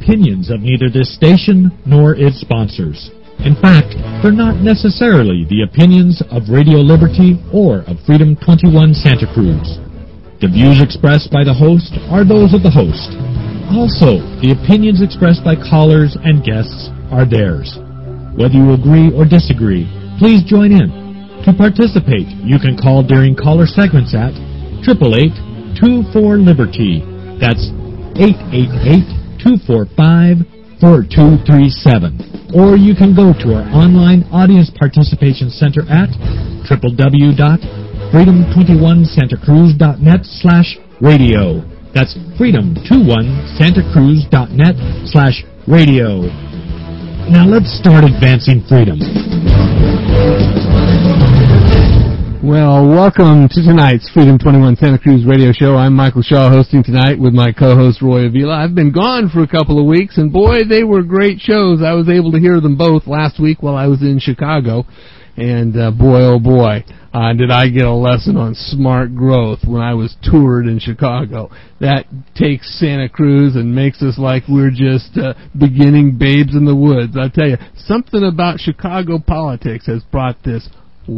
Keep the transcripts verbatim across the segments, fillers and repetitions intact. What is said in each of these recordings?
opinions of neither this station nor its sponsors. In fact, they're not necessarily the opinions of Radio Liberty or of Freedom twenty-one Santa Cruz. The views expressed by the host are those of the host. Also, the opinions expressed by callers and guests are theirs. Whether you agree or disagree, please join in. To participate, you can call during caller segments at eight eight eight, two four, Liberty. That's eight eight eight, two four five, four two three seven. Or you can go to our online audience participation center at w w w dot freedom twenty-one santa cruz dot net slash radio. That's freedom twenty-one santa cruz dot net slash radio. Now let's start advancing freedom. Well, welcome to tonight's Freedom twenty-one Santa Cruz radio show. I'm Michael Shaw, hosting tonight with my co-host Roy Avila. I've been gone for a couple of weeks, and boy, they were great shows. I was able to hear them both last week while I was in Chicago, and uh, boy, oh boy, uh, did I get a lesson on smart growth when I was toured in Chicago. That takes Santa Cruz and makes us like we're just uh, beginning babes in the woods. I'll tell you, something about Chicago politics has brought this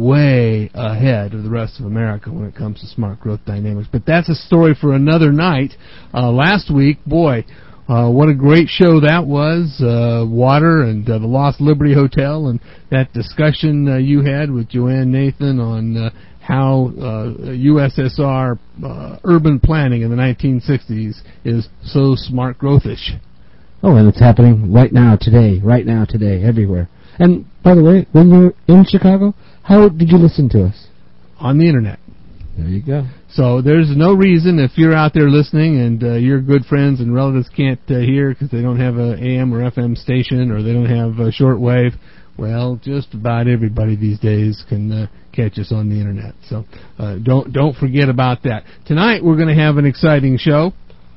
way ahead of the rest of America when it comes to smart growth dynamics. But that's a story for another night. Uh, last week, boy, uh, what a great show that was. Uh, water and uh, the Lost Liberty Hotel, and that discussion uh, you had with Joanne Nathan on uh, how uh, U S S R uh, urban planning in the nineteen sixties is so smart growthish. Oh, and it's happening right now, today, right now, today, everywhere. And, by the way, when you're in Chicago, how did you listen to us? On the Internet. There you go. So there's no reason, if you're out there listening and uh, your good friends and relatives can't uh, hear because they don't have a A M or F M station or they don't have a shortwave, well, just about everybody these days can uh, catch us on the Internet. So uh, don't don't forget about that. Tonight we're going to have an exciting show.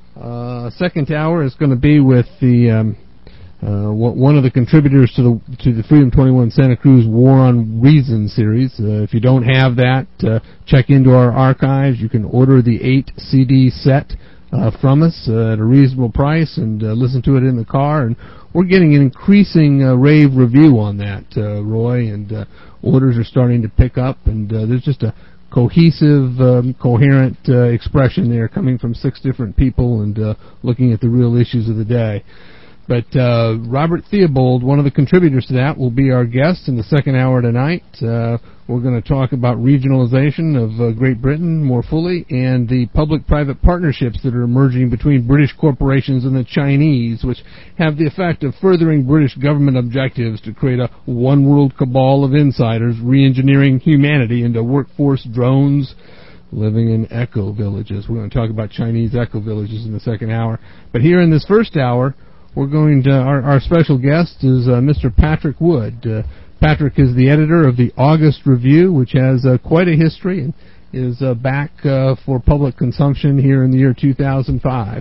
Uh, second hour is going to be with the... Um, Uh, one of the contributors to the to the Freedom twenty-one Santa Cruz War on Reason series. Uh, if you don't have that, uh, check into our archives. You can order the eight C D set uh, from us uh, at a reasonable price and uh, listen to it in the car. And we're getting an increasing uh, rave review on that, uh, Roy, and uh, orders are starting to pick up. And uh, there's just a cohesive, um, coherent uh, expression there coming from six different people and uh, looking at the real issues of the day. But uh, Robert Theobald, one of the contributors to that, will be our guest in the second hour tonight. Uh, we're going to talk about regionalization of uh, Great Britain more fully and the public-private partnerships that are emerging between British corporations and the Chinese, which have the effect of furthering British government objectives to create a one-world cabal of insiders re-engineering humanity into workforce drones living in eco-villages. We're going to talk about Chinese eco-villages in the second hour. But here in this first hour, We're going to, our, our special guest is uh, Mister Patrick Wood. Uh, Patrick is the editor of the August Review, which has uh, quite a history and is uh, back uh, for public consumption here in the year two thousand five.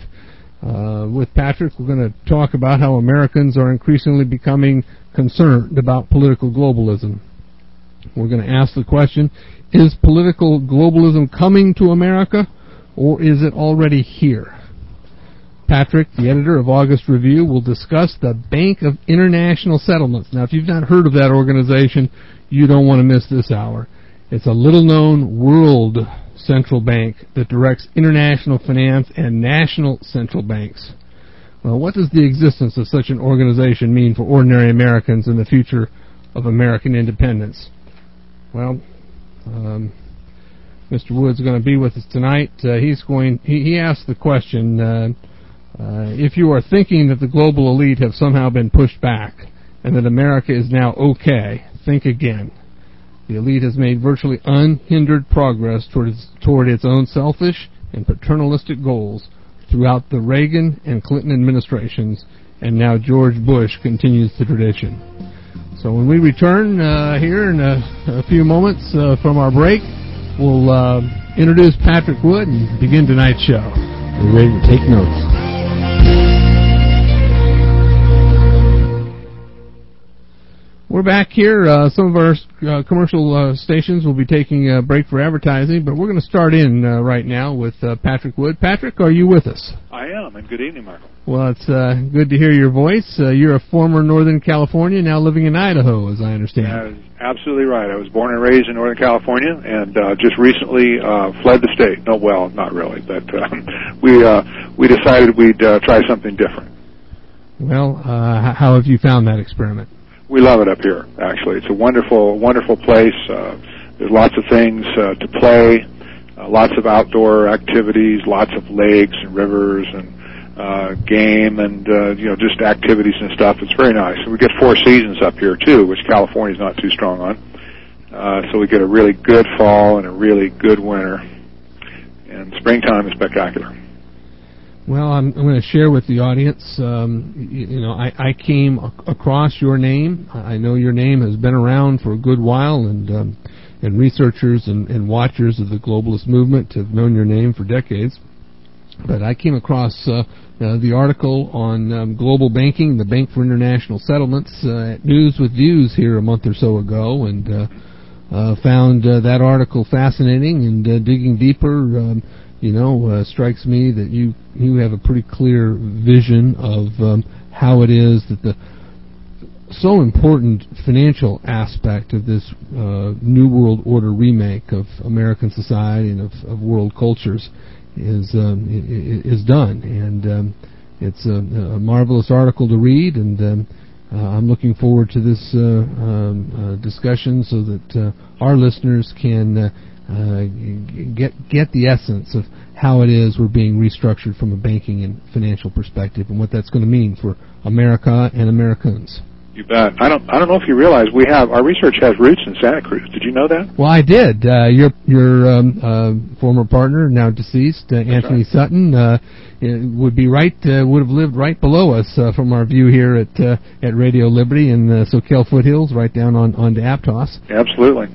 Uh, with Patrick, we're going to talk about how Americans are increasingly becoming concerned about political globalism. We're going to ask the question, is political globalism coming to America, or is it already here? Patrick, the editor of August Review, will discuss the Bank of International Settlements. Now, if you've not heard of that organization, you don't want to miss this hour. It's a little-known world central bank that directs international finance and national central banks. Well, what does the existence of such an organization mean for ordinary Americans in the future of American independence? Well, um, Mister Wood's going to be with us tonight. Uh, he's going. He, he asked the question, uh, uh, if you are thinking that the global elite have somehow been pushed back and that America is now okay, think again. The elite has made virtually unhindered progress towards, toward its own selfish and paternalistic goals throughout the Reagan and Clinton administrations, and now George Bush continues the tradition. So when we return uh, here in a, a few moments uh, from our break, we'll uh, introduce Patrick Wood and begin tonight's show. We're ready to take notes. We're we're back here. Uh, some of our uh, commercial uh, stations will be taking a break for advertising, but we're going to start in uh, right now with uh, Patrick Wood. Patrick, are you with us? I am, and good evening, Michael. Well, it's uh, good to hear your voice. Uh, you're a former Northern California, now living in Idaho, as I understand. Yeah, absolutely right. I was born and raised in Northern California, and uh, just recently uh, fled the state. No, well, not really, but uh, we uh, we decided we'd uh, try something different. Well, uh, how have you found that experiment? We love it up here, actually. It's a wonderful, wonderful place. Uh, there's lots of things uh, to play, uh, lots of outdoor activities, lots of lakes and rivers and uh, game and, uh, you know, just activities and stuff. It's very nice. And we get four seasons up here, too, which California's not too strong on. Uh, so we get a really good fall and a really good winter. And springtime is spectacular. Well, I'm, I'm going to share with the audience, um, you, you know, I, I came ac- across your name. I know your name has been around for a good while, and um, and researchers and, and watchers of the globalist movement have known your name for decades. But I came across uh, uh, the article on um, global banking, the Bank for International Settlements, uh, at News with Views here a month or so ago, and uh, uh, found uh, that article fascinating, and uh, digging deeper, um, you know, uh, strikes me that you, you have a pretty clear vision of um, how it is that the so important financial aspect of this uh, New World Order remake of American society and of, of world cultures is um, is done. And um, it's a, a marvelous article to read, and um, uh, I'm looking forward to this uh, um, uh, discussion so that uh, our listeners can uh, Uh, get get the essence of how it is we're being restructured from a banking and financial perspective, and what that's going to mean for America and Americans. You bet. I don't. I don't know if you realize we have our research has roots in Santa Cruz. Did you know that? Well, I did. Uh, your your um, uh, former partner, now deceased, uh, Anthony right. Sutton, uh, would be right. Uh, would have lived right below us uh, from our view here at uh, at Radio Liberty in the Soquel foothills, right down on onto Aptos. Absolutely.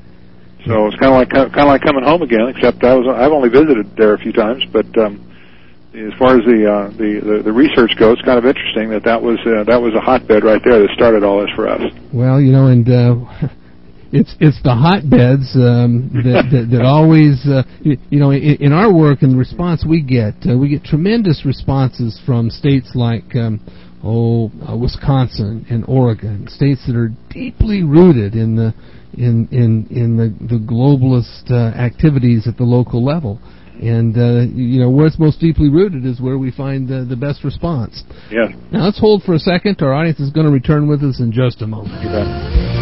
So it's kind of like kind of like coming home again. Except I was I've only visited there a few times, but um, as far as the, uh, the the the research goes, it's kind of interesting that that was uh, that was a hotbed right there that started all this for us. Well, you know, and uh, it's it's the hotbeds um, that, that that always uh, you, you know in, in our work and the response we get uh, we get tremendous responses from states like um, oh uh, Wisconsin and Oregon, states that are deeply rooted in the in in in the, the globalist uh, activities at the local level. And, uh, you know, where it's most deeply rooted is where we find uh, the best response. Yeah. Now, let's hold for a second. Our audience is going to return with us in just a moment. You bet.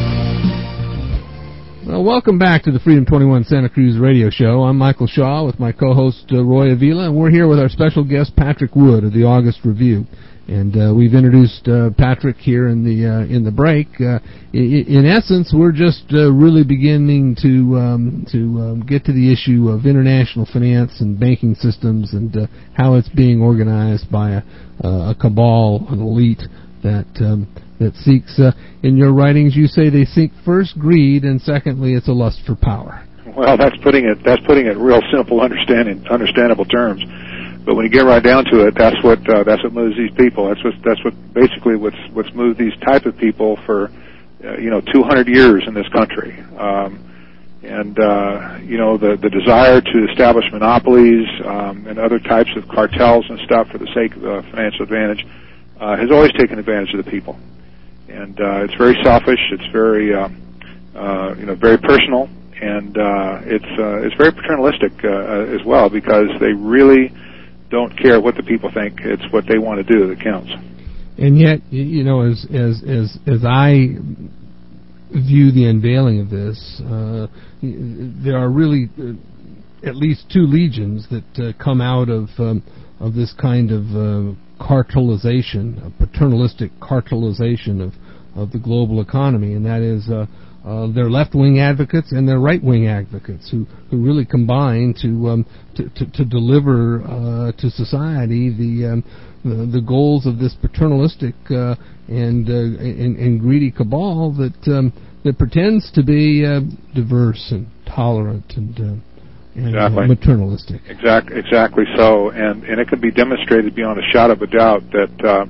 Well, welcome back to the Freedom twenty-one Santa Cruz radio show. I'm Michael Shaw with my co-host uh, Roy Avila, and we're here with our special guest, Patrick Wood of the August Review. And uh, we've introduced uh, Patrick here in the uh, in the break. Uh, in, in essence, we're just uh, really beginning to um, to um, get to the issue of international finance and banking systems, and uh, how it's being organized by a, uh, a cabal, an elite that um, that seeks. Uh, in your writings, you say they seek first greed, and secondly, it's a lust for power. Well, that's putting it that's putting it in real simple, understanding understandable terms. But when you get right down to it, that's what uh, that's what moves these people. That's what that's what basically what's what's moved these type of people for uh, you know two hundred years in this country. Um, and uh, you know the the desire to establish monopolies um, and other types of cartels and stuff for the sake of uh, financial advantage uh, has always taken advantage of the people. And uh, it's very selfish. It's very um, uh, you know very personal, and uh, it's uh, it's very paternalistic uh, as well, because they really don't care what the people think. It's what they want to do that counts. And yet, you know, as as as as I view the unveiling of this, uh, there are really uh, at least two legions that uh, come out of um, of this kind of uh, cartelization, a paternalistic cartelization of of the global economy, and that is uh, uh, their left-wing advocates and their right-wing advocates, who, who really combine to um, to, to, to deliver uh, to society the, um, the the goals of this paternalistic uh, and, uh, and and greedy cabal that um, that pretends to be uh, diverse and tolerant and, uh, and exactly. uh, maternalistic. Exactly, exactly so, and and it can be demonstrated beyond a shadow of a doubt that uh,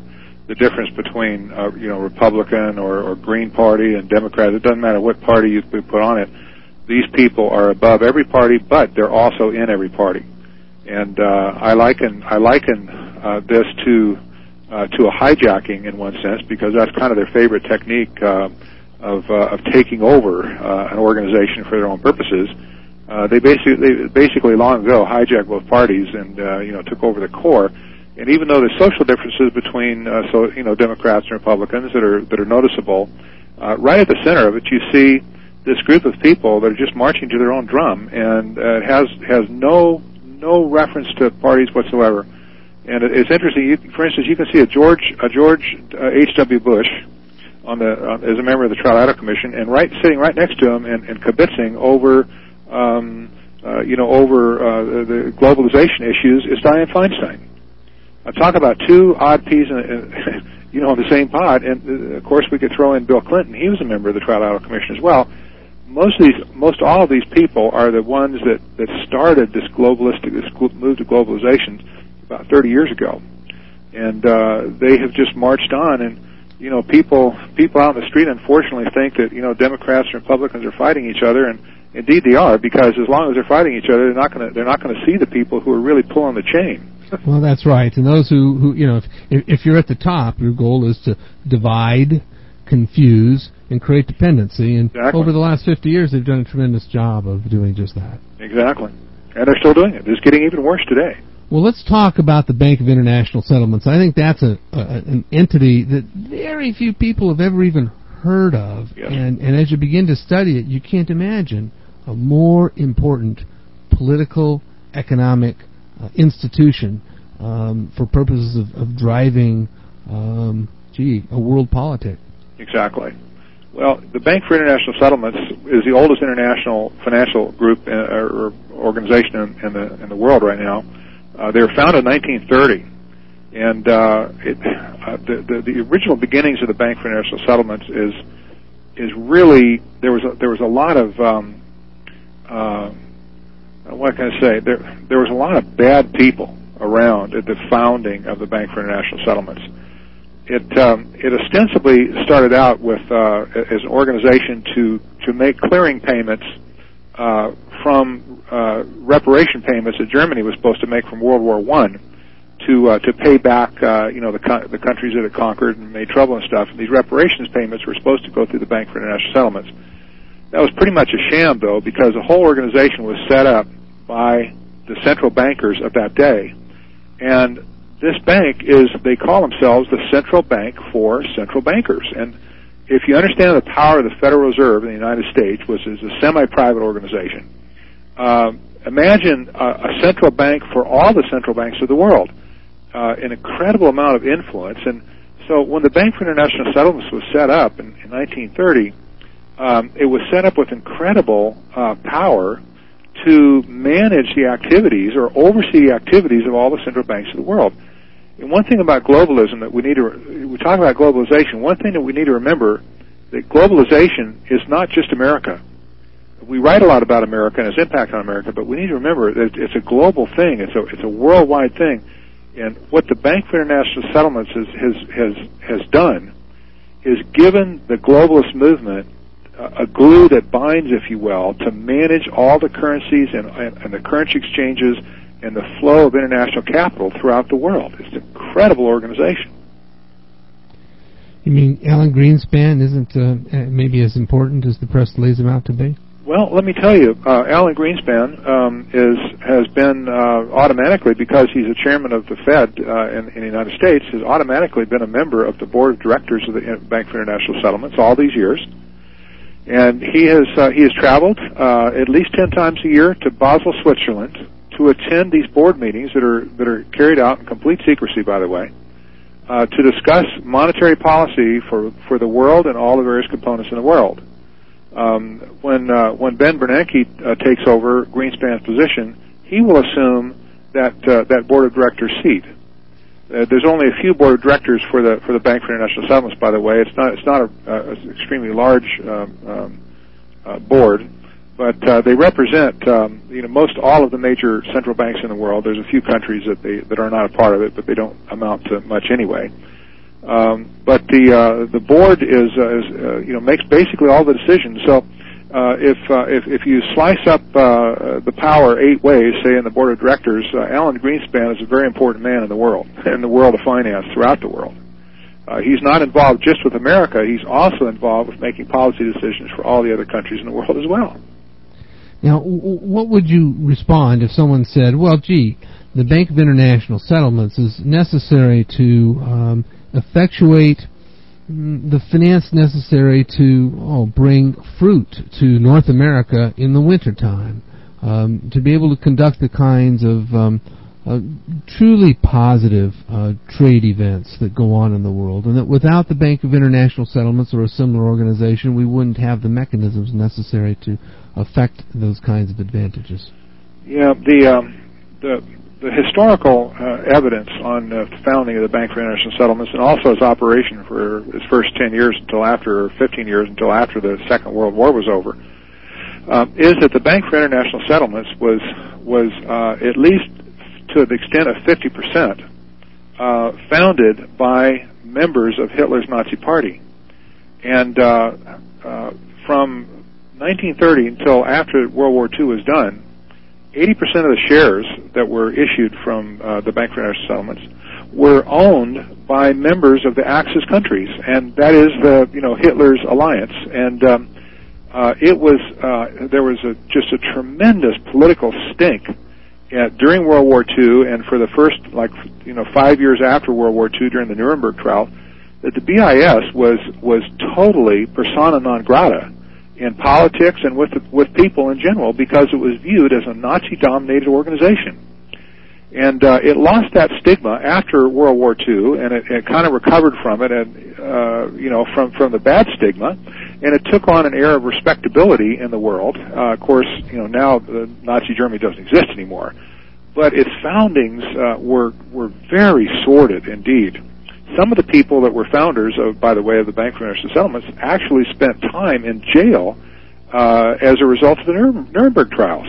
the difference between uh, you know Republican or, or Green Party and Democrat. It doesn't matter what party you put on it. These people are above every party, but they're also in every party. And uh, I liken I liken uh, this to uh, to a hijacking in one sense, because that's kind of their favorite technique uh, of uh, of taking over uh, an organization for their own purposes. Uh, they basically they basically long ago hijacked both parties and uh, you know took over the core. And even though there's social differences between uh, so you know Democrats and Republicans that are that are noticeable, uh, right at the center of it you see this group of people that are just marching to their own drum, and uh, it has has no no reference to parties whatsoever. And it, it's interesting. You, for instance, you can see a George a George uh, H W Bush on the uh, as a member of the Trilateral Commission, and right sitting right next to him and, and kibitzing over um, uh, you know over uh, the globalization issues is Dianne Feinstein. Uh, talk about two odd peas in, in, you know, in the same pot. And, uh, of course, we could throw in Bill Clinton. He was a member of the Trilateral Commission as well. Most of these, most all of these people are the ones that, that started this globalistic, this move to globalization about thirty years ago. And uh, they have just marched on. And, you know, people people out in the street, unfortunately, think that, you know, Democrats and Republicans are fighting each other. And indeed they are, because as long as they're fighting each other, they're not going to they're not going to see the people who are really pulling the chain. Well, that's right. And those who, who you know, if, if you're at the top, your goal is to divide, confuse, and create dependency. And exactly. Over the last fifty years, they've done a tremendous job of doing just that. Exactly. And they're still doing it. It's getting even worse today. Well, let's talk about the Bank of International Settlements. I think that's a, a an entity that very few people have ever even heard of. Yes. And, and as you begin to study it, you can't imagine a more important political, economic Uh, institution um, for purposes of, of driving, um, gee, a world politic. Exactly. Well, the Bank for International Settlements is the oldest international financial group in, or organization in, in the in the world right now. Uh, they were founded in nineteen thirty, and uh, it, uh, the, the the original beginnings of the Bank for International Settlements is is really there was a, there was a lot of um, uh, what can I say? There, there was a lot of bad people around at the founding of the Bank for International Settlements. It, um, it ostensibly started out with uh, as an organization to to make clearing payments uh, from uh, reparation payments that Germany was supposed to make from World War One to uh, to pay back uh, you know the co- the countries that it conquered and made trouble and stuff. And these reparations payments were supposed to go through the Bank for International Settlements. That was pretty much a sham, though, because the whole organization was set up by the central bankers of that day. And this bank is, they call themselves the Central Bank for Central Bankers. And if you understand the power of the Federal Reserve in the United States, which is a semi-private organization, uh, imagine a, a central bank for all the central banks of the world, uh, an incredible amount of influence. And so when the Bank for International Settlements was set up in, in nineteen thirty, Um, it was set up with incredible uh, power to manage the activities or oversee the activities of all the central banks of the world. And one thing about globalism that we need to, we talk about globalization, one thing that we need to remember, that globalization is not just America. We write a lot about America and its impact on America, but we need to remember that it's a global thing. It's a, it's a worldwide thing. And what the Bank for International Settlements has, has, has, has done is given the globalist movement a glue that binds, if you will, to manage all the currencies and, and, and the currency exchanges and the flow of international capital throughout the world. It's an incredible organization. You mean Alan Greenspan isn't uh, maybe as important as the press lays him out to be? Well, let me tell you, uh, Alan Greenspan um, is has been uh, automatically, because he's a chairman of the Fed uh, in, in the United States, has automatically been a member of the board of directors of the Bank for International Settlements all these years. And he has uh, he has traveled uh, at least ten times a year to Basel, Switzerland, to attend these board meetings that are that are carried out in complete secrecy, by the way, uh, to discuss monetary policy for for the world and all the various components in the world. Um, when uh, when Ben Bernanke uh, takes over Greenspan's position, he will assume that uh, that board of directors seat. Uh, there's only a few board of directors for the for the Bank for International Settlements, by the way. It's not it's not a, a extremely large um, um, uh, board, but uh, they represent um, you know most all of the major central banks in the world. There's a few countries that they that are not a part of it, but they don't amount to much anyway. Um, but the uh, the board is, uh, is uh, you know makes basically all the decisions. So uh, if, uh, if if you slice up uh, the power eight ways, say in the board of directors, uh, Alan Greenspan is a very important man in the world, in the world of finance throughout the world. Uh, he's not involved just with America. He's also involved with making policy decisions for all the other countries in the world as well. Now, w- what would you respond if someone said, well, gee, the Bank of International Settlements is necessary to um, effectuate the finance necessary to oh, bring fruit to North America in the wintertime, um, to be able to conduct the kinds of um, uh, truly positive uh, trade events that go on in the world, and that without the Bank of International Settlements or a similar organization, we wouldn't have the mechanisms necessary to affect those kinds of advantages. Yeah, the um, the the historical uh, evidence on the founding of the Bank for International Settlements, and also its operation for its first ten years until after, or fifteen years until after the Second World War was over, uh, is that the Bank for International Settlements was was uh, at least to the extent of fifty percent uh, founded by members of Hitler's Nazi Party, and uh, uh, from nineteen thirty until after World War Two was done, eighty percent of the shares that were issued from uh, the Bank for International Settlements were owned by members of the Axis countries, and that is the you know Hitler's alliance. And um, uh, it was uh, there was a, just a tremendous political stink at, during World War Two, and for the first like you know five years after World War Two during the Nuremberg trial, that the B I S was was totally persona non grata in politics and with the, with people in general, because it was viewed as a Nazi-dominated organization. And uh, it lost that stigma after World War Two, and it, it kind of recovered from it, and uh, you know, from from the bad stigma, and it took on an air of respectability in the world. Uh, of course, you know, now uh, Nazi Germany doesn't exist anymore, but its foundings uh, were were very sordid indeed. Some of the people that were founders of, by the way, of the Bank for International Settlements actually spent time in jail uh, as a result of the Nurem- Nuremberg trials.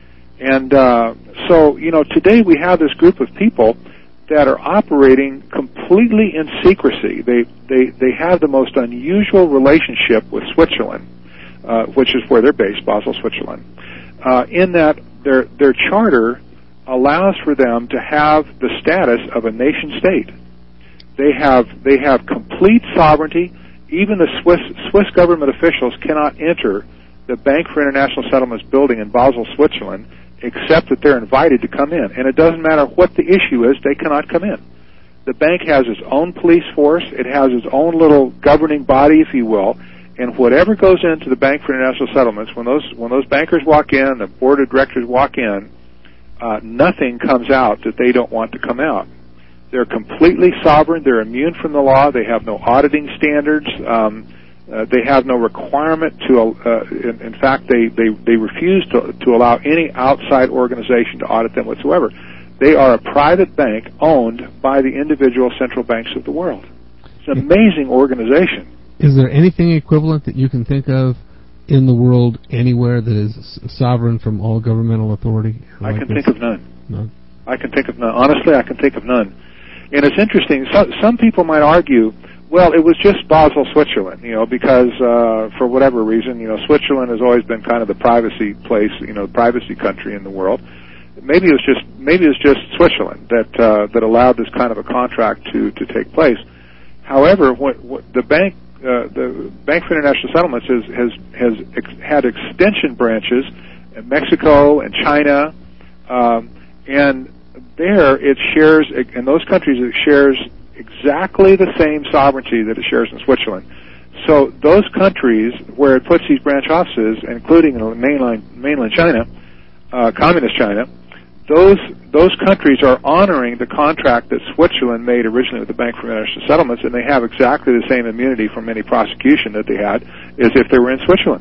And uh, so, you know, today we have this group of people that are operating completely in secrecy. They they they have the most unusual relationship with Switzerland, uh, which is where they're based, Basel, Switzerland, uh, in that their their charter allows for them to have the status of a nation state. They have they have complete sovereignty. Even the Swiss Swiss government officials cannot enter the Bank for International Settlements building in Basel, Switzerland, except that they're invited to come in. And it doesn't matter what the issue is, they cannot come in. The bank has its own police force. It has its own little governing body, if you will. And whatever goes into the Bank for International Settlements, when those when those bankers walk in, the board of directors walk in, uh, nothing comes out that they don't want to come out. They're completely sovereign. They're immune from the law. They have no auditing standards. Um, uh, they have no requirement to. Uh, in, in fact, they, they, they refuse to, to allow any outside organization to audit them whatsoever. They are a private bank owned by the individual central banks of the world. It's an amazing organization. Is there anything equivalent that you can think of in the world anywhere that is sovereign from all governmental authority? Like I can this? think of none. None. I can think of none. Honestly, I can think of none. And it's interesting, so, some people might argue, well, it was just Basel, Switzerland, you know, because uh, for whatever reason, you know, Switzerland has always been kind of the privacy place, you know, privacy country in the world. Maybe it was just maybe it was just Switzerland that uh, that allowed this kind of a contract to, to take place. However, what, what the bank uh, the Bank for International Settlements has has has ex- had extension branches in Mexico and China, um, and there it shares, in those countries it shares exactly the same sovereignty that it shares in Switzerland. So those countries where it puts these branch offices, including in mainland, mainland China, uh, communist China, those those countries are honoring the contract that Switzerland made originally with the Bank for International Settlements, and they have exactly the same immunity from any prosecution that they had as if they were in Switzerland.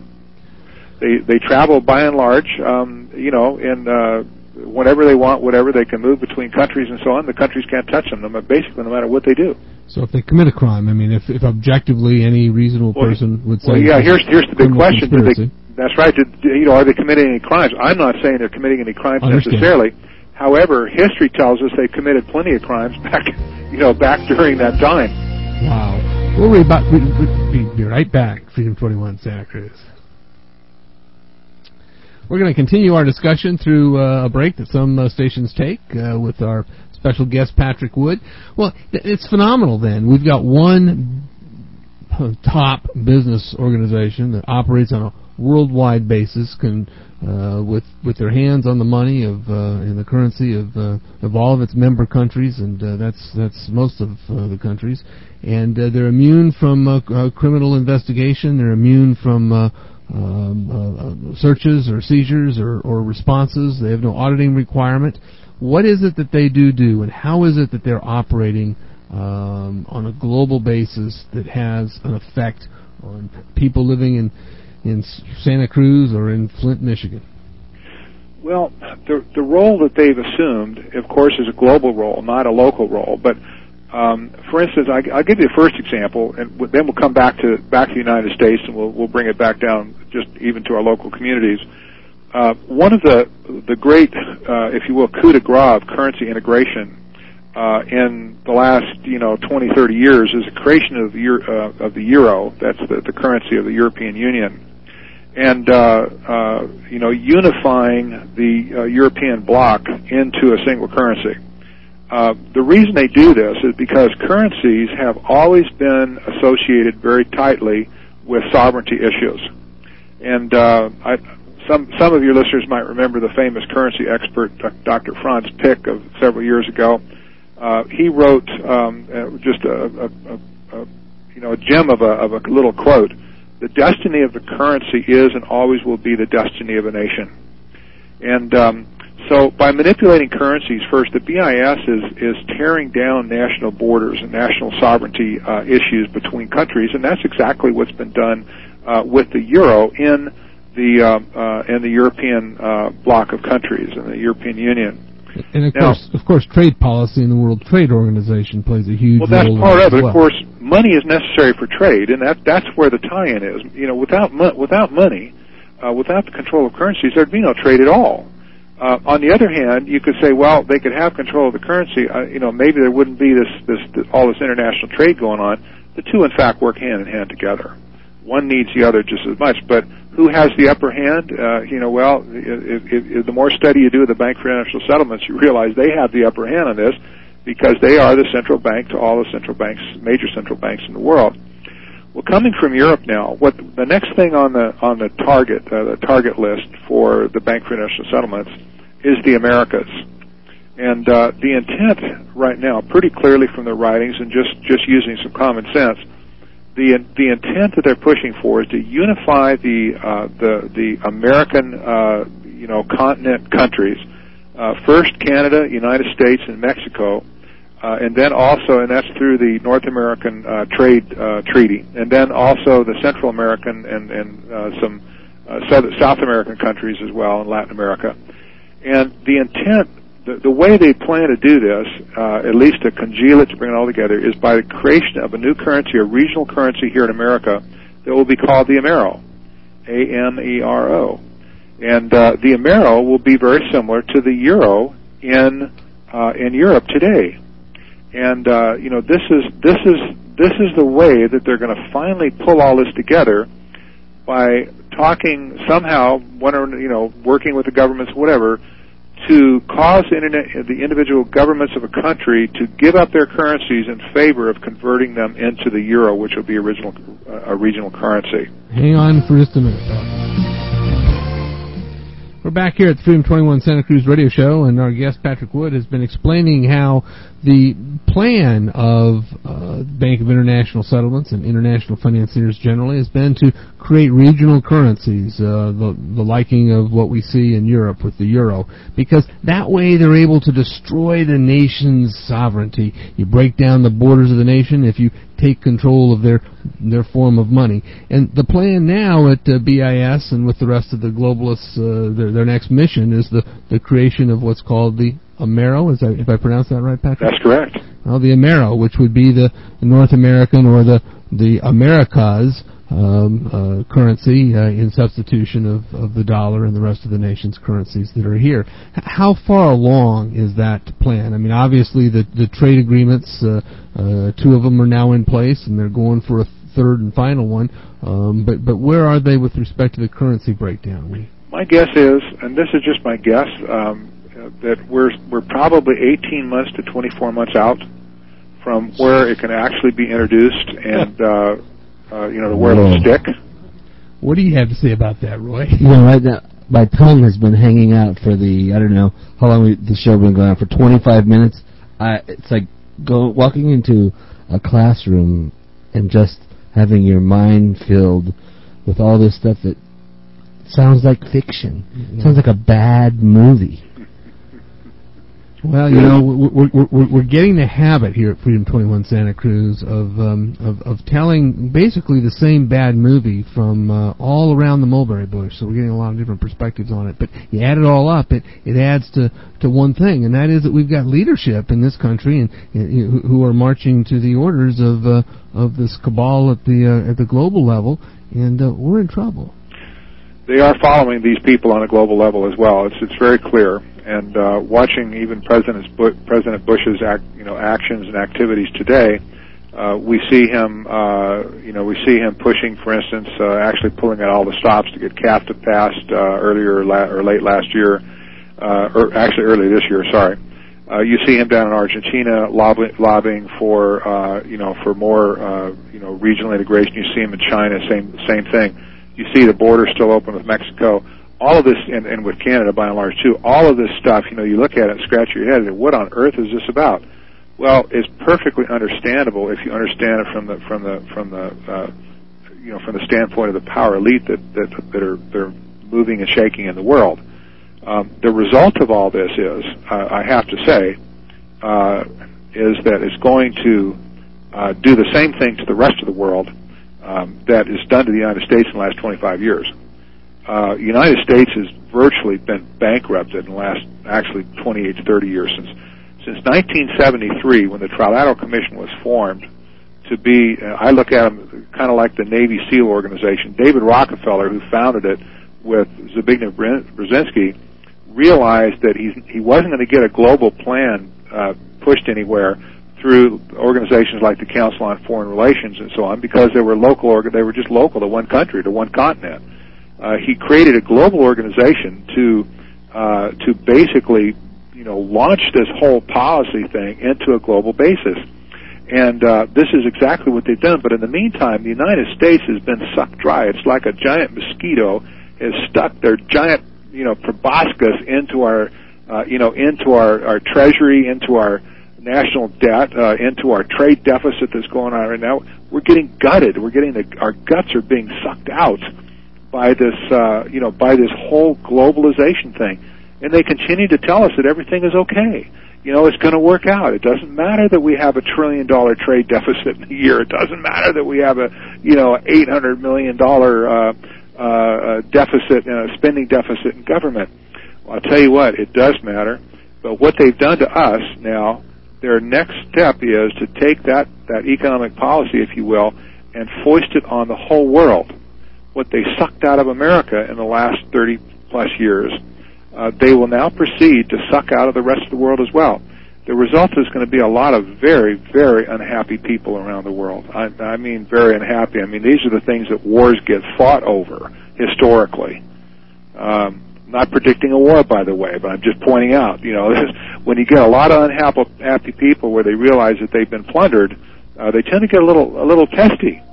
They they travel by and large, um, you know, in uh, whenever they want, whatever, they can move between countries and so on. The countries can't touch them, basically, no matter what they do. So if they commit a crime, I mean, if, if objectively any reasonable well, person would say... Well, yeah, here's here's the big question. Did they, that's right. Did, you know, are they committing any crimes? I'm not saying they're committing any crimes necessarily. However, history tells us they committed plenty of crimes back, you know, back during that time. Wow. We'll be, about, we'll be right back. Freedom twenty-one Santa Cruz. We're going to continue our discussion through uh, a break that some uh, stations take uh, with our special guest, Patrick Wood. Well, it's phenomenal then. We've got one top business organization that operates on a worldwide basis, can uh, with with their hands on the money of uh, in the currency of uh, of all of its member countries, and uh, that's that's most of uh, the countries, and uh, they're immune from uh, uh, criminal investigation. They're immune from uh, um, uh, searches or seizures or, or responses. They have no auditing requirement. What is it that they do do, and how is it that they're operating um, on a global basis that has an effect on people living in in Santa Cruz or in Flint, Michigan? Well, the the role that they've assumed, of course, is a global role, not a local role. But um, for instance, I, I'll give you a first example, and then we'll come back to back to the United States, and we'll we'll bring it back down just even to our local communities. Uh, one of the the great, uh, if you will, coup de grace of currency integration uh, in the last you know twenty, thirty years is the creation of the Euro, uh, of the euro. That's the, the currency of the European Union. And, uh, uh, you know, unifying the uh, European bloc into a single currency. Uh, the reason they do this is because currencies have always been associated very tightly with sovereignty issues. And uh, I, some some of your listeners might remember the famous currency expert, Doctor Franz Pick, of several years ago. Uh, he wrote um, uh, just a, a, a, a you know a gem of a of a little quote. The destiny of the currency is and always will be the destiny of a nation. And um, so by manipulating currencies, first, the B I S is, is tearing down national borders and national sovereignty uh, issues between countries, and that's exactly what's been done uh, with the euro in the, uh, uh, in the European uh, bloc of countries, in the European Union. And of now, course, of course, trade policy in the World Trade Organization plays a huge well, that's role. part of it. Well. Of course, money is necessary for trade, and that that's where the tie-in is. You know, without mo- without money, uh, without the control of currencies, there'd be no trade at all. Uh, on the other hand, you could say, well, they could have control of the currency. Uh, you know, maybe there wouldn't be this, this this all this international trade going on. The two, in fact, work hand in hand together. One needs the other just as much, but who has the upper hand? Uh, you know, well, if, if, if the more study you do of the Bank for International Settlements, you realize they have the upper hand on this because they are the central bank to all the central banks, major central banks in the world. Well, coming from Europe now, what the next thing on the on the target uh, the target list for the Bank for International Settlements is the Americas, and uh, the intent right now, pretty clearly from the writings and just just using some common sense. The the intent that they're pushing for is to unify the uh, the the American uh, you know continent countries, uh, first Canada, United States, and Mexico, uh, and then also, and that's through the North American uh, Trade uh, Treaty, and then also the Central American and and uh, some uh, South, South American countries as well, and Latin America. And the intent, the, the way they plan to do this, uh, at least to congeal it, to bring it all together, is by the creation of a new currency, a regional currency here in America that will be called the Amero, A M E R O. And uh, the Amero will be very similar to the euro in uh, in Europe today. And uh, you know, this is this is this is the way that they're going to finally pull all this together by talking somehow, one or you know, working with the governments, whatever, to cause the, internet, the individual governments of a country to give up their currencies in favor of converting them into the euro, which will be a regional, uh, a regional currency. Hang on for just a minute. We're back here at the Freedom twenty-one Santa Cruz radio show, and our guest, Patrick Wood, has been explaining how the plan of uh, Bank of International Settlements and international financiers generally has been to create regional currencies, uh, the, the liking of what we see in Europe with the euro, because that way they're able to destroy the nation's sovereignty. You break down the borders of the nation if you take control of their their form of money. And the plan now at uh, B I S and with the rest of the globalists, uh, their, their next mission is the, the creation of what's called the Amero. Is that, if I pronounce that right, Patrick? That's correct. Well, the Amero, which would be the North American or the, the Americas um, uh, currency uh, in substitution of, of the dollar and the rest of the nation's currencies that are here. H- how far along is that plan? I mean, obviously the, the trade agreements, uh, uh, two of them are now in place, and they're going for a third and final one. Um, but but where are they with respect to the currency breakdown? My guess is, and this is just my guess, um, that we're we're probably eighteen months to twenty-four months out from where it can actually be introduced and uh, uh, you know to where it'll stick. What do you have to say about that, Roy? You know, right now my tongue has been hanging out for the I don't know how long we, the show been going on for twenty-five minutes. I it's like go walking into a classroom and just having your mind filled with all this stuff that sounds like fiction. Yeah. Sounds like a bad movie. Well, you know, we're, we're, we're getting the habit here at Freedom twenty-one Santa Cruz of um, of, of telling basically the same bad movie from uh, all around the mulberry bush. So we're getting a lot of different perspectives on it. But you add it all up, it, it adds to, to one thing, and that is that we've got leadership in this country and, and who are marching to the orders of uh, of this cabal at the uh, at the global level, and uh, we're in trouble. They are following these people on a global level as well. It's it's very clear. And uh, watching even President Bu- President Bush's act, you know actions and activities today, uh, we see him uh, you know we see him pushing, for instance, uh, actually pulling out all the stops to get CAFTA passed uh, earlier la- or late last year, uh, or actually early this year. Sorry. Uh, you see him down in Argentina lobby- lobbying for uh, you know for more uh, you know regional integration. You see him in China, same same thing. You see the border still open with Mexico. All of this, and, and with Canada by and large too, all of this stuff, you know, you look at it and scratch your head and what on earth is this about? Well, it's perfectly understandable if you understand it from the from the from the uh, you know from the standpoint of the power elite that that, that are that are moving and shaking in the world. Um, the result of all this is, uh, I have to say, uh, is that it's going to uh, do the same thing to the rest of the world um, that is done to the United States in the last twenty-five years. Uh, the United States has virtually been bankrupted in the last, actually, twenty-eight to thirty years. Since since nineteen seventy-three, when the Trilateral Commission was formed to be, uh, I look at them kind of like the Navy SEAL organization. David Rockefeller, who founded it with Zbigniew Brzezinski, realized that he's, he wasn't going to get a global plan uh, pushed anywhere through organizations like the Council on Foreign Relations and so on, because they were local, or they were just local to one country, to one continent. Uh, he created a global organization to uh, to basically, you know, launch this whole policy thing into a global basis. And uh, this is exactly what they've done. But in the meantime, the United States has been sucked dry. It's like a giant mosquito has stuck their giant, you know, proboscis into our, uh, you know, into our, our treasury, into our national debt, uh, into our trade deficit that's going on right now. We're getting gutted. We're getting the, our guts are being sucked out by this, uh, you know, by this whole globalization thing. And they continue to tell us that everything is okay. You know, it's going to work out. It doesn't matter that we have a trillion dollar trade deficit in a year. It doesn't matter that we have a, you know, eight hundred million dollars uh, uh, deficit, uh, spending deficit in government. Well, I'll tell you what, it does matter. But what they've done to us now, their next step is to take that, that economic policy, if you will, and foist it on the whole world. What they sucked out of America in the last thirty plus years, uh, they will now proceed to suck out of the rest of the world as well. The result is going to be a lot of very, very unhappy people around the world. I, I mean very unhappy. I mean, these are the things that wars get fought over historically. Um, not predicting a war, by the way, but I'm just pointing out, you know, when you get a lot of unhappy happy people where they realize that they've been plundered, uh, they tend to get a little, a little testy.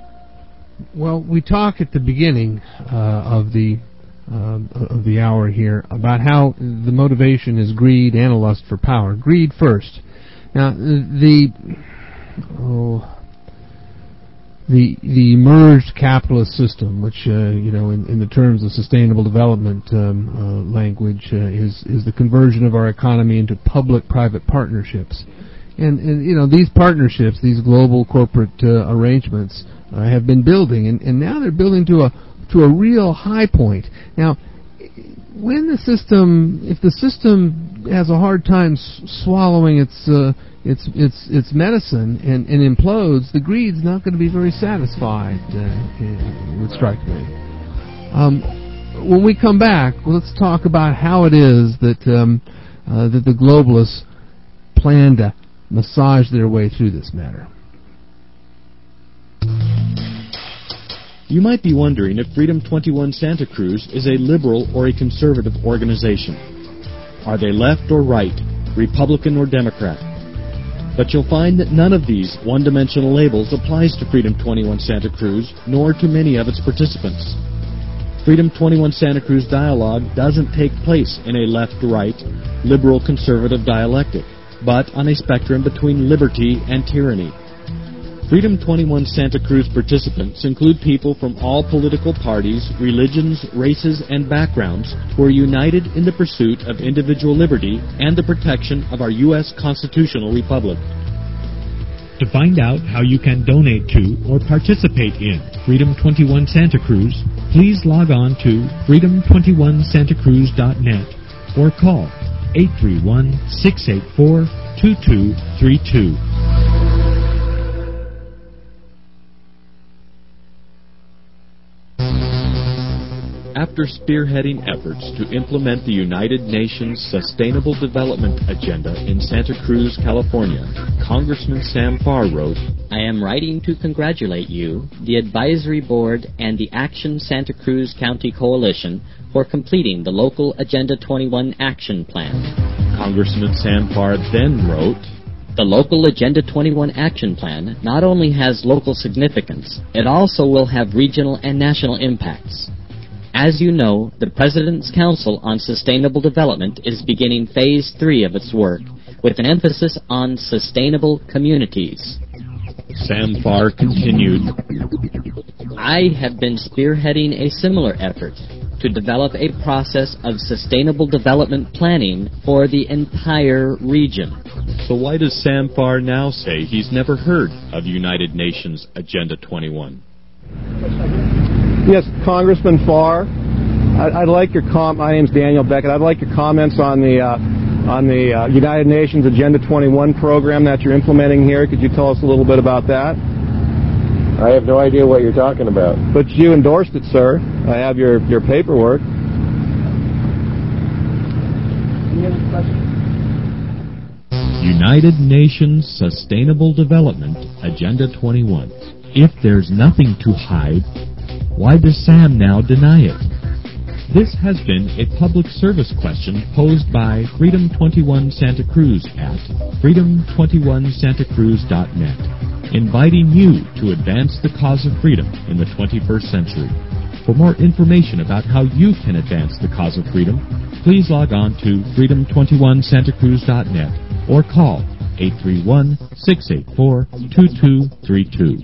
Well, we talk at the beginning uh, of the uh, of the hour here about how the motivation is greed and a lust for power. Greed first. Now, the oh, the the emerged capitalist system, which uh, you know, in, in the terms of sustainable development um, uh, language, uh, is is the conversion of our economy into public-private partnerships. And, and you know, these partnerships, these global corporate uh, arrangements, uh, have been building, and, and now they're building to a to a real high point. Now, when the system, if the system has a hard time s- swallowing its uh, its its its medicine and, and implodes, the greed's not going to be very satisfied. Uh, it would strike me. Um, when we come back, well, let's talk about how it is that um, uh, that the globalists plan to massage their way through this matter. You might be wondering if Freedom twenty-one Santa Cruz is a liberal or a conservative organization. Are they left or right, Republican or Democrat? But you'll find that none of these one-dimensional labels applies to Freedom twenty-one Santa Cruz, nor to many of its participants. Freedom twenty-one Santa Cruz dialogue doesn't take place in a left-right, liberal-conservative dialectic, but on a spectrum between liberty and tyranny. Freedom twenty-one Santa Cruz participants include people from all political parties, religions, races, and backgrounds who are united in the pursuit of individual liberty and the protection of our U S constitutional republic. To find out how you can donate to or participate in Freedom twenty-one Santa Cruz, please log on to freedom twenty-one santa cruz dot net or call eight three one, six eight four, two two three two. After spearheading efforts to implement the United Nations Sustainable Development Agenda in Santa Cruz, California, Congressman Sam Farr wrote, I am writing to congratulate you, the Advisory Board, and the Action Santa Cruz County Coalition for completing the local Agenda twenty-one Action Plan. Congressman Sam Farr then wrote, The local Agenda twenty-one Action Plan not only has local significance, it also will have regional and national impacts. As you know, the President's Council on Sustainable Development is beginning Phase three of its work, with an emphasis on sustainable communities. Sam Farr continued, I have been spearheading a similar effort to develop a process of sustainable development planning for the entire region. So why does Sam Farr now say he's never heard of United Nations Agenda twenty-one? Yes, Congressman Farr, I'd, I'd like your com. My name's Daniel Beckett. I'd like your comments on the uh, on the uh, United Nations Agenda twenty-one program that you're implementing here. Could you tell us a little bit about that? I have no idea what you're talking about. But you endorsed it, sir. I have your, your paperwork. Any other questions? United Nations Sustainable Development Agenda twenty-one. If there's nothing to hide, why does Sam now deny it? This has been a public service question posed by Freedom twenty-one Santa Cruz at freedom twenty-one santa cruz dot net, inviting you to advance the cause of freedom in the twenty-first century. For more information about how you can advance the cause of freedom, please log on to freedom twenty-one santa cruz dot net or call eight three one, six eight four, two two three two.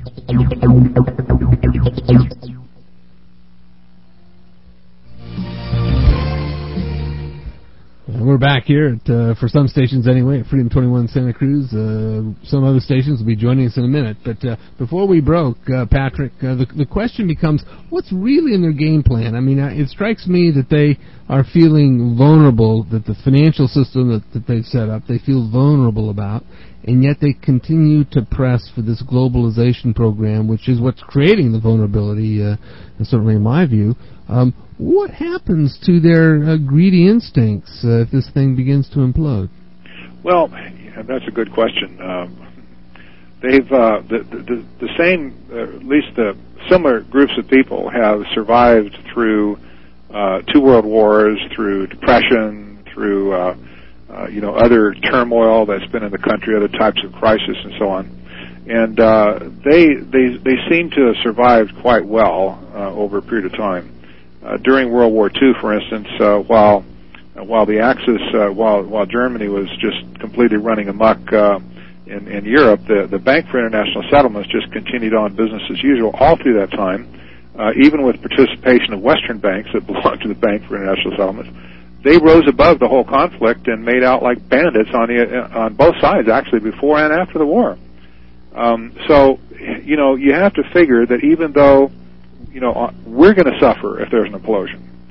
We're back here at, uh, for some stations anyway, at Freedom twenty-one Santa Cruz. Uh, some other stations will be joining us in a minute. But uh, before we broke, uh, Patrick, uh, the, the question becomes, what's really in their game plan? I mean, uh, it strikes me that they are feeling vulnerable, that the financial system that, that they've set up, they feel vulnerable about, and yet they continue to press for this globalization program, which is what's creating the vulnerability, uh, certainly in my view. Um, what happens to their uh, greedy instincts uh, if this thing begins to implode? Well, yeah, that's a good question. Um, they've uh, the, the the same, uh, at least the similar groups of people have survived through uh, two world wars, through depression, through uh, uh, you know other turmoil that's been in the country, other types of crisis, and so on. And uh, they they they seem to have survived quite well uh, over a period of time. Uh, during World War Two, for instance, uh, while uh, while the Axis, uh, while while Germany was just completely running amok uh, in in Europe, the the Bank for International Settlements just continued on business as usual all through that time, uh, even with participation of Western banks that belonged to the Bank for International Settlements. They rose above the whole conflict and made out like bandits on the on both sides, actually, before and after the war. Um, so, you know, you have to figure that even though you know, we're going to suffer if there's an implosion,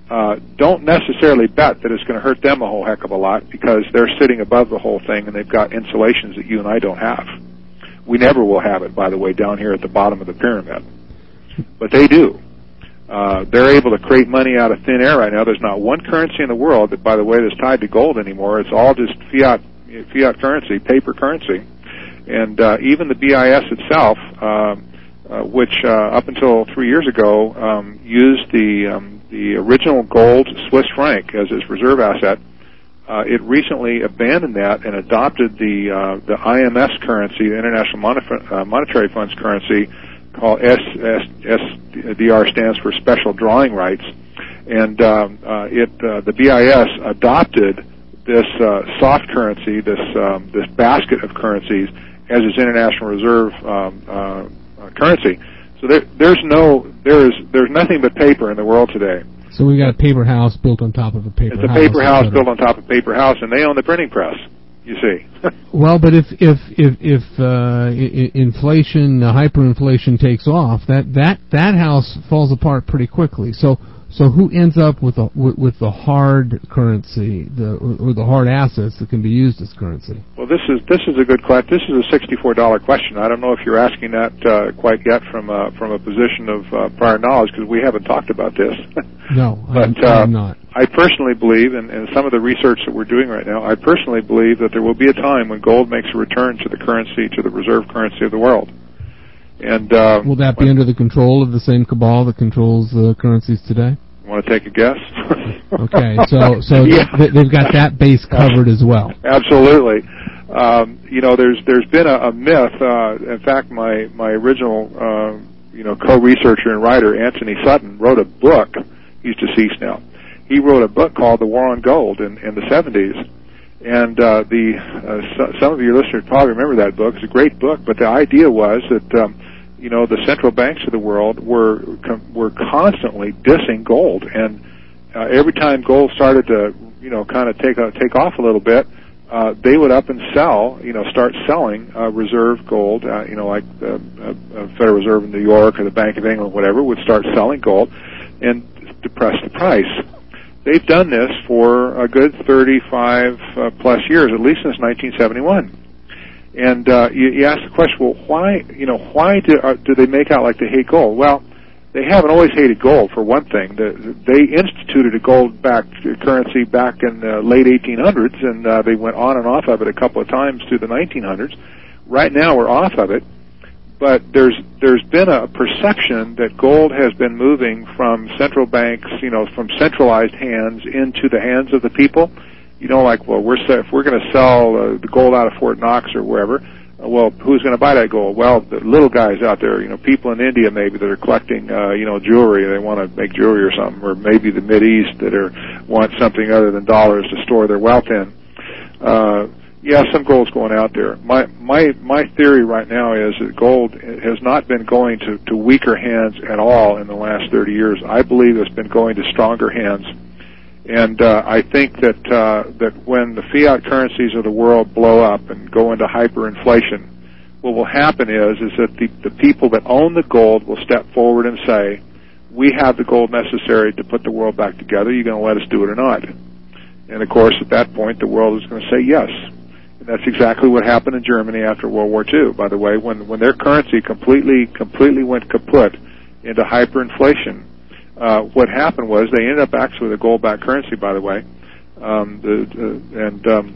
uh, don't necessarily bet that it's going to hurt them a whole heck of a lot, because they're sitting above the whole thing and they've got insulations that you and I don't have. We never will have it, by the way, down here at the bottom of the pyramid. But they do. Uh, they're able to create money out of thin air right now. There's not one currency in the world that, by the way, that's tied to gold anymore. It's all just fiat fiat currency, paper currency. And uh, even the B I S itself, uh, uh, which uh, up until three years ago um, used the um, the original gold Swiss franc as its reserve asset, uh, it recently abandoned that and adopted the uh, the I M S currency, the International Monif- uh, Monetary Fund's currency, called S S D R, stands for Special Drawing Rights, and um, uh, it uh, the B I S adopted this uh, soft currency, this um, this basket of currencies, as its international reserve um, uh, uh, currency. So there, there's no there's there's nothing but paper in the world today. So we got a paper house built on top of a paper house. It's a house paper house built on top of a paper house, and they own the printing press. You see. Well, but if if if, if uh, I- inflation, uh, hyperinflation takes off, that, that that house falls apart pretty quickly. So so who ends up with the with, with the hard currency, the or the hard assets that can be used as currency? Well, this is this is a good question. This is a sixty-four dollar question. I don't know if you're asking that uh, quite yet from a, from a position of uh, prior knowledge, because we haven't talked about this. No, but I'm, uh, I'm not. I personally believe, and, and some of the research that we're doing right now, I personally believe that there will be a time when gold makes a return to the currency, to the reserve currency of the world. And uh, will that be when, under the control of the same cabal that controls uh, currencies today? Want to take a guess? Okay, so so yeah. th- they've got that base covered as well. Absolutely. Um, you know, there's there's been a, a myth. Uh, in fact, my my original uh, you know co-researcher and writer, Anthony Sutton, wrote a book. He's deceased now. He wrote a book called The War on Gold in, in the seventies. And uh, the uh, so, some of your listeners probably remember that book. It's a great book, but the idea was that um, you know the central banks of the world were com- were constantly dissing gold, and uh, every time gold started to you know kind of take a, take off a little bit, uh, they would up and sell, you know, start selling uh, reserve gold, uh, you know, like the uh, Federal Reserve in New York or the Bank of England, whatever, would start selling gold and depress the price. They've done this for a good thirty-five uh, plus years, at least since nineteen seventy-one. And uh, you, you ask the question, well, why, you know, why do, uh, do they make out like they hate gold? Well, they haven't always hated gold, for one thing. The, they instituted a gold-backed currency back in the late eighteen hundreds, and uh, they went on and off of it a couple of times through the nineteen hundreds. Right now, we're off of it. But there's there's been a perception that gold has been moving from central banks, you know, from centralized hands into the hands of the people. You know, like, well, we're if we're going to sell uh, the gold out of Fort Knox or wherever, uh, well, who's going to buy that gold? Well, the little guys out there, you know, people in India maybe that are collecting, uh, you know, jewelry. They want to make jewelry or something, or maybe the Mideast that are want something other than dollars to store their wealth in. Uh, Yeah, some gold's going out there. My my my theory right now is that gold has not been going to, to weaker hands at all in the last thirty years. I believe it's been going to stronger hands, and uh, I think that uh, that when the fiat currencies of the world blow up and go into hyperinflation, what will happen is is that the, the people that own the gold will step forward and say, "We have the gold necessary to put the world back together. Are you going to let us do it or not?" And of course, at that point, the world is going to say yes. That's exactly what happened in Germany after World War Two, by the way, when when their currency completely completely went kaput into hyperinflation. Uh, what happened was they ended up actually with a gold-backed currency, by the way, um, the, the, and um,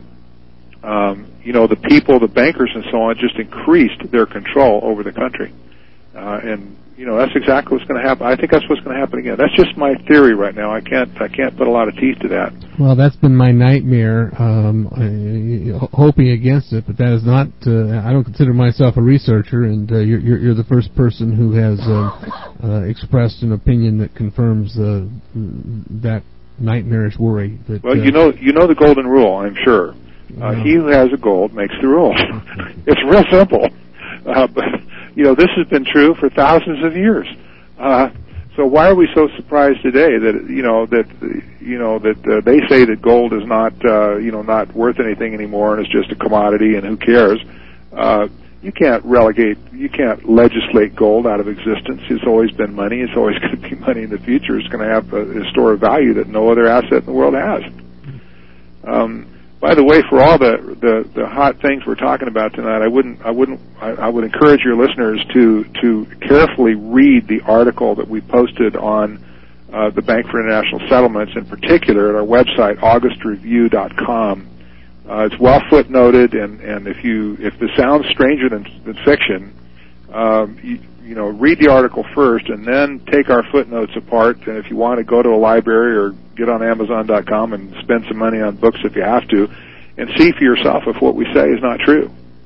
um, you know the people, the bankers, and so on, just increased their control over the country, uh, and you know that's exactly what's going to happen. I think that's what's going to happen again. That's just my theory right now. I can't I can't put a lot of teeth to that. Well, that's been my nightmare, um, uh, hoping against it, but that is not, uh, I don't consider myself a researcher, and uh, you're, you're, you're the first person who has uh, uh, expressed an opinion that confirms uh, that nightmarish worry. That, well, uh, you know you know the golden rule, I'm sure. Uh, he who has a gold makes the rule. It's real simple. Uh, but, you know, this has been true for thousands of years. Uh, So why are we so surprised today that you know that you know that uh, they say that gold is not uh, you know not worth anything anymore and it's just a commodity and who cares? Uh, you can't relegate, you can't legislate gold out of existence. It's always been money. It's always going to be money in the future. It's going to have a, a store of value that no other asset in the world has. Um, by the way, for all the, the, the hot things we're talking about tonight, I wouldn't, I wouldn't, I, I would encourage your listeners to to carefully read the article that we posted on uh, the Bank for International Settlements, in particular at our website, august review dot com. Uh, it's well footnoted, and, and if you if this sounds stranger than, than fiction, um, you, you know, read the article first, and then take our footnotes apart. And if you want to go to a library or get on amazon dot com and spend some money on books if you have to, and see for yourself if what we say is not true.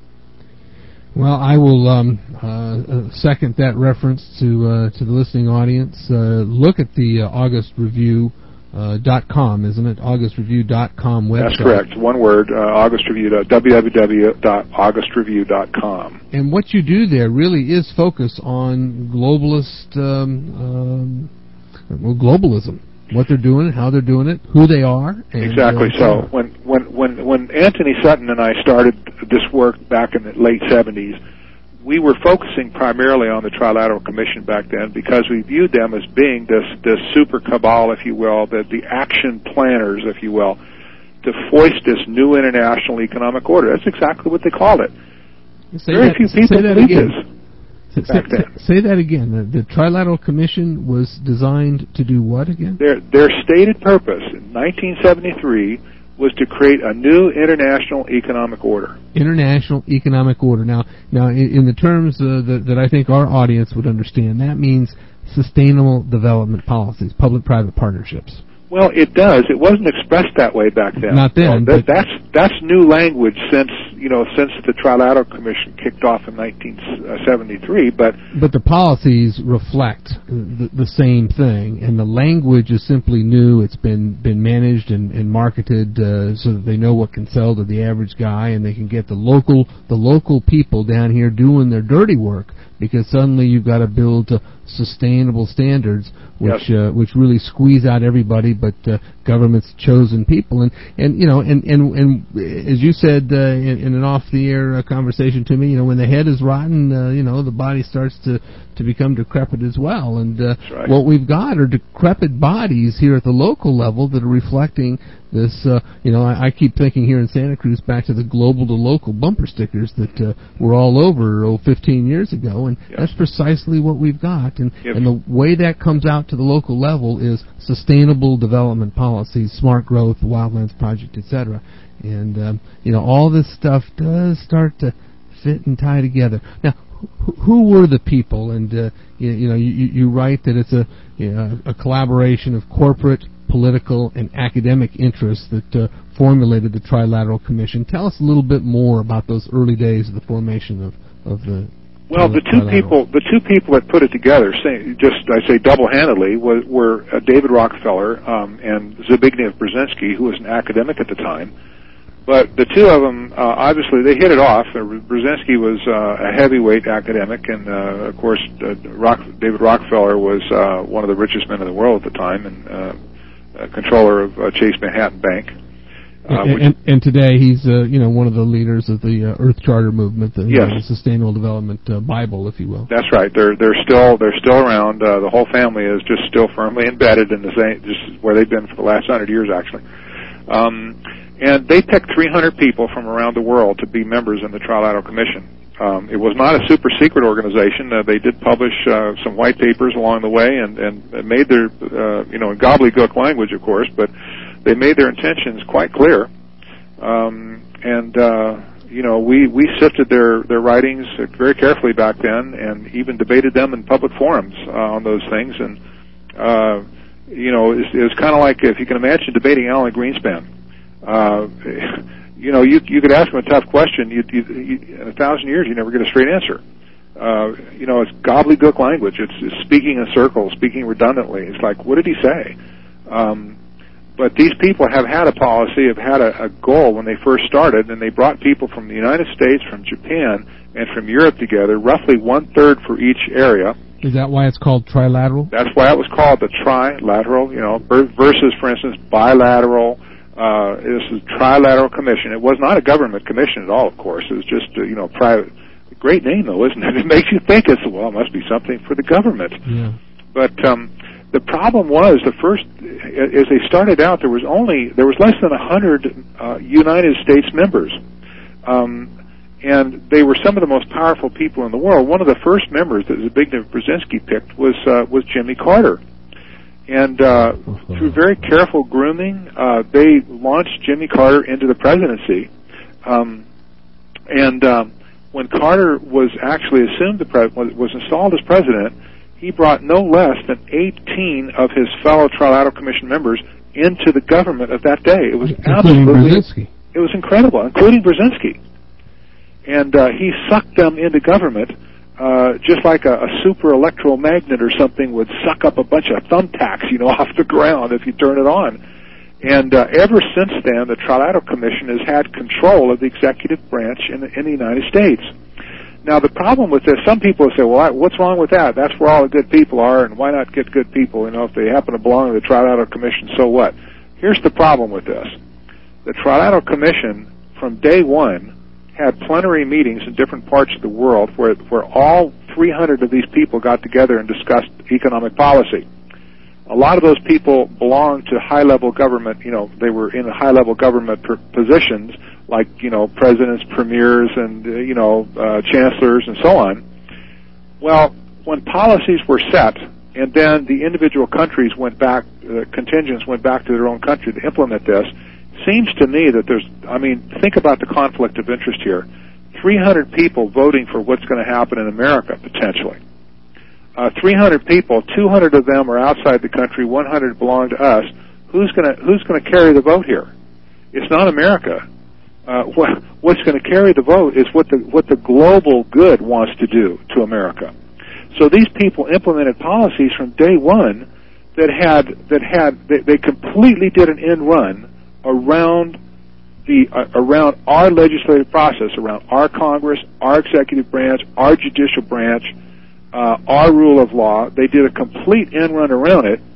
Well, I will um, uh, second that reference to uh, to the listening audience. Uh, look at the uh, August Review. Uh, dot com, isn't it? august review dot com website. That's correct. One word, uh, August Review, w w w dot august review dot com. And what you do there really is focus on globalist, um, um, well, globalism. What they're doing, how they're doing it, who they are. And, exactly. Uh, so when, when, when, when Anthony Sutton and I started this work back in the late seventies, we were focusing primarily on the Trilateral Commission back then because we viewed them as being this, this super cabal, if you will, the, the action planners, if you will, to foist this new international economic order. That's exactly what they called it. Say Very that, few people say that believe again. this Say, back then. Say, say that again. The, the Trilateral Commission was designed to do what again? Their, their stated purpose in nineteen seventy-three was to create a new international economic order. International economic order. Now, now, in, in the terms uh, that, that I think our audience would understand, that means sustainable development policies, public-private partnerships. Well, it does. It wasn't expressed that way back then. Not then. Well, that, that's that's new language since you know since the Trilateral Commission kicked off in nineteen seventy-three. But but the policies reflect the, the same thing, and the language is simply new. It's been been managed and, and marketed uh, so that they know what can sell to the average guy, and they can get the local the local people down here doing their dirty work. Because suddenly you've got to build uh, sustainable standards, which yes. uh, which really squeeze out everybody but uh, government's chosen people. And, and you know, and, and, and as you said uh, in, in an off-the-air uh, conversation to me, you know, when the head is rotten, uh, you know, the body starts to, to become decrepit as well. And uh, right. what we've got are decrepit bodies here at the local level that are reflecting this, uh, you know, I, I keep thinking here in Santa Cruz back to the global to local bumper stickers that uh, were all over oh, fifteen years ago, and yes. that's precisely what we've got. And, yep. and the way that comes out to the local level is sustainable development policies, smart growth, Wildlands Project, et cetera. And, um, you know, all this stuff does start to fit and tie together. Now, wh- who were the people? And, uh, you, you know, you, you write that it's a, you know, a collaboration of corporate, political, and academic interests that uh, formulated the Trilateral Commission. Tell us a little bit more about those early days of the formation of, of the Well, the two people, the two people that put it together, say, just I say double-handedly, was, were uh, David Rockefeller um, and Zbigniew Brzezinski, who was an academic at the time. But the two of them, uh, obviously, they hit it off. Uh, Brzezinski was uh, a heavyweight academic, and uh, of course, uh, Rock, David Rockefeller was uh, one of the richest men in the world at the time, and uh, a controller of uh, Chase Manhattan Bank. Uh, and, and, and today he's, uh, you know, one of the leaders of the uh, Earth Charter movement, the, yes. you know, the Sustainable Development uh, Bible, if you will. That's right. They're they're still they're still around. Uh, the whole family is just still firmly embedded in the same, just where they've been for the last hundred years, actually. Um, and they picked three hundred people from around the world to be members in the Trilateral Commission. Um, it was not a super secret organization. Uh, they did publish uh, some white papers along the way, and and made their uh, you know in gobbledygook language, of course, but they made their intentions quite clear. Um, and uh, you know we we sifted their their writings very carefully back then, and even debated them in public forums uh, on those things. And uh, you know it was, it was kind of like, if you can imagine, debating Alan Greenspan. Uh, You know, you you could ask him a tough question. You, you, you, in a thousand years, you never get a straight answer. Uh, you know, it's gobbledygook language. It's, it's speaking in circles, speaking redundantly. It's like, what did he say? Um, but these people have had a policy, have had a, a goal when they first started, and they brought people from the United States, from Japan, and from Europe together, roughly one-third for each area. Is that why it's called trilateral? That's why it was called the trilateral, you know, versus, for instance, bilateral. Uh, this is Trilateral Commission. It was not a government commission at all, of course. It was just, uh, you know, private great name, though, isn't it? It makes you think it's, well, it must be something for the government. Yeah. But um, the problem was, the first, as they started out, there was only, there was less than one hundred uh, United States members. Um, and they were some of the most powerful people in the world. One of the first members that Zbigniew Brzezinski picked was uh, was Jimmy Carter. And uh, through very careful grooming, uh, they launched Jimmy Carter into the presidency. Um, and um, when Carter was actually assumed the pre- was installed as president, he brought no less than eighteen of his fellow Trilateral Commission members into the government of that day. It was including Brzezinski. It was incredible, including Brzezinski. And uh, he sucked them into government uh, just like a, a super electromagnet or something would suck up a bunch of thumbtacks, you know, off the ground if you turn it on. And uh, ever since then, the Trilateral Commission has had control of the executive branch in the, in the United States. Now, the problem with this, some people say, well, what's wrong with that? That's where all the good people are, and why not get good people? You know, if they happen to belong to the Trilateral Commission, so what? Here's the problem with this. The Trilateral Commission, from day one, had plenary meetings in different parts of the world where where all three hundred of these people got together and discussed economic policy. A lot of those people belonged to high-level government, you know, they were in high-level government per- positions, like, you know, presidents, premiers, and, uh, you know, uh, chancellors, and so on. Well, when policies were set, and then the individual countries went back, uh, contingents went back to their own country to implement this, seems to me that there's, I mean, think about the conflict of interest here. three hundred people voting for what's going to happen in America, potentially. Uh, three hundred people, two hundred of them are outside the country, one hundred belong to us. Who's going to who's going to carry the vote here? It's not America. Uh, what, what's going to carry the vote is what the what the global good wants to do to America. So these people implemented policies from day one that had that had they, they completely did an end run around the uh, around our legislative process, around our Congress, our executive branch, our judicial branch, uh, our rule of law. They did a complete end run around it,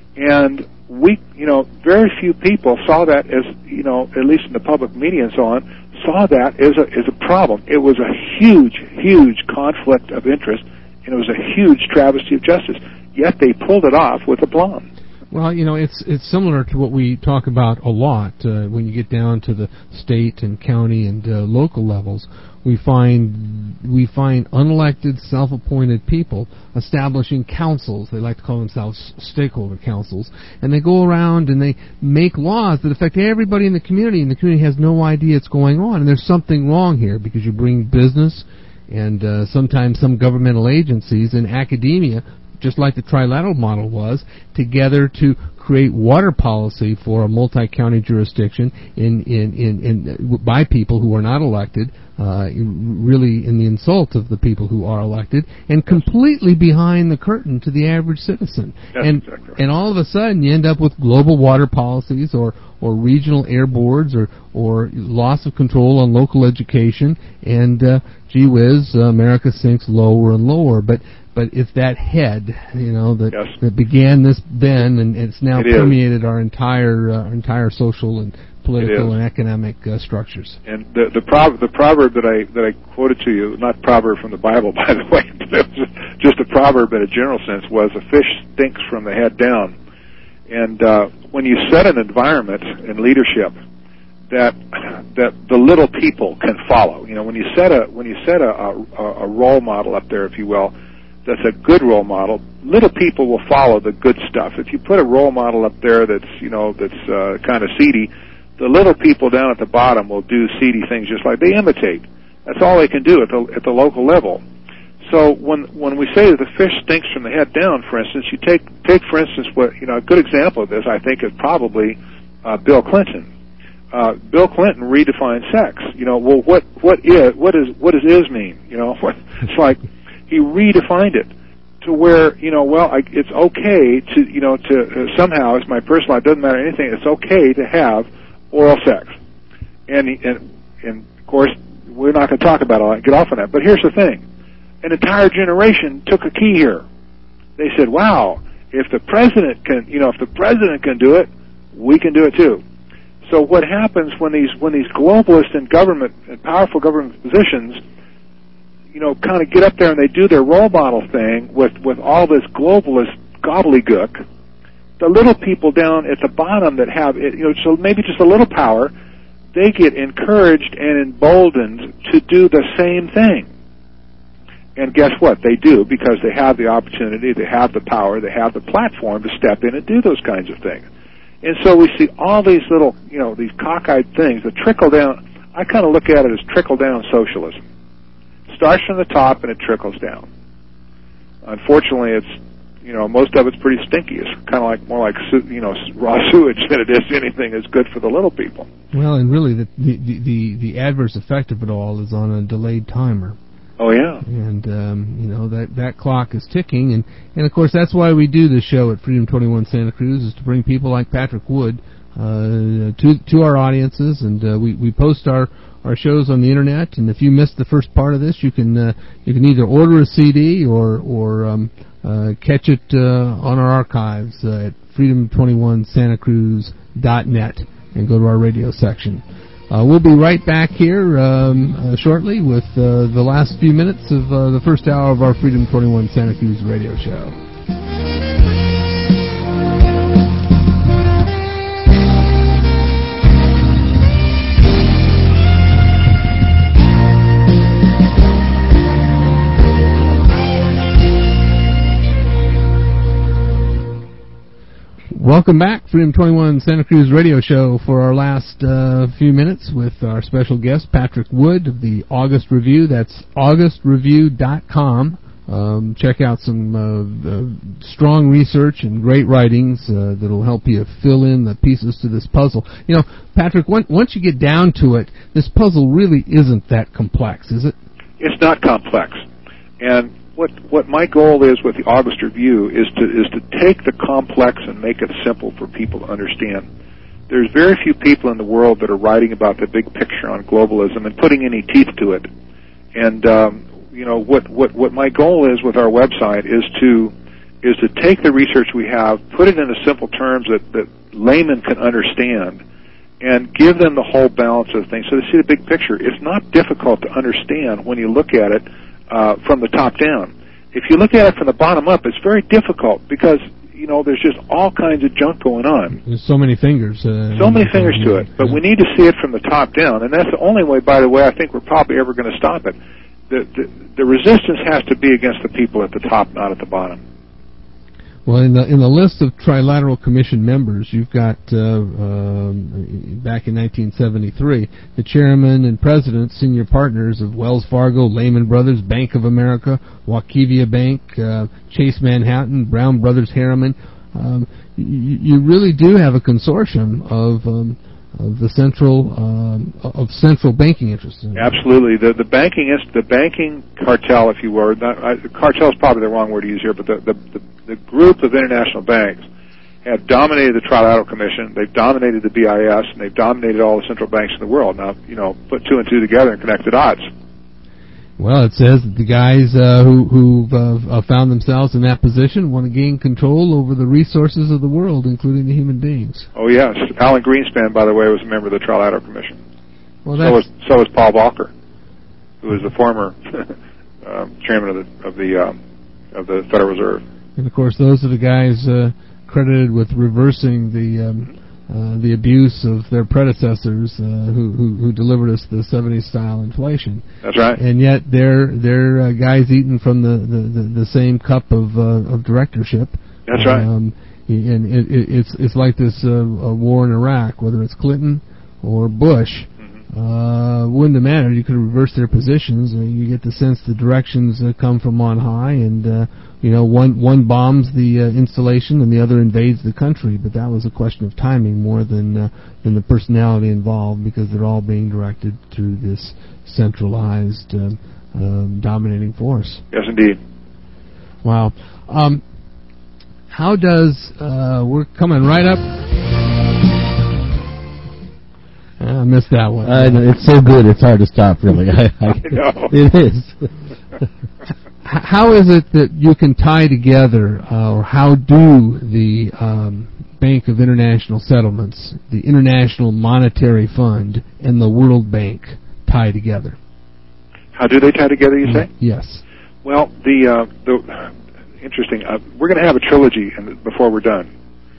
and we, you know, very few people saw that as, you know, at least in the public media and so on, saw that as a as a problem. It was a huge, huge conflict of interest, and it was a huge travesty of justice. Yet they pulled it off with aplomb. Well, you know, it's it's similar to what we talk about a lot uh, when you get down to the state and county and uh, local levels. We find we find unelected, self-appointed people establishing councils. They like to call themselves stakeholder councils, and they go around and they make laws that affect everybody in the community, and the community has no idea it's going on. And there's something wrong here because you bring business and uh, sometimes some governmental agencies and academia, just like the trilateral model was, together to create water policy for a multi-county jurisdiction in, in, in, in by people who are not elected, uh, really in the insult of the people who are elected, and completely behind the curtain to the average citizen. That's and exactly right. and all of a sudden you end up with global water policies or, or regional air boards or, or loss of control on local education, and uh, gee whiz, uh, America sinks lower and lower. But But if that head, you know, that, yes. that began this then, and it's now it permeated is. our entire uh, our entire social and political and economic uh, structures. And the the, prov- the proverb that I that I quoted to you, not proverb from the Bible, by the way, but it was just a proverb in a general sense, was a fish stinks from the head down. And uh, when you set an environment in leadership that that the little people can follow, you know, when you set a when you set a, a, a role model up there, if you will, that's a good role model, little people will follow the good stuff. If you put a role model up there that's, you know, that's uh, kind of seedy, the little people down at the bottom will do seedy things just like they imitate. That's all they can do at the at the local level. So when when we say that the fish stinks from the head down, for instance, you take take for instance what, you know, a good example of this I think is probably uh, Bill Clinton. Uh, Bill Clinton redefined sex. You know, well, what what is what is what does is mean? You know, what, it's like he redefined it to where, you know, well, I, it's okay to, you know, to uh, somehow, it's my personal life, it doesn't matter anything, it's okay to have oral sex. And, and, and of course, we're not going to talk about all that, get off on that, but here's the thing. An entire generation took a key here. They said, wow, if the president can, you know, if the president can do it, we can do it too. So what happens when these, when these globalists in government, and powerful government positions, you know, kind of get up there and they do their role model thing with, with all this globalist gobbledygook, the little people down at the bottom that have, you know, so maybe just a little power, they get encouraged and emboldened to do the same thing. And guess what? They do, because they have the opportunity, they have the power, they have the platform to step in and do those kinds of things. And so we see all these little, you know, these cockeyed things that trickle down. I kind of look at it as trickle-down socialism. It starts from the top and it trickles down. Unfortunately, it's, you know, most of it's pretty stinky. It's kind of like more like, you know, raw sewage than it is anything that's good for the little people. Well, and really, the the the, the adverse effect of it all is on a delayed timer. Oh, yeah. And, um, you know, that, that clock is ticking. And, and, of course, that's why we do this show at Freedom twenty-one Santa Cruz, is to bring people like Patrick Wood uh, to to our audiences. And uh, we, we post our, our shows on the Internet. And if you missed the first part of this, you can uh, you can either order a C D or, or um, uh, catch it uh, on our archives uh, at freedom twenty-one santa cruz dot net and go to our radio section. Uh, we'll be right back here um, uh, shortly with uh, the last few minutes of uh, the first hour of our Freedom twenty-one Santa Cruz radio show. Welcome back, Freedom twenty-one Santa Cruz radio show, for our last uh, few minutes with our special guest, Patrick Wood of the August Review. That's august review dot com. Um, check out some uh, uh, strong research and great writings uh, that'll help you fill in the pieces to this puzzle. You know, Patrick, one, once you get down to it, this puzzle really isn't that complex, is it? It's not complex. And What what my goal is with the August Review is to is to take the complex and make it simple for people to understand. There's very few people in the world that are writing about the big picture on globalism and putting any teeth to it. And um, you know what, what what my goal is with our website is to is to take the research we have, put it into simple terms that, that laymen can understand, and give them the whole balance of things so they see the big picture. It's not difficult to understand when you look at it Uh, from the top down. If you look at it from the bottom up, it's very difficult because, you know, there's just all kinds of junk going on. There's so many fingers. Uh, so many fingers to it. But yeah. We need to see it from the top down, and that's the only way, by the way, I think we're probably ever going to stop it. The, the, the resistance has to be against the people at the top, not at the bottom. Well, in the in the list of Trilateral Commission members, you've got, uh, um, back in nineteen seventy-three, the chairman and president, senior partners of Wells Fargo, Lehman Brothers, Bank of America, Wachovia Bank, uh, Chase Manhattan, Brown Brothers Harriman. Um, you, you really do have a consortium of um, of the central um, of central banking interests. Absolutely, the the banking is the banking cartel, if you were. Not, I, cartel is probably the wrong word to use here, but the the, the the group of international banks have dominated the Trilateral Commission. They've dominated the B I S, and they've dominated all the central banks in the world. Now, you know, put two and two together and connect the dots. Well, it says that the guys uh, who who've uh, found themselves in that position want to gain control over the resources of the world, including the human beings. Oh yes, Alan Greenspan, by the way, was a member of the Trilateral Commission. Well, so was so was Paul Volcker, who was the former um, chairman of the of the um, of the Federal Reserve. And of course, those are the guys uh, credited with reversing the um, uh, the abuse of their predecessors, uh, who, who who delivered us the seventies style inflation. That's right. And yet they're they're uh, guys eating from the, the, the, the same cup of uh, of directorship. That's right. Um, and it, it, it's it's like this uh, a war in Iraq, whether it's Clinton or Bush. Uh, wouldn't have mattered. You could reverse their positions. Uh, you get the sense the directions uh, come from on high, and uh, you know, one one bombs the uh, installation and the other invades the country. But that was a question of timing more than uh, than the personality involved, because they're all being directed through this centralized, uh, um, dominating force. Yes, indeed. Wow. Um, how does uh, we're coming right up? I missed that one. I know, it's so good, it's hard to stop, really. I, I, I know. It is. How is it that you can tie together, uh, or how do the um, Bank of International Settlements, the International Monetary Fund, and the World Bank tie together? How do they tie together, you say? Yes. Well, the uh, the interesting. Uh, we're going to have a trilogy in the, before we're done,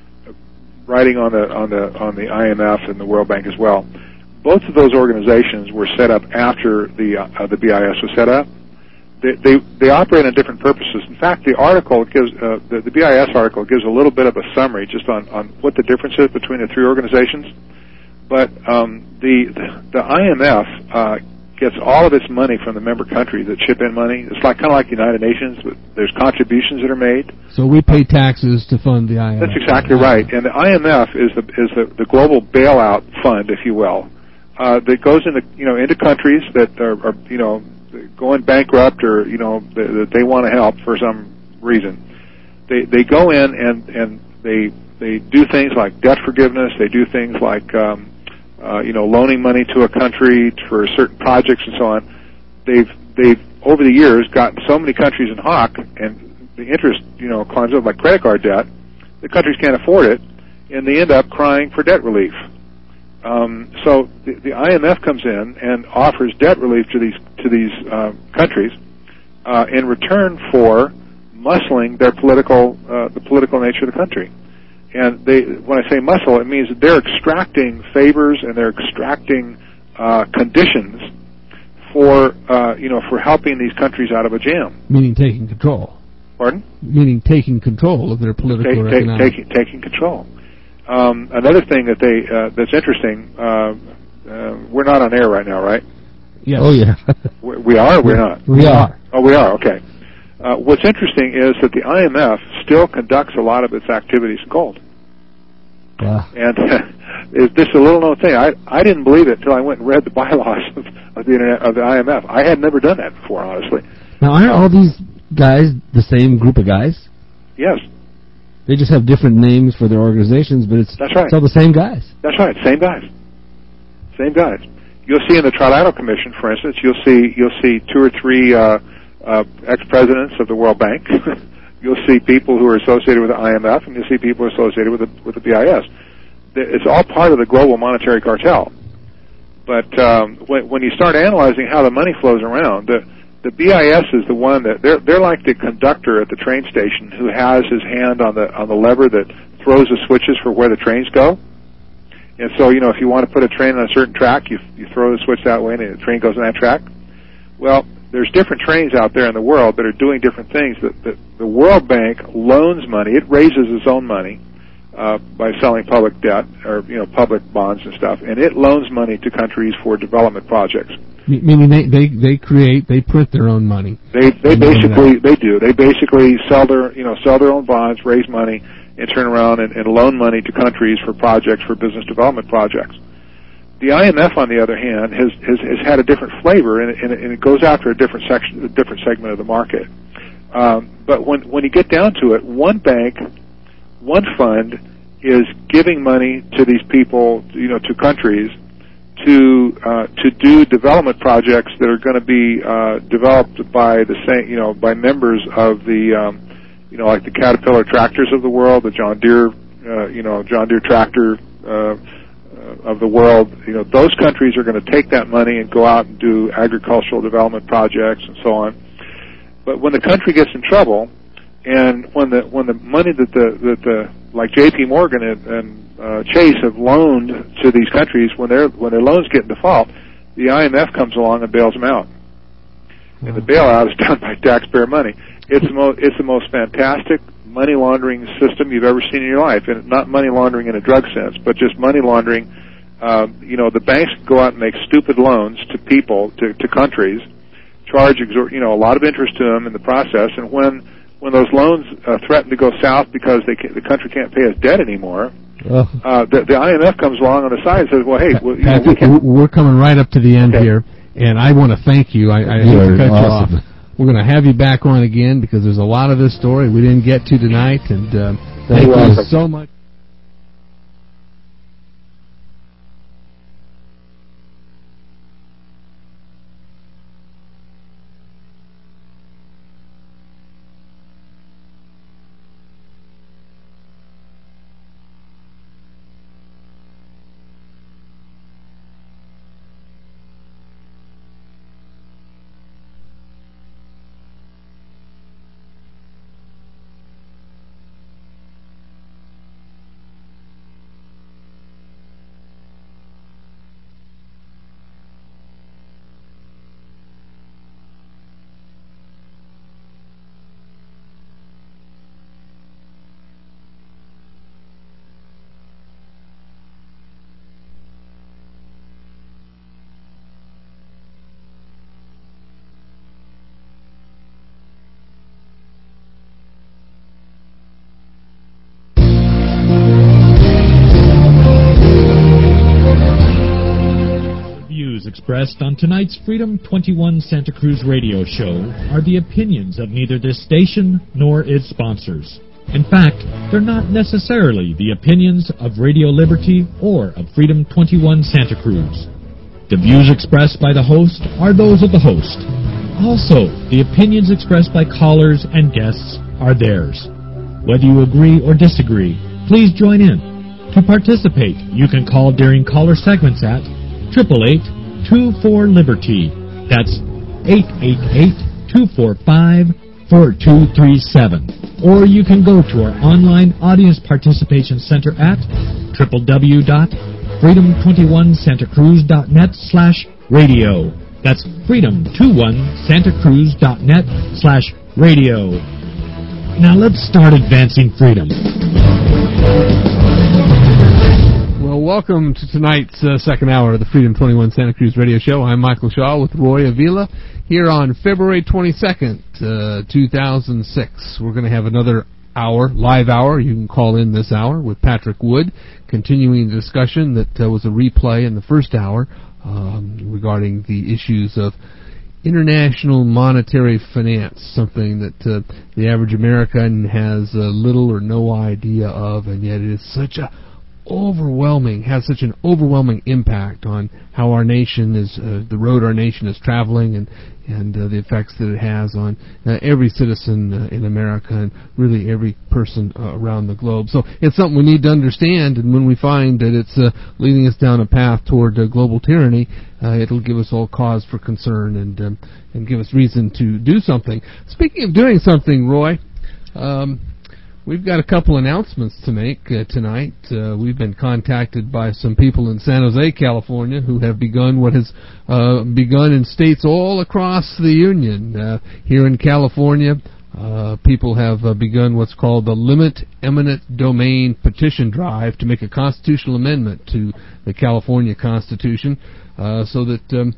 writing on the on the on the I M F and the World Bank as well. Both of those organizations were set up after the uh, the B I S was set up. They, they they operate on different purposes. In fact, the article gives uh, the, the B I S article gives a little bit of a summary just on, on what the difference is between the three organizations. But um, the the I M F uh, gets all of its money from the member countries that chip in money. It's like kind of like the United Nations. But there's contributions that are made. So we pay taxes to fund the I M F. That's exactly right. And the I M F is the is the, the global bailout fund, if you will, uh, that goes into you know into countries that are, are you know going bankrupt or you know that they want to help for some reason. They they go in and and they they do things like debt forgiveness. They do things like um, Uh, you know, loaning money to a country for certain projects and so on. They've they've over the years gotten so many countries in hock, and the interest, you know, climbs up like credit card debt. The countries can't afford it, and they end up crying for debt relief. Um, so the, the I M F comes in and offers debt relief to these to these uh, countries uh, in return for muscling their political uh, the political nature of the country. And they, when I say muscle, it means that they're extracting favors and they're extracting uh, conditions for, uh, you know, for helping these countries out of a jam. Meaning taking control. Pardon? Meaning taking control of their political take, or take, economic. Taking, taking control. Um, another thing that they uh, that's interesting. Uh, uh, we're not on air right now, right? Yes. Oh yeah. we, we are. Or we're not. We are. Oh, we are. Okay. Uh, what's interesting is that the I M F still conducts a lot of its activities in gold. Wow. And is this a little known thing? I I didn't believe it until I went and read the bylaws of, of the internet of the I M F. I had never done that before, honestly. Now, aren't um, all these guys the same group of guys? Yes. They just have different names for their organizations, but it's, That's right. it's all the same guys. That's right. Same guys. Same guys. You'll see in the Trilateral Commission, for instance, you'll see you'll see two or three uh, uh, ex-presidents of the World Bank. You'll see people who are associated with the I M F, and you'll see people associated with the with the B I S. It's all part of the global monetary cartel. But um, when, when you start analyzing how the money flows around, the the B I S is the one that they're they're like the conductor at the train station who has his hand on the on the lever that throws the switches for where the trains go. And so, you know, if you want to put a train on a certain track, you you throw the switch that way, and the train goes on that track. Well, there's different trains out there in the world that are doing different things. The, the, the World Bank loans money. It raises its own money uh, by selling public debt or, you know, public bonds and stuff, and it loans money to countries for development projects. Meaning they, they, they create, they print their own money. They they basically they do. They basically sell their you know sell their own bonds, raise money, and turn around and, and loan money to countries for projects for business development projects. The I M F, on the other hand, has, has, has had a different flavor, and it, and, it, and it goes after a different section, a different segment of the market. Um, but when when you get down to it, one bank, one fund is giving money to these people, you know, to countries, to uh, to do development projects that are going to be uh, developed by the same, you know, by members of the, um, you know, like the Caterpillar tractors of the world, the John Deere, uh, you know, John Deere tractor. Uh, of the world, you know, those countries are going to take that money and go out and do agricultural development projects and so on. But when the country gets in trouble, and when the when the money that the that the like J P Morgan and, and uh, Chase have loaned to these countries, when their when their loans get in default, the I M F comes along and bails them out. And the bailout is done by taxpayer money. It's the most it's the most fantastic money laundering system you've ever seen in your life, and not money laundering in a drug sense, but just money laundering. Uh, you know, the banks go out and make stupid loans to people, to, to countries, charge exor- you know a lot of interest to them in the process, and when when those loans uh, threaten to go south because they can, the country can't pay its debt anymore, Oh. uh, the, the I M F comes along on the side and says, "Well, hey, well, you know, we Patrick, can." we're coming right up to the end Okay. here, and I want to thank you. I, I hate You to are cut awesome. you off. We're going to have you back on again because there's a lot of this story we didn't get to tonight, and uh, thank You're you welcome. so much. expressed on tonight's Freedom twenty-one Santa Cruz radio show are the opinions of neither this station nor its sponsors. In fact, they're not necessarily the opinions of Radio Liberty or of Freedom twenty-one Santa Cruz. The views expressed by the host are those of the host. Also, the opinions expressed by callers and guests are theirs. Whether you agree or disagree, please join in. To participate, you can call during caller segments at eight eight eight, two four, Liberty. That's eight eight eight, two four five, four two three seven. Or you can go to our online audience participation center at w w w dot freedom twenty-one santa cruz dot net slash radio. That's freedom twenty-one santa cruz dot net slash radio. Now let's start advancing freedom. Well, welcome to tonight's uh, second hour of the Freedom twenty-one Santa Cruz radio show. I'm Michael Shaw with Roy Avila here on February twenty-second, uh, two thousand six. We're going to have another hour, live hour. You can call in this hour with Patrick Wood, continuing the discussion that uh, was a replay in the first hour um, regarding the issues of international monetary finance, something that uh, the average American has uh, little or no idea of, and yet it is such a overwhelming, has such an overwhelming impact on how our nation is, uh, the road our nation is traveling, and and uh, the effects that it has on uh, every citizen uh, in America and really every person uh, around the globe. So it's something we need to understand, and when we find that it's uh, leading us down a path toward uh, global tyranny, uh, it'll give us all cause for concern and um, and give us reason to do something. Speaking of doing something, Roy, um, we've got a couple announcements to make uh, tonight. Uh, we've been contacted by some people in San Jose, California, who have begun what has uh, begun in states all across the Union. Uh, here in California, uh, people have uh, begun what's called the Limit Eminent Domain Petition Drive to make a constitutional amendment to the California Constitution uh, so that um,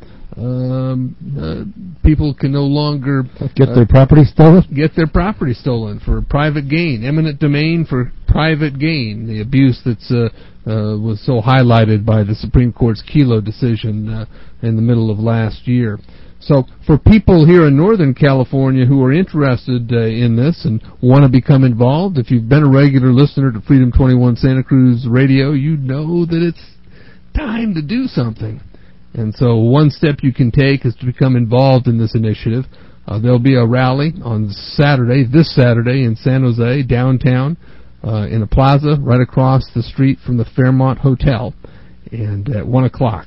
Um, uh, people can no longer get uh, their property stolen. Get their property stolen for private gain, eminent domain for private gain. The abuse that's uh, uh, was so highlighted by the Supreme Court's Kelo decision uh, in the middle of last year. So, for people here in Northern California who are interested uh, in this and want to become involved, if you've been a regular listener to Freedom twenty-one Santa Cruz Radio, you know that it's time to do something. And so one step you can take is to become involved in this initiative. Uh, there'll be a rally on Saturday, this Saturday, in San Jose, downtown, uh, in a plaza right across the street from the Fairmont Hotel, and at one o'clock.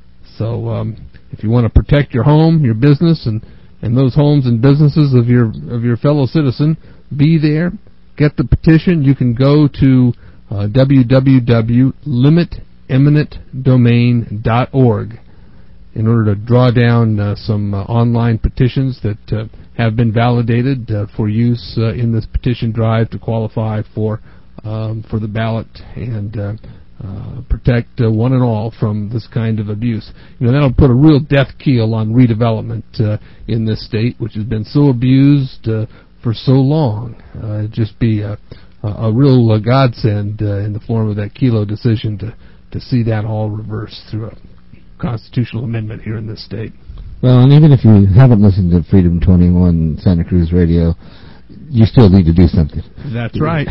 So um, if you want to protect your home, your business, and, and those homes and businesses of your of your fellow citizen, be there, get the petition. You can go to uh, w w w dot limit eminent domain dot org. in order to draw down uh, some uh, online petitions that uh, have been validated uh, for use uh, in this petition drive to qualify for um, for the ballot and uh, uh, protect uh, one and all from this kind of abuse. You know, that'll put a real death keel on redevelopment uh, in this state, which has been so abused uh, for so long. Uh, it'd just be a, a real uh, godsend uh, in the form of that Kelo decision to, to see that all reversed through a constitutional amendment here in this state. Well, and even if you haven't listened to Freedom twenty-one Santa Cruz Radio, you still need to do something. That's right.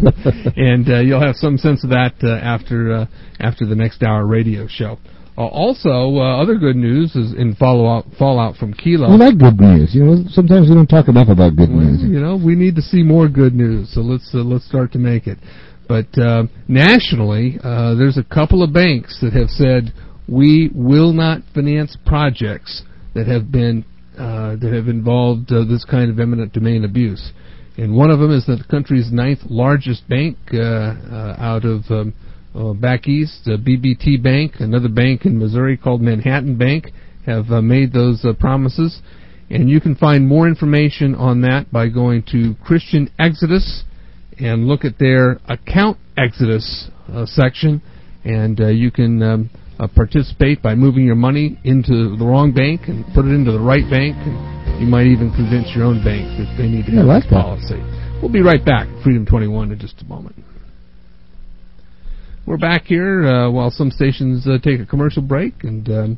And uh, you'll have some sense of that uh, after uh, after the next hour radio show. Uh, also, uh, other good news is in follow fallout from Kelo. We like good news. You know, sometimes we don't talk enough about good well, news. You know, we need to see more good news. So let's uh, let's start to make it. But uh, nationally, uh, there's a couple of banks that have said we will not finance projects that have been uh, that have involved uh, this kind of eminent domain abuse. And one of them is the country's ninth largest bank uh, uh, out of um, uh, back east, uh, B B T Bank. Another bank in Missouri called Manhattan Bank have uh, made those uh, promises. And you can find more information on that by going to Christian Exodus and look at their account Exodus uh, section, and uh, you can um, uh, participate by moving your money into the wrong bank and put it into the right bank. And you might even convince your own bank that they need to have yeah, this policy. That. We'll be right back. Freedom twenty-one in just a moment. We're back here uh, while some stations uh, take a commercial break, and um,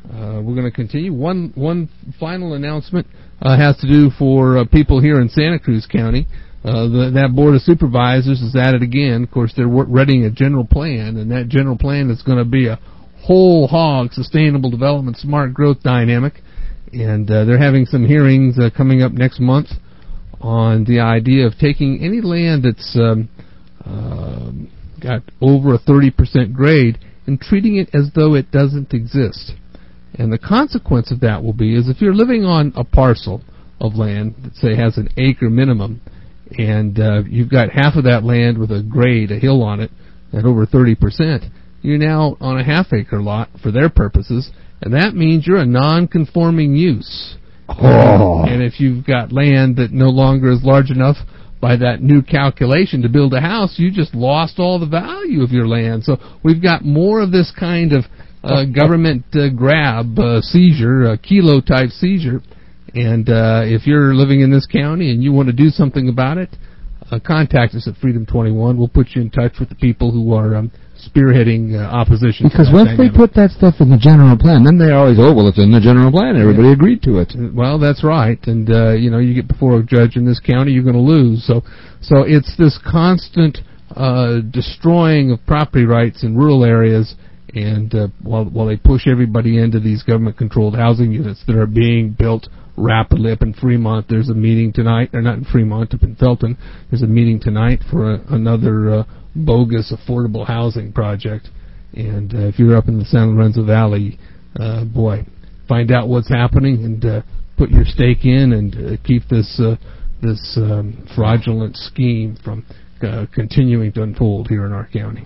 Uh, we're going to continue. One one final announcement uh, has to do for uh, people here in Santa Cruz County. Uh, the, that Board of Supervisors is at it again. Of course, they're readying a general plan, and that general plan is going to be a whole hog sustainable development, smart growth dynamic. And uh, they're having some hearings uh, coming up next month on the idea of taking any land that's um, uh, got over a thirty percent grade and treating it as though it doesn't exist. And the consequence of that will be is if you're living on a parcel of land that, say, has an acre minimum, and uh, you've got half of that land with a grade, a hill on it, at over thirty percent, you're now on a half-acre lot for their purposes, and that means you're a non-conforming use. Oh. And if you've got land that no longer is large enough by that new calculation to build a house, you just lost all the value of your land. So we've got more of this kind of uh, government uh, grab, uh, seizure, uh, kilo-type seizure. And uh, if you're living in this county and you want to do something about it, uh, contact us at Freedom twenty-one. We'll put you in touch with the people who are um, spearheading uh, opposition. Because once dynamic. they put that stuff in the general plan, then they always, oh, well, it's in the general plan. Everybody yeah. agreed to it. Well, that's right. And, uh, you know, you get before a judge in this county, you're going to lose. So so it's this constant uh, destroying of property rights in rural areas, and uh, while, while they push everybody into these government-controlled housing units that are being built rapidly. Up in Fremont, there's a meeting tonight, or not in Fremont, up in Felton, there's a meeting tonight for a, another uh, bogus affordable housing project. And uh, if you're up in the San Lorenzo Valley, uh, boy, find out what's happening and uh, put your stake in and uh, keep this uh, this um, fraudulent scheme from uh, continuing to unfold here in our county.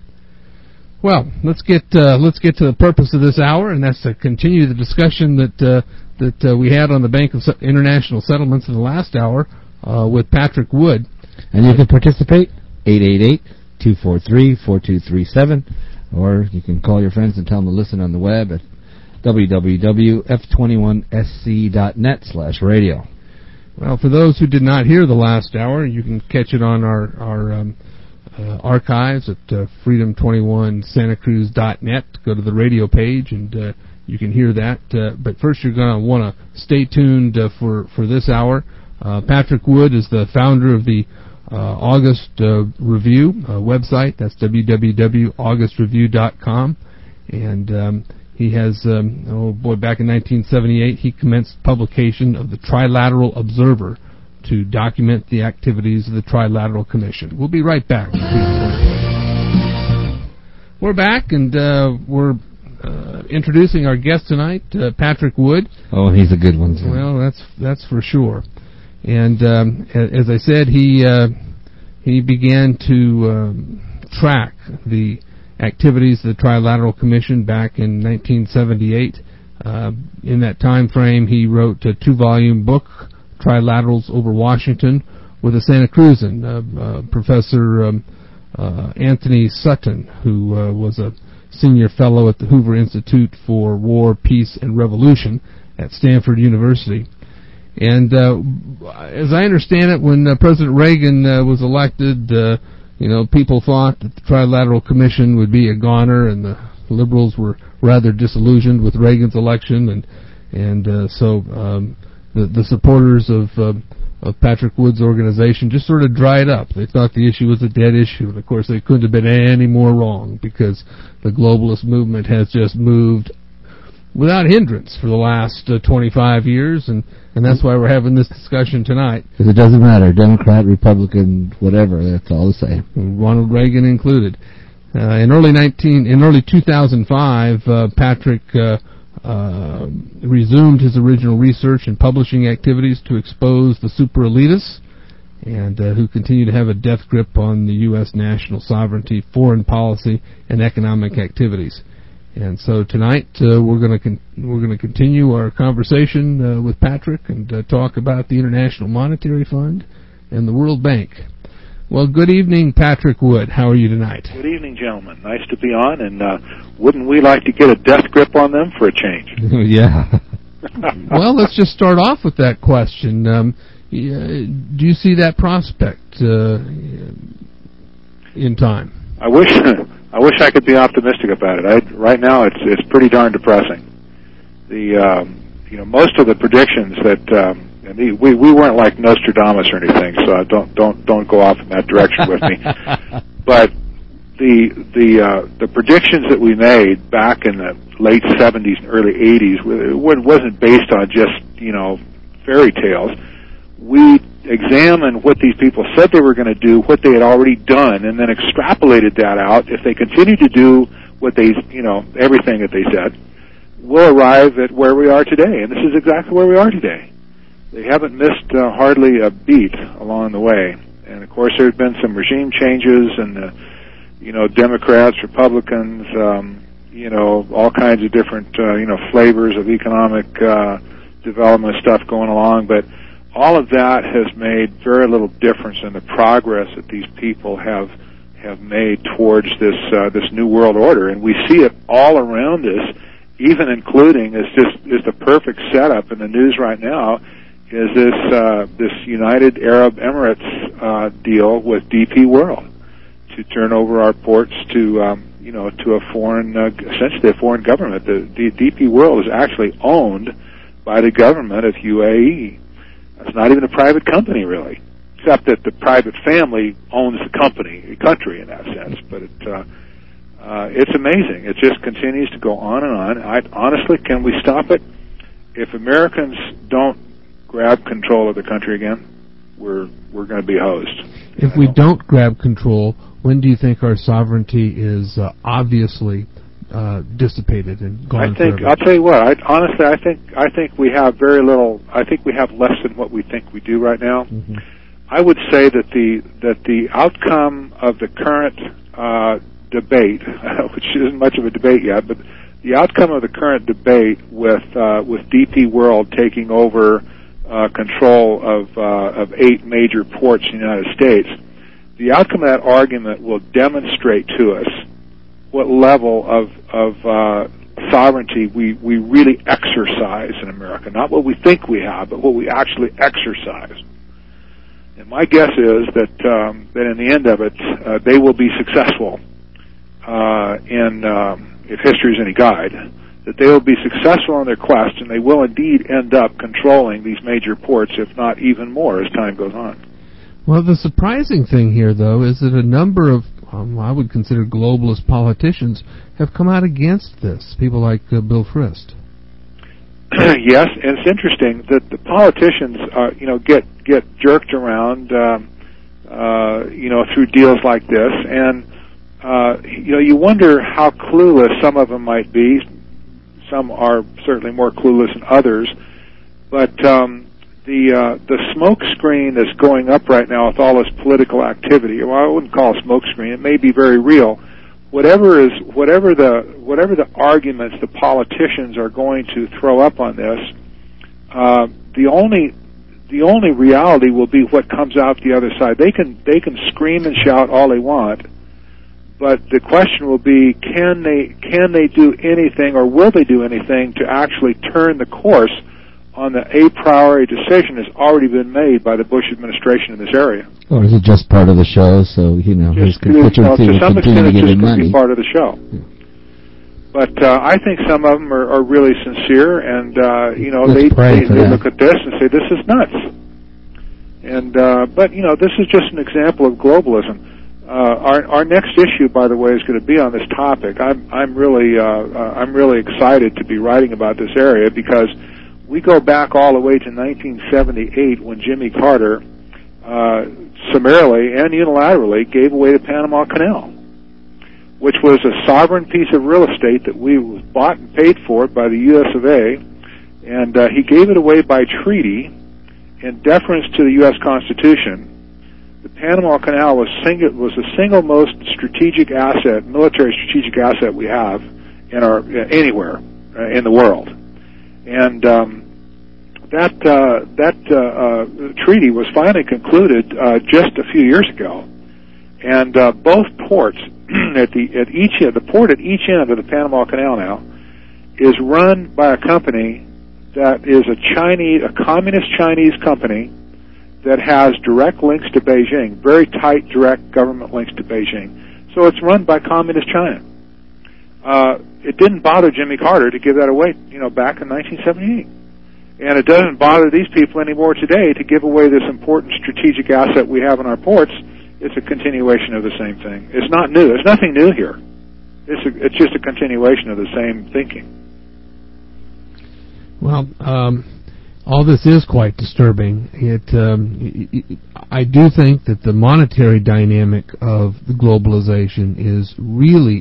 Well, let's get uh, let's get to the purpose of this hour, and that's to continue the discussion that uh, that uh, we had on the Bank of International Settlements in the last hour uh, with Patrick Wood. And you can participate, eight eight eight, two four three, four two three seven, or you can call your friends and tell them to listen on the web at w w w dot f twenty-one s c dot net slash radio. Well, for those who did not hear the last hour, you can catch it on our, our um, uh, archives at uh, freedom twenty-one santa cruz dot net. Go to the radio page and uh, you can hear that. Uh, but first you're going to want to stay tuned uh, for, for this hour. Uh, Patrick Wood is the founder of the uh, August uh, Review uh, website. That's w w w dot august review dot com. And um, he has, um, oh boy, back in nineteen seventy-eight, he commenced publication of the Trilateral Observer to document the activities of the Trilateral Commission. We'll be right back. We're back, and uh, we're uh, introducing our guest tonight, uh, Patrick Wood. Oh, he's a good one, too. Well, that's that's for sure. And um, as I said, he uh, he began to um, track the activities of the Trilateral Commission back in nineteen seventy-eight. Uh, in that time frame, he wrote a two-volume book, Trilaterals Over Washington, with a Santa Cruzan, uh, uh, Professor um, uh, Anthony Sutton, who uh, was a senior fellow at the Hoover Institute for War, Peace, and Revolution at Stanford University. And uh, as I understand it, when uh, President Reagan uh, was elected, uh, you know, people thought that the Trilateral Commission would be a goner, and the liberals were rather disillusioned with Reagan's election, and and uh, so um, the the supporters of uh, of Patrick Wood's organization just sort of dried up. They thought the issue was a dead issue, and of course they couldn't have been any more wrong, because the globalist movement has just moved without hindrance for the last uh, twenty-five years, and, and that's why we're having this discussion tonight. Because it doesn't matter, Democrat, Republican, whatever, that's all the same. Ronald Reagan included. Uh, in early nineteen, in early two thousand five, uh, Patrick uh, uh, resumed his original research and publishing activities to expose the super elitists, and uh, who continue to have a death grip on the U S national sovereignty, foreign policy, and economic activities. And so tonight uh, we're going to con- we're going to continue our conversation uh, with Patrick and uh, talk about the International Monetary Fund and the World Bank. Well, good evening, Patrick Wood. How are you tonight? Good evening, gentlemen. Nice to be on. And uh, wouldn't we like to get a death grip on them for a change? Yeah. Well, let's just start off with that question. Um, do you see that prospect uh, in time? I wish. I wish I could be optimistic about it. I, right now, it's it's pretty darn depressing. the um, you know most of the predictions that um, and the, we we weren't like Nostradamus or anything, so uh, don't don't don't go off in that direction with me. But the the uh, the predictions that we made back in the late seventies and early eighties, it wasn't based on just you know fairy tales. We examined what these people said they were going to do, what they had already done, and then extrapolated that out. If they continue to do what they, you know, everything that they said, we'll arrive at where we are today. And this is exactly where we are today. They haven't missed uh, hardly a beat along the way. And of course, there have been some regime changes, and uh, you know, Democrats, Republicans, um, you know, all kinds of different, uh, you know, flavors of economic uh, development stuff going along, but all of that has made very little difference in the progress that these people have have made towards this uh, this new world order, and we see it all around us, even including is just is the perfect setup in the news right now is this uh, this United Arab Emirates uh, deal with D P World to turn over our ports to um, you know to a foreign uh, essentially a foreign government. The, the D P World is actually owned by the government of U A E. It's not even a private company, really, except that the private family owns the company, the country in that sense. But it, uh, uh, it's amazing. It just continues to go on and on. I, honestly, can we stop it? If Americans don't grab control of the country again, we're we're going to be hosed. If we don't grab control, when do you think our sovereignty is uh, obviously Uh, dissipated and gone? I think forever? I'll tell you what. I, honestly, I think I think we have very little. I think we have less than what we think we do right now. Mm-hmm. I would say that the that the outcome of the current uh, debate, which isn't much of a debate yet, but the outcome of the current debate with uh, with D P World taking over uh, control of uh, of eight major ports in the United States, the outcome of that argument will demonstrate to us what level of of uh, sovereignty we, we really exercise in America. Not what we think we have, but what we actually exercise. And my guess is that um, that in the end of it, uh, they will be successful uh, in, um, if history is any guide, that they will be successful in their quest, and they will indeed end up controlling these major ports, if not even more, as time goes on. Well, the surprising thing here, though, is that a number of Um, I would consider globalist politicians have come out against this. People like uh, Bill Frist. Yes, and it's interesting that the politicians, uh, you know, get get jerked around, um, uh, you know, through deals like this, and uh, you know, you wonder how clueless some of them might be. Some are certainly more clueless than others, but um, The uh, the smoke screen that's going up right now with all this political activity. Well, I wouldn't call it smoke screen. It may be very real. Whatever is whatever the whatever the arguments the politicians are going to throw up on this, uh, the only the only reality will be what comes out the other side. They can they can scream and shout all they want, but the question will be: can they can they do anything, or will they do anything to actually turn the course on the a priori decision has already been made by the Bush administration in this area? Or is it just part of the show, so, you know, just, his constituency you know, to some will continue extent, to give it's him just money? part of the show. Yeah. But uh, I think some of them are, are really sincere, and, uh, you know, Let's they, they, they that. look at this and say, this is nuts. And uh, But, you know, this is just an example of globalism. Uh, our, our next issue, by the way, is going to be on this topic. I'm, I'm, really, uh, uh, I'm really excited to be writing about this area because we go back all the way to nineteen seventy-eight when Jimmy Carter uh, summarily and unilaterally gave away the Panama Canal, which was a sovereign piece of real estate that we bought and paid for by the U S of A, and uh, he gave it away by treaty in deference to the U S Constitution. The Panama Canal was, single, was the single most strategic asset, military strategic asset we have in our anywhere uh, in the world. And um, that uh, that uh, uh, treaty was finally concluded uh, just a few years ago, and uh, both ports at the at each end, the port at each end of the Panama Canal now is run by a company that is a Chinese, a communist Chinese company that has direct links to Beijing, very tight direct government links to Beijing. So it's run by communist China. uh, it didn't bother Jimmy Carter to give that away, you know, back in nineteen seventy-eight. And it doesn't bother these people anymore today to give away this important strategic asset we have in our ports. It's a continuation of the same thing. It's not new. There's nothing new here. It's a, it's just a continuation of the same thinking. Well, um, all this is quite disturbing. It, um, it, I do think that the monetary dynamic of the globalization is really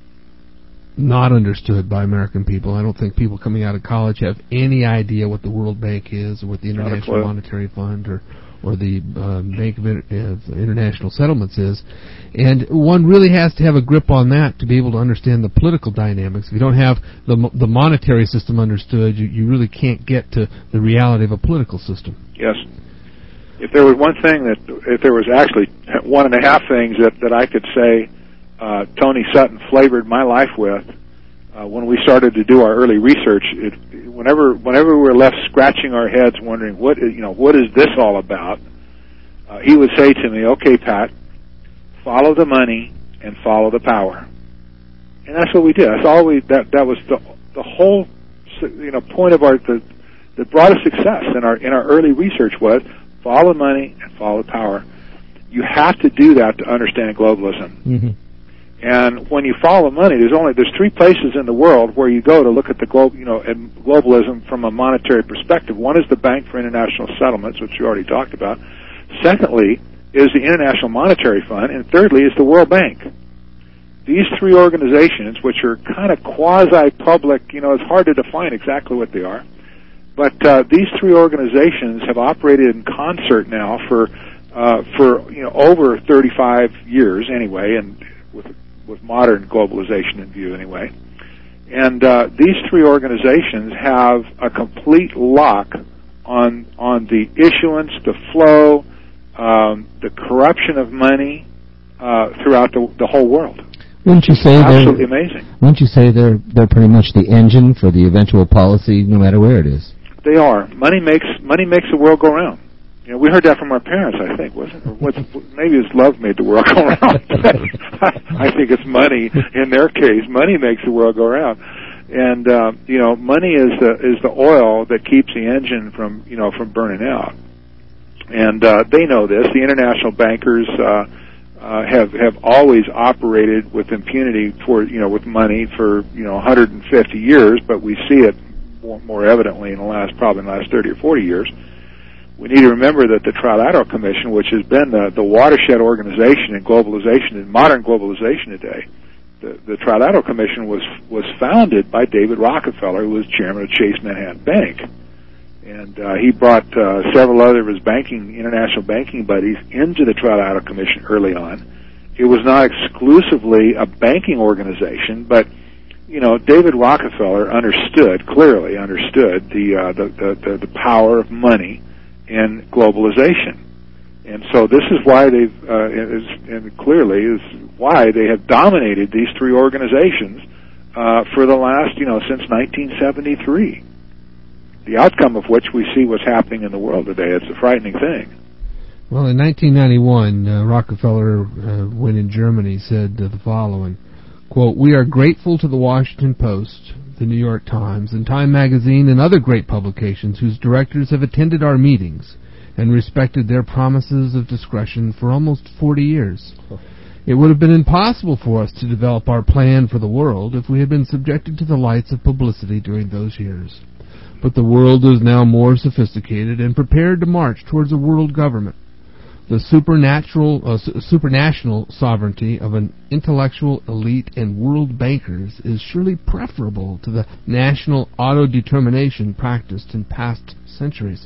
not understood by American people. I don't think people coming out of college have any idea what the World Bank is, or what the International Monetary Fund, or or the uh, Bank of, Inter- of International Settlements is. And one really has to have a grip on that to be able to understand the political dynamics. If you don't have the the monetary system understood, you, you really can't get to the reality of a political system. Yes. If there was one thing that, if there was actually one and a half things that, that I could say uh, Tony Sutton flavored my life with, uh, when we started to do our early research, it, whenever whenever we were left scratching our heads wondering what is, you know, what is this all about, uh, he would say to me, "Okay, Pat, follow the money and follow the power." And that's what we did. That's all we. That that was the the whole, you know, point of our the the broadest success in our in our early research was follow the money and follow the power. You have to do that to understand globalism. Mm-hmm. And when you follow money, there's only there's three places in the world where you go to look at the globe, you know, and globalism from a monetary perspective. One is the Bank for International Settlements, which you already talked about. Secondly is the International Monetary Fund, and thirdly is the World Bank. These three organizations, which are kind of quasi-public, you know, it's hard to define exactly what they are, but uh, these three organizations have operated in concert now for uh, for you know over thirty-five years anyway, and with with modern globalization in view anyway. And uh, these three organizations have a complete lock on on the issuance, the flow, um, the corruption of money uh, throughout the, the whole world. Wouldn't you say absolutely they're amazing? Wouldn't you say they're they're pretty much the engine for the eventual policy, no matter where it is? They are. Money makes money makes the world go round. You know, we heard that from our parents, I think, wasn't it? What, maybe it's love made the world go round. I think it's money in their case. Money makes the world go round, and uh, you know, money is the is the oil that keeps the engine from you know from burning out. And uh, they know this. The international bankers uh, uh, have have always operated with impunity for you know with money for you know one hundred fifty years, but we see it more, more evidently in the last probably in the last thirty or forty years. We need to remember that the Trilateral Commission, which has been the, the watershed organization in globalization, in modern globalization today, the, the Trilateral Commission was was founded by David Rockefeller, who was chairman of Chase Manhattan Bank. And uh, he brought uh, several other of his banking, international banking buddies into the Trilateral Commission early on. It was not exclusively a banking organization, but you know, David Rockefeller understood, clearly understood, the, uh, the, the, the, the power of money in globalization. And so this is why they've, uh, is, and clearly is why they have dominated these three organizations uh, for the last, you know, since nineteen seventy-three. The outcome of which we see what's happening in the world today. It's a frightening thing. Well, in nineteen ninety-one, uh, Rockefeller, uh, when in Germany, said uh, the following, quote, "We are grateful to the Washington Post, the New York Times, and Time Magazine, and other great publications whose directors have attended our meetings and respected their promises of discretion for almost forty years. It would have been impossible for us to develop our plan for the world if we had been subjected to the lights of publicity during those years. But the world is now more sophisticated and prepared to march towards a world government. The supernatural, uh, supranational sovereignty of an intellectual elite and world bankers is surely preferable to the national autodetermination practiced in past centuries."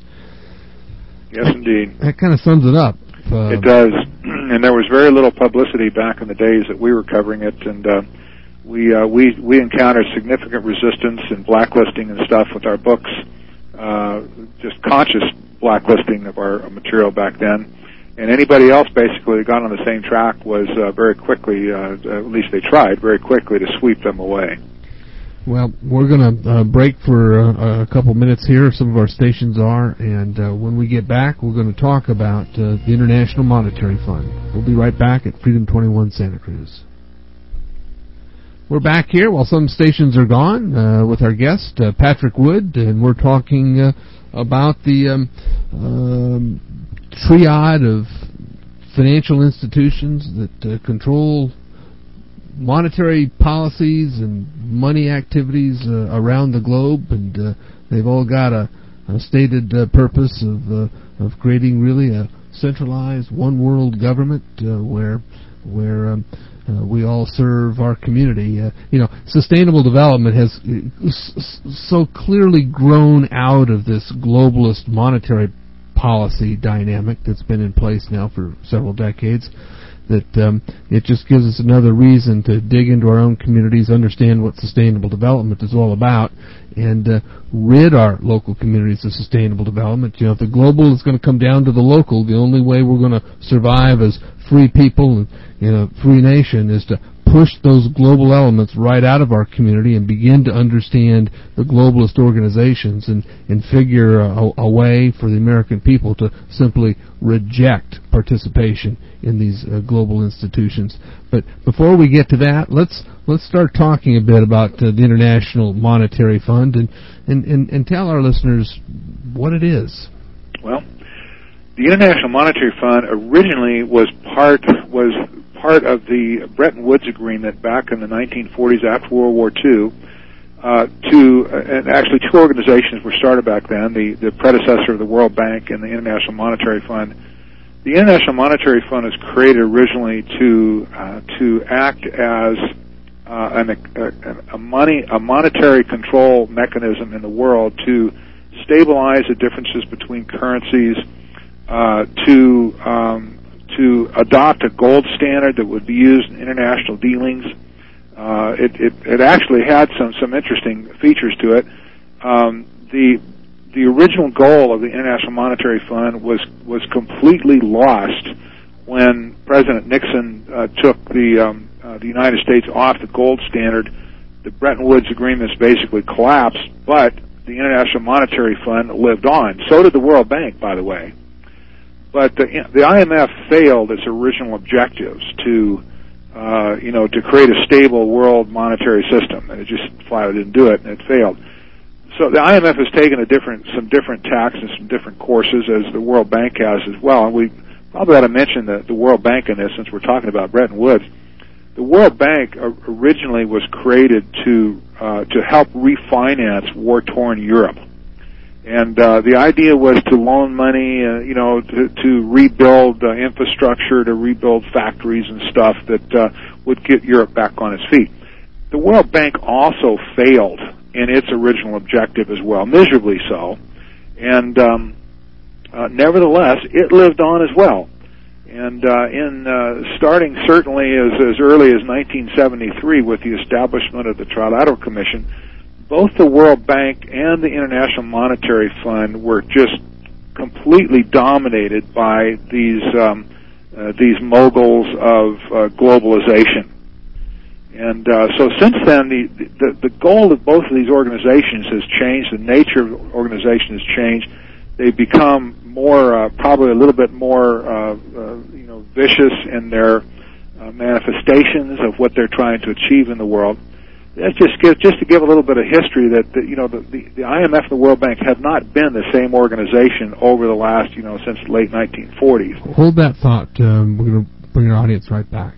Yes, indeed. That kind of sums it up. Uh, it does. And there was very little publicity back in the days that we were covering it, and uh, we uh, we we encountered significant resistance and blacklisting and stuff with our books, uh, just conscious blacklisting of our material back then. And anybody else basically that got on the same track was uh, very quickly, uh, at least they tried very quickly to sweep them away. Well, we're going to uh, break for uh, a couple minutes here, some of our stations are, and uh, when we get back, we're going to talk about uh, the International Monetary Fund. We'll be right back at Freedom twenty-one Santa Cruz. we're back here while some stations are gone uh, with our guest, uh, Patrick Wood, and we're talking uh, about the um, um, triad of financial institutions that uh, control monetary policies and money activities uh, around the globe, and uh, they've all got a, a stated uh, purpose of uh, of creating really a centralized one world government uh, where where um, uh, we all serve our community. Uh, you know, sustainable development has s- so clearly grown out of this globalist monetary policy dynamic that's been in place now for several decades, that um, it just gives us another reason to dig into our own communities, understand what sustainable development is all about, and uh, rid our local communities of sustainable development. You know, if the global is going to come down to the local, the only way we're going to survive as free people and, you know, free nation is to push those global elements right out of our community and begin to understand the globalist organizations and, and figure a, a way for the American people to simply reject participation in these uh, global institutions. But before we get to that, let's let's start talking a bit about uh, the International Monetary Fund and, and, and, and tell our listeners what it is. Well, the International Monetary Fund originally was part was part of the Bretton Woods Agreement back in the nineteen forties after World War Two. Uh, to uh, and actually two organizations were started back then, the, the predecessor of the World Bank and the International Monetary Fund. The International Monetary Fund was created originally to uh, to act as uh, an, a, a money a monetary control mechanism in the world to stabilize the differences between currencies, uh, to um, to adopt a gold standard that would be used in international dealings. Uh, it, it, it actually had some, some interesting features to it. Um, the the original goal of the International Monetary Fund was was completely lost when President Nixon uh, took the um, uh, the United States off the gold standard. The Bretton Woods agreements basically collapsed, but the International Monetary Fund lived on. So did the World Bank, by the way. But the, the I M F failed its original objectives to, uh, you know, to create a stable world monetary system, and it just flat out didn't do it, and it failed. So the I M F has taken a different, some different tacks and some different courses, as the World Bank has as well. And we probably ought to mention the, the World Bank in this, since we're talking about Bretton Woods. The World Bank originally was created to uh, to help refinance war-torn Europe. And uh, the idea was to loan money, uh, you know, to, to rebuild uh, infrastructure, to rebuild factories and stuff that uh, would get Europe back on its feet. The World Bank also failed in its original objective as well, miserably so. And um, uh, nevertheless, it lived on as well. And uh, in uh, starting certainly as, as early as nineteen seventy-three with the establishment of the Trilateral Commission, both the World Bank and the International Monetary Fund were just completely dominated by these um, uh, these moguls of uh, globalization. And uh, so since then, the, the the goal of both of these organizations has changed. The nature of the organization has changed. They've become more, uh, probably a little bit more, uh, uh, you know, vicious in their uh, manifestations of what they're trying to achieve in the world. That's just give, just to give a little bit of history that, that you know the, the, the I M F and the World Bank have not been the same organization over the last, you know, since the late nineteen forties. Hold that thought. Um, we're going to bring our audience right back.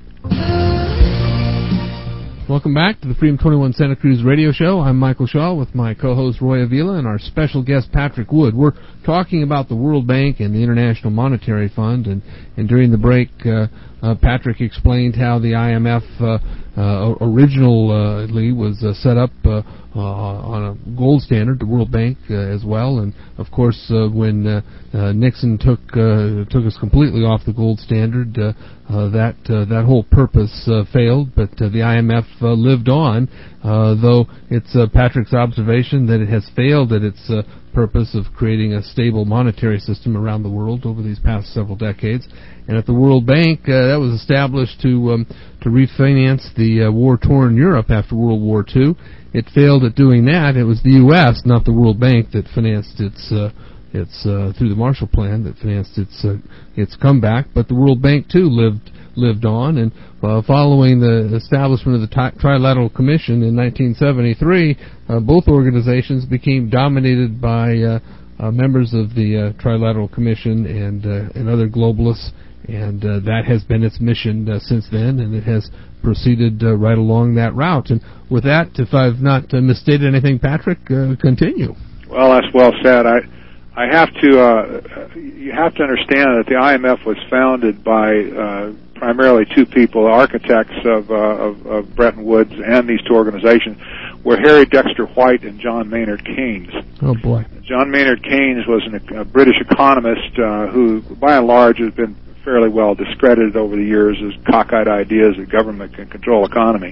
Welcome back to the Freedom twenty-one Santa Cruz radio show. I'm Michael Shaw with my co-host Roy Avila and our special guest Patrick Wood. We're talking about the World Bank and the International Monetary Fund, and, and during the break, uh, uh, Patrick explained how the I M F uh, uh, originally was uh, set up uh, uh, on a gold standard, the World Bank uh, as well, and of course uh, when uh, uh, Nixon took uh, took us completely off the gold standard, uh, uh, that uh, that whole purpose uh, failed, but uh, the I M F uh, lived on, uh, though it's uh, Patrick's observation that it has failed at its uh, purpose of creating a stable monetary system around the world over these past several decades. And at the World Bank, uh, that was established to um, to refinance the uh, war-torn Europe after World War Two. It failed at doing that. It was the U S, not the World Bank, that financed its uh, its uh, through the Marshall Plan that financed its uh, its comeback. But the World Bank too lived lived on, and uh, following the establishment of the Tri- Trilateral Commission in nineteen seventy-three, uh, both organizations became dominated by uh, uh, members of the uh, Trilateral Commission and uh, and other globalists, and uh, that has been its mission uh, since then, and it has proceeded uh, right along that route. And with that, if I've not uh, misstated anything, Patrick, uh, continue. Well, that's well said. I I have to uh, you have to understand that the I M F was founded by uh, primarily two people, architects of, uh, of of Bretton Woods and these two organizations, were Harry Dexter White and John Maynard Keynes. Oh boy! John Maynard Keynes was an, a British economist uh, who, by and large, has been fairly well discredited over the years as cockeyed ideas that government can control economy.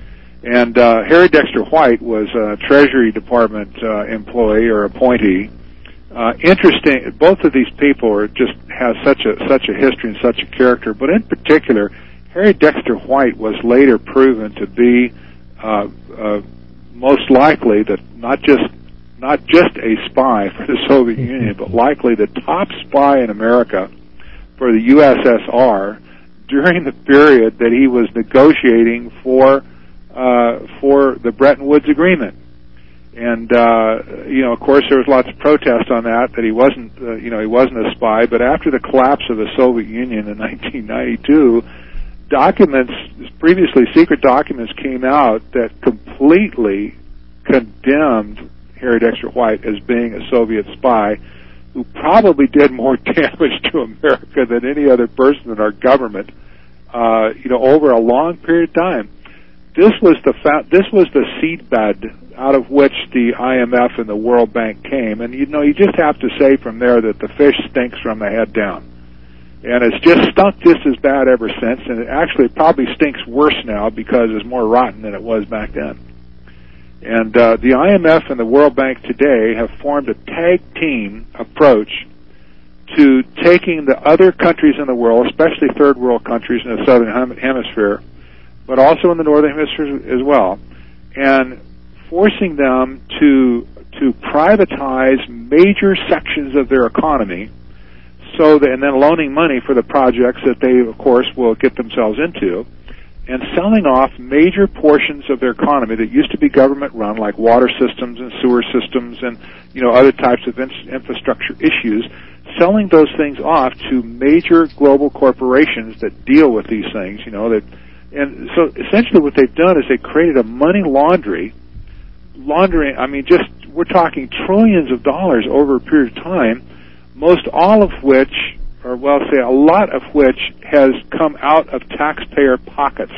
And uh, Harry Dexter White was a Treasury Department uh, employee or appointee. Uh, interesting. Both of these people are just have such a such a history and such a character. But in particular, Harry Dexter White was later proven to be uh, uh, most likely that not just not just a spy for the Soviet Union, but likely the top spy in America for the U S S R during the period that he was negotiating for uh, for the Bretton Woods Agreement. And, uh, you know, of course, there was lots of protest on that, that he wasn't, uh, you know, he wasn't a spy. But after the collapse of the Soviet Union in nineteen ninety-two, documents, previously secret documents came out that completely condemned Harry Dexter White as being a Soviet spy who probably did more damage to America than any other person in our government, uh, you know, over a long period of time. This was the fa- this was the seedbed out of which the I M F and the World Bank came, and you know you just have to say from there that the fish stinks from the head down, and it's just stunk just as bad ever since, and it actually probably stinks worse now because it's more rotten than it was back then. And uh, the I M F and the World Bank today have formed a tag team approach to taking the other countries in the world, especially third world countries in the southern hem- hemisphere, but also in the northern hemisphere as well, and forcing them to to privatize major sections of their economy, so that, and then loaning money for the projects that they, of course, will get themselves into, and selling off major portions of their economy that used to be government-run, like water systems and sewer systems and, you know, other types of in- infrastructure issues, selling those things off to major global corporations that deal with these things, you know, that. And so essentially what they've done is they created a money laundry, laundering, I mean, just, we're talking trillions of dollars over a period of time, most all of which, or well, say a lot of which has come out of taxpayer pockets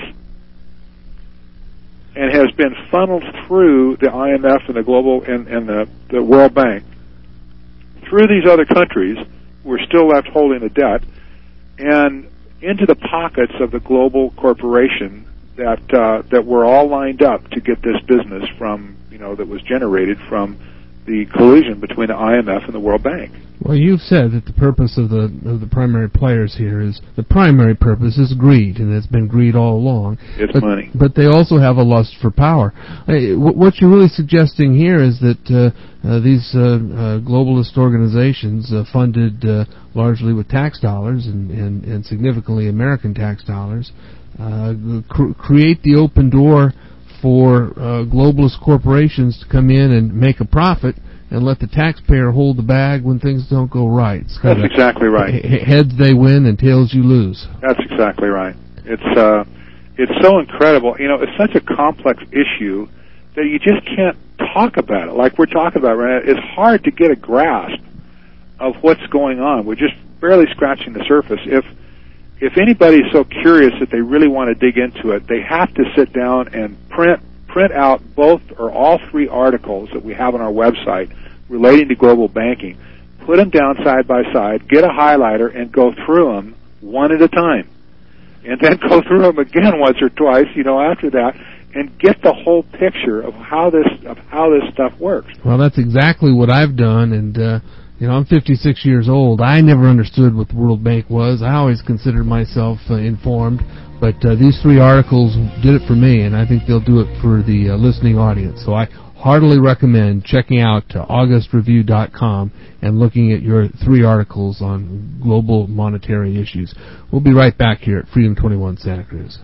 and has been funneled through the I M F and the global and, and the, the World Bank through these other countries. We're still left holding the debt, and into the pockets of the global corporation that uh, that were all lined up to get this business from, you know, that was generated from the collusion between the I M F and the World Bank. Well, you've said that the purpose of the of the primary players here is, the primary purpose is greed, and it's been greed all along. It's but, money. But they also have a lust for power. Uh, what you're really suggesting here is that uh, uh, these uh, uh, globalist organizations, uh, funded uh, largely with tax dollars and, and, and significantly American tax dollars, uh, cr- create the open door for uh, globalist corporations to come in and make a profit and let the taxpayer hold the bag when things don't go right. It's That's exactly right. H- heads they win and tails you lose. That's exactly right. It's uh, it's so incredible. You know, it's such a complex issue that you just can't talk about it like we're talking about right now. It's hard to get a grasp of what's going on. We're just barely scratching the surface. If if anybody's so curious that they really want to dig into it, they have to sit down and print print out both or all three articles that we have on our website relating to global banking, put them down side by side, get a highlighter, and go through them one at a time. And then go through them again once or twice, you know, after that, and get the whole picture of how this of how this stuff works. Well, that's exactly what I've done, and uh, you know, I'm fifty-six years old. I never understood what the World Bank was. I always considered myself uh, informed, But uh, these three articles did it for me, and I think they'll do it for the uh, listening audience. So I heartily recommend checking out uh, august review dot com and looking at your three articles on global monetary issues. We'll be right back here at Freedom twenty-one Santa Cruz.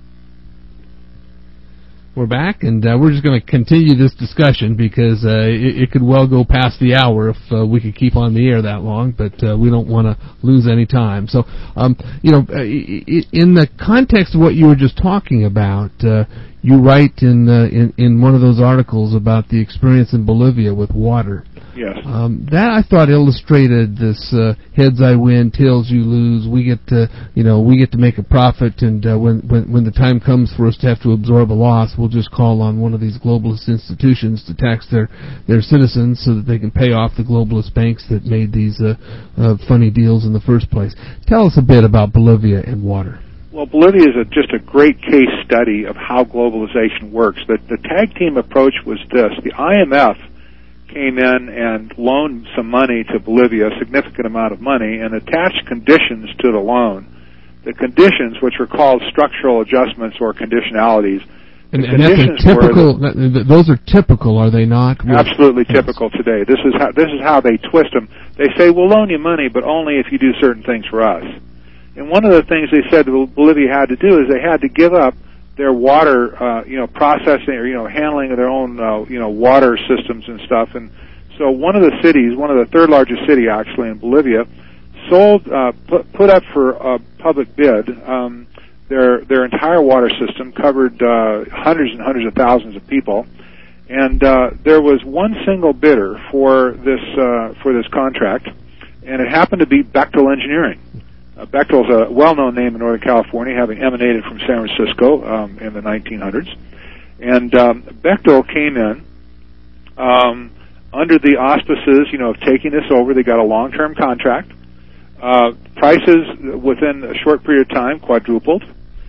We're back, and uh, we're just going to continue this discussion because uh, it, it could well go past the hour if uh, we could keep on the air that long, but uh, we don't want to lose any time. So, um, you know, in the context of what you were just talking about, uh, you write in, uh, in in one of those articles about the experience in Bolivia with water. Yes. Um, that I thought illustrated this uh, heads I win, tails you lose. We get to, you know, we get to make a profit, and uh, when, when when the time comes for us to have to absorb a loss, we'll just call on one of these globalist institutions to tax their their citizens so that they can pay off the globalist banks that made these uh, uh, funny deals in the first place. Tell us a bit about Bolivia and water. Well, Bolivia is a, just a great case study of how globalization works. The, the tag team approach was this: the I M F came in and loaned some money to Bolivia, a significant amount of money, and attached conditions to the loan. The conditions, which are called structural adjustments or conditionalities, and, and that's a typical. The, those are typical, are they not? Absolutely typical today. This is how this is how they twist them. They say we'll loan you money, but only if you do certain things for us. And one of the things they said Bolivia had to do is they had to give up their water, uh, you know, processing or, you know, handling of their own, uh, you know, water systems and stuff. And so one of the cities, one of the third largest city actually in Bolivia, sold, uh, put, put up for a public bid, um, their, their entire water system, covered, uh, hundreds and hundreds of thousands of people. And, uh, there was one single bidder for this, uh, for this contract, and it happened to be Bechtel Engineering. Uh, Bechtel is a well-known name in Northern California, having emanated from San Francisco um, in the nineteen hundreds. And um, Bechtel came in um, under the auspices, you know, of taking this over. They got a long-term contract. Uh, prices within a short period of time quadrupled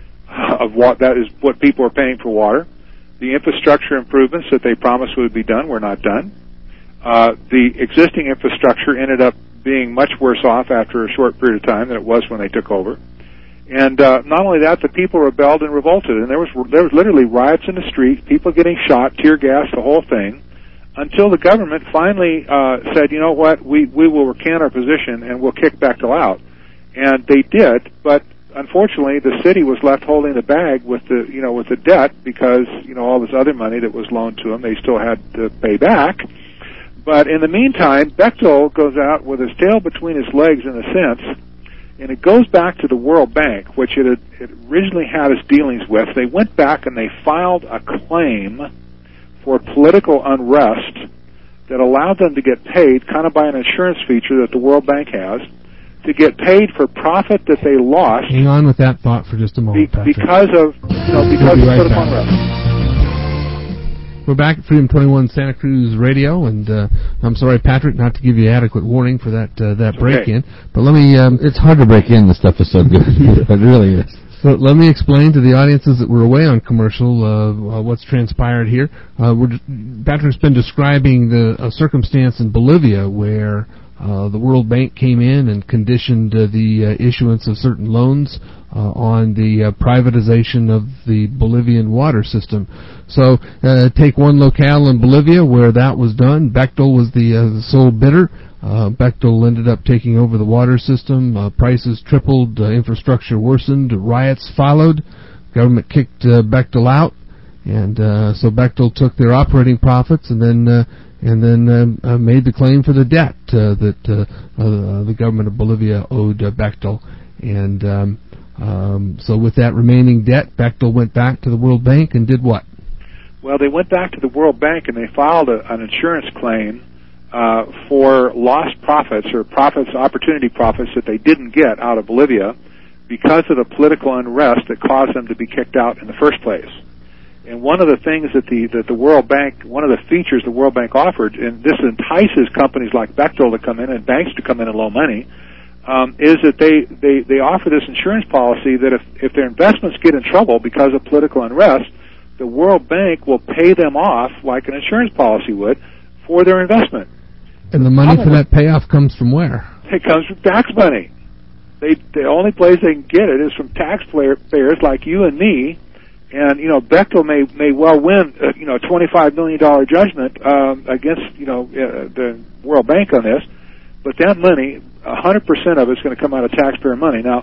of what that is what people are paying for water. The infrastructure improvements that they promised would be done were not done. Uh, the existing infrastructure ended up being much worse off after a short period of time than it was when they took over. And uh, not only that, the people rebelled and revolted, and there was there was literally riots in the street, people getting shot, tear gas, the whole thing, until the government finally uh, said, you know what, we, we will recant our position and we'll kick Bechtel out. And they did, but unfortunately the city was left holding the bag with the, you know, with the debt because, you know, all this other money that was loaned to them, they still had to pay back. But in the meantime, Bechtel goes out with his tail between his legs in a sense, and it goes back to the World Bank, which it, had, it originally had its dealings with. They went back and they filed a claim for political unrest that allowed them to get paid, kind of by an insurance feature that the World Bank has, to get paid for profit that they lost. Hang on with that thought for just a moment, be, because of, you know, because we'll of right political unrest. We're back at Freedom twenty-one Santa Cruz Radio, and uh, I'm sorry, Patrick, not to give you adequate warning for that uh, that break-in, okay. But let me... Um, it's hard to break in. The stuff is so good. It really is. So let me explain to the audiences that were away on commercial uh, uh, what's transpired here. Uh, we're, Patrick's been describing the uh, circumstance in Bolivia where uh, the World Bank came in and conditioned uh, the uh, issuance of certain loans uh, on the uh, privatization of the Bolivian water system. So uh, take one locale in Bolivia where that was done. Bechtel was the, uh, the sole bidder. Uh, Bechtel ended up taking over the water system. Uh, prices tripled. Uh, infrastructure worsened. Riots followed. Government kicked uh, Bechtel out, and uh, so Bechtel took their operating profits and then uh, and then uh, uh, made the claim for the debt uh, that uh, uh, the government of Bolivia owed uh, Bechtel. And um, um, so with that remaining debt, Bechtel went back to the World Bank and did what? Well, they went back to the World Bank and they filed a, an insurance claim uh, for lost profits or profits, opportunity profits that they didn't get out of Bolivia because of the political unrest that caused them to be kicked out in the first place. And one of the things that the that the World Bank, one of the features the World Bank offered, and this entices companies like Bechtel to come in and banks to come in and loan money, um, is that they, they, they offer this insurance policy that if, if their investments get in trouble because of political unrest, the World Bank will pay them off like an insurance policy would for their investment. And the money for that payoff comes from where? It comes from tax money. they the only place they can get it is from taxpayers like you and me. And you know, Bechtel may may well win, uh, you know, a twenty-five million dollar judgment um, against you know uh, the World Bank on this, but that money, a hundred percent of it's going to come out of taxpayer money. Now,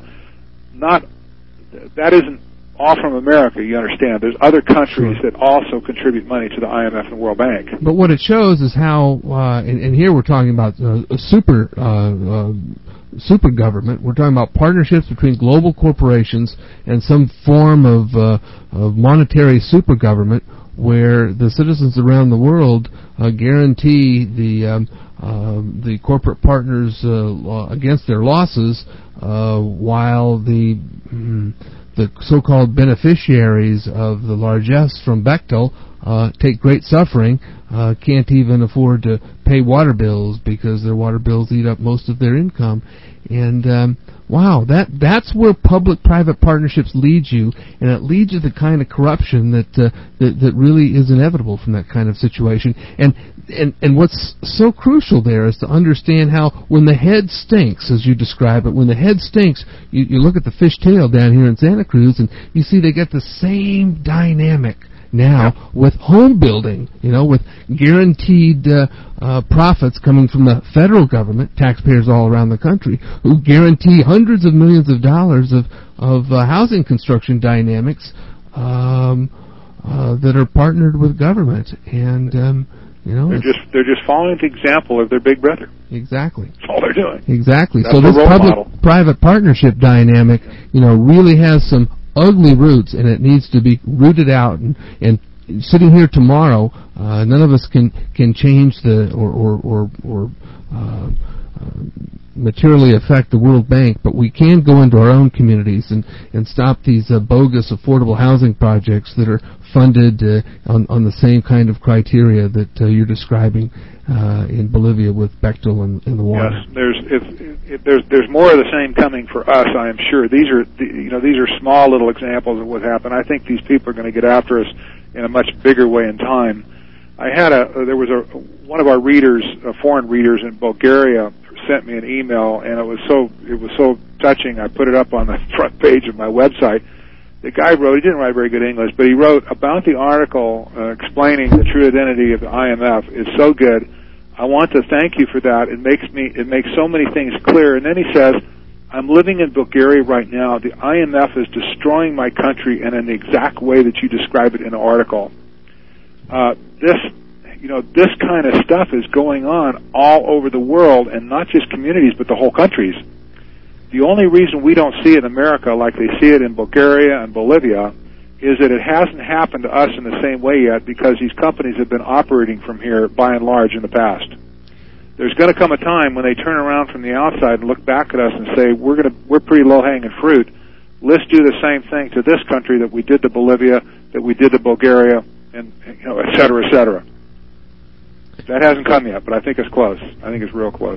not that isn't all from America. You understand? There's other countries Sure. that also contribute money to the I M F and World Bank. But what it shows is how, uh, and, and here we're talking about uh, a super uh, uh, super government. We're talking about partnerships between global corporations and some form of, uh, of monetary super government where the citizens around the world uh, guarantee the um, uh, the corporate partners uh, against their losses, uh, while the mm, the so-called beneficiaries of the largesse from Bechtel uh, take great suffering, uh, can't even afford to pay water bills because their water bills eat up most of their income. And um, wow, that that's where public-private partnerships lead you, and it leads you to the kind of corruption that uh, that, that really is inevitable from that kind of situation. And and and what's so crucial there is to understand how when the head stinks, as you describe it, when the head stinks, you, you look at the fishtail down here in Santa Cruz, and you see they get the same dynamic now with home building, you know, with guaranteed uh, uh, profits coming from the federal government, taxpayers all around the country, who guarantee hundreds of millions of dollars of, of uh, housing construction dynamics um, uh, that are partnered with government. And, um, you know... They're just, they're just following the example of their big brother. Exactly. That's all they're doing. Exactly. That's so this role model. public-private partnership dynamic, you know, really has some ugly roots, and it needs to be rooted out. And, and sitting here tomorrow, uh, none of us can can change the or or or, or uh, uh, materially affect the World Bank, but we can go into our own communities and and stop these uh, bogus affordable housing projects that are funded uh, on on the same kind of criteria that uh, you're describing uh, in Bolivia with Bechtel and, and the water. Yes, there's if, if there's there's more of the same coming for us. I am sure. These are the, you know these are small little examples of what happened. I think these people are going to get after us in a much bigger way in time. I had a there was a one of our readers, uh, foreign readers in Bulgaria, sent me an email, and it was so it was so touching. I put it up on the front page of my website. The guy wrote, he didn't write very good English, but he wrote about the article uh, explaining the true identity of the I M F. It's so good. I want to thank you for that. It makes me, it makes so many things clear. And then he says, I'm living in Bulgaria right now. The I M F is destroying my country, and in the exact way that you describe it in the article. Uh, this, you know, this kind of stuff is going on all over the world, and not just communities, but the whole countries. The only reason we don't see it in America like they see it in Bulgaria and Bolivia is that it hasn't happened to us in the same way yet, because these companies have been operating from here by and large in the past. There's going to come a time when they turn around from the outside and look back at us and say, we're going to, we're pretty low-hanging fruit. Let's do the same thing to this country that we did to Bolivia, that we did to Bulgaria, and, you know, et cetera, et cetera. That hasn't come yet, but I think it's close. I think it's real close.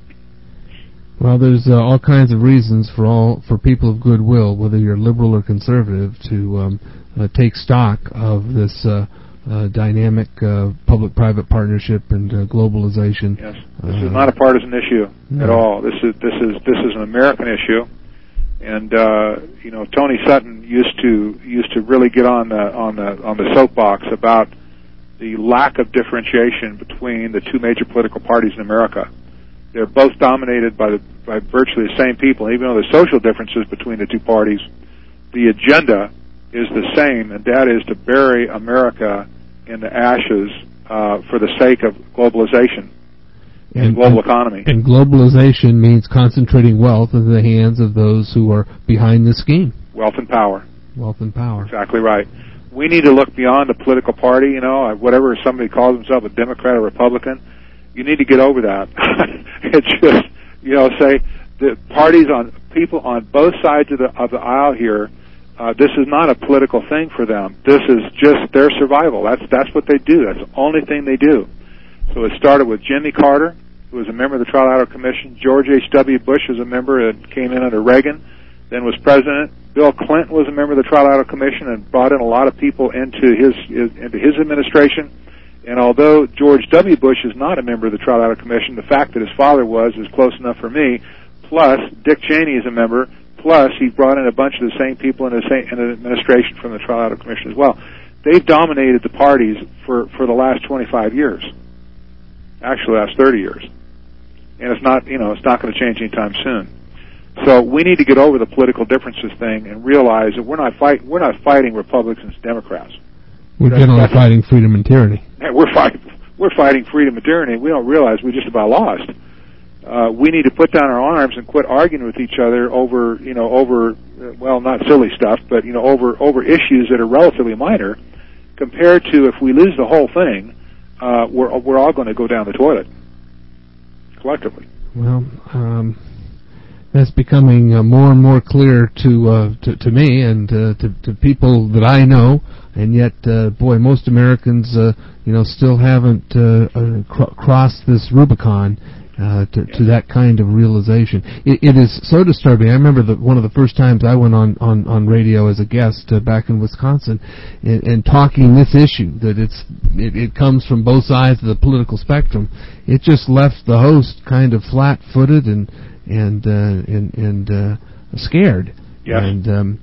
Well, there's uh, all kinds of reasons for all for people of goodwill, whether you're liberal or conservative, to um, uh, take stock of this uh, uh, dynamic uh, public-private partnership and uh, globalization. Yes, this uh, is not a partisan issue no. at all. This is this is this is an American issue, and uh, you know, Tony Sutton used to used to really get on the on the on the soapbox about the lack of differentiation between the two major political parties in America. They're both dominated by the, by virtually the same people. Even though there's social differences between the two parties, the agenda is the same, and that is to bury America in the ashes uh, for the sake of globalization and, and global economy. And globalization means concentrating wealth in the hands of those who are behind the scheme. Wealth and power. Wealth and power. Exactly right. We need to look beyond the political party, you know, whatever somebody calls himself, a Democrat or Republican. You need to get over that. It's just, you know, say the parties on people on both sides of the of the aisle here. Uh, this is not a political thing for them. This is just their survival. That's that's what they do. That's the only thing they do. So it started with Jimmy Carter, who was a member of the Trilateral Commission. George H W Bush was a member and came in under Reagan, then was president. Bill Clinton was a member of the Trilateral Commission and brought in a lot of people into his, his into his administration. And although George W. Bush is not a member of the Trilateral Commission, the fact that his father was is close enough for me. plus Dick Cheney is a member, plus he brought in a bunch of the same people in the same in the administration from the Trilateral Commission as well. They've dominated the parties for, for the last twenty-five years. Actually, last thirty years. And it's not, you know, it's not going to change anytime soon. So we need to get over the political differences thing and realize that we're not fight we're not fighting Republicans and Democrats. We're That's, generally that's, fighting freedom and tyranny. We're fighting we're fighting freedom and tyranny. We don't realize we just about lost. Uh, we need to put down our arms and quit arguing with each other over, you know, over uh, well, not silly stuff, but you know, over over issues that are relatively minor, compared to if we lose the whole thing, uh, we're we're all going to go down the toilet collectively. Well, um, that's becoming uh, more and more clear to uh, to, to me and uh, to, to people that I know, and yet, uh, boy, most Americans, uh, you know, still haven't uh, uh, cr- crossed this Rubicon. Uh, to, to that kind of realization. It, it is so disturbing. I remember that one of the first times I went on, on, on radio as a guest uh, back in Wisconsin and, and talking this issue, that it's it, it comes from both sides of the political spectrum. It just left the host kind of flat-footed and and uh, and, and uh, scared. Yes. And um,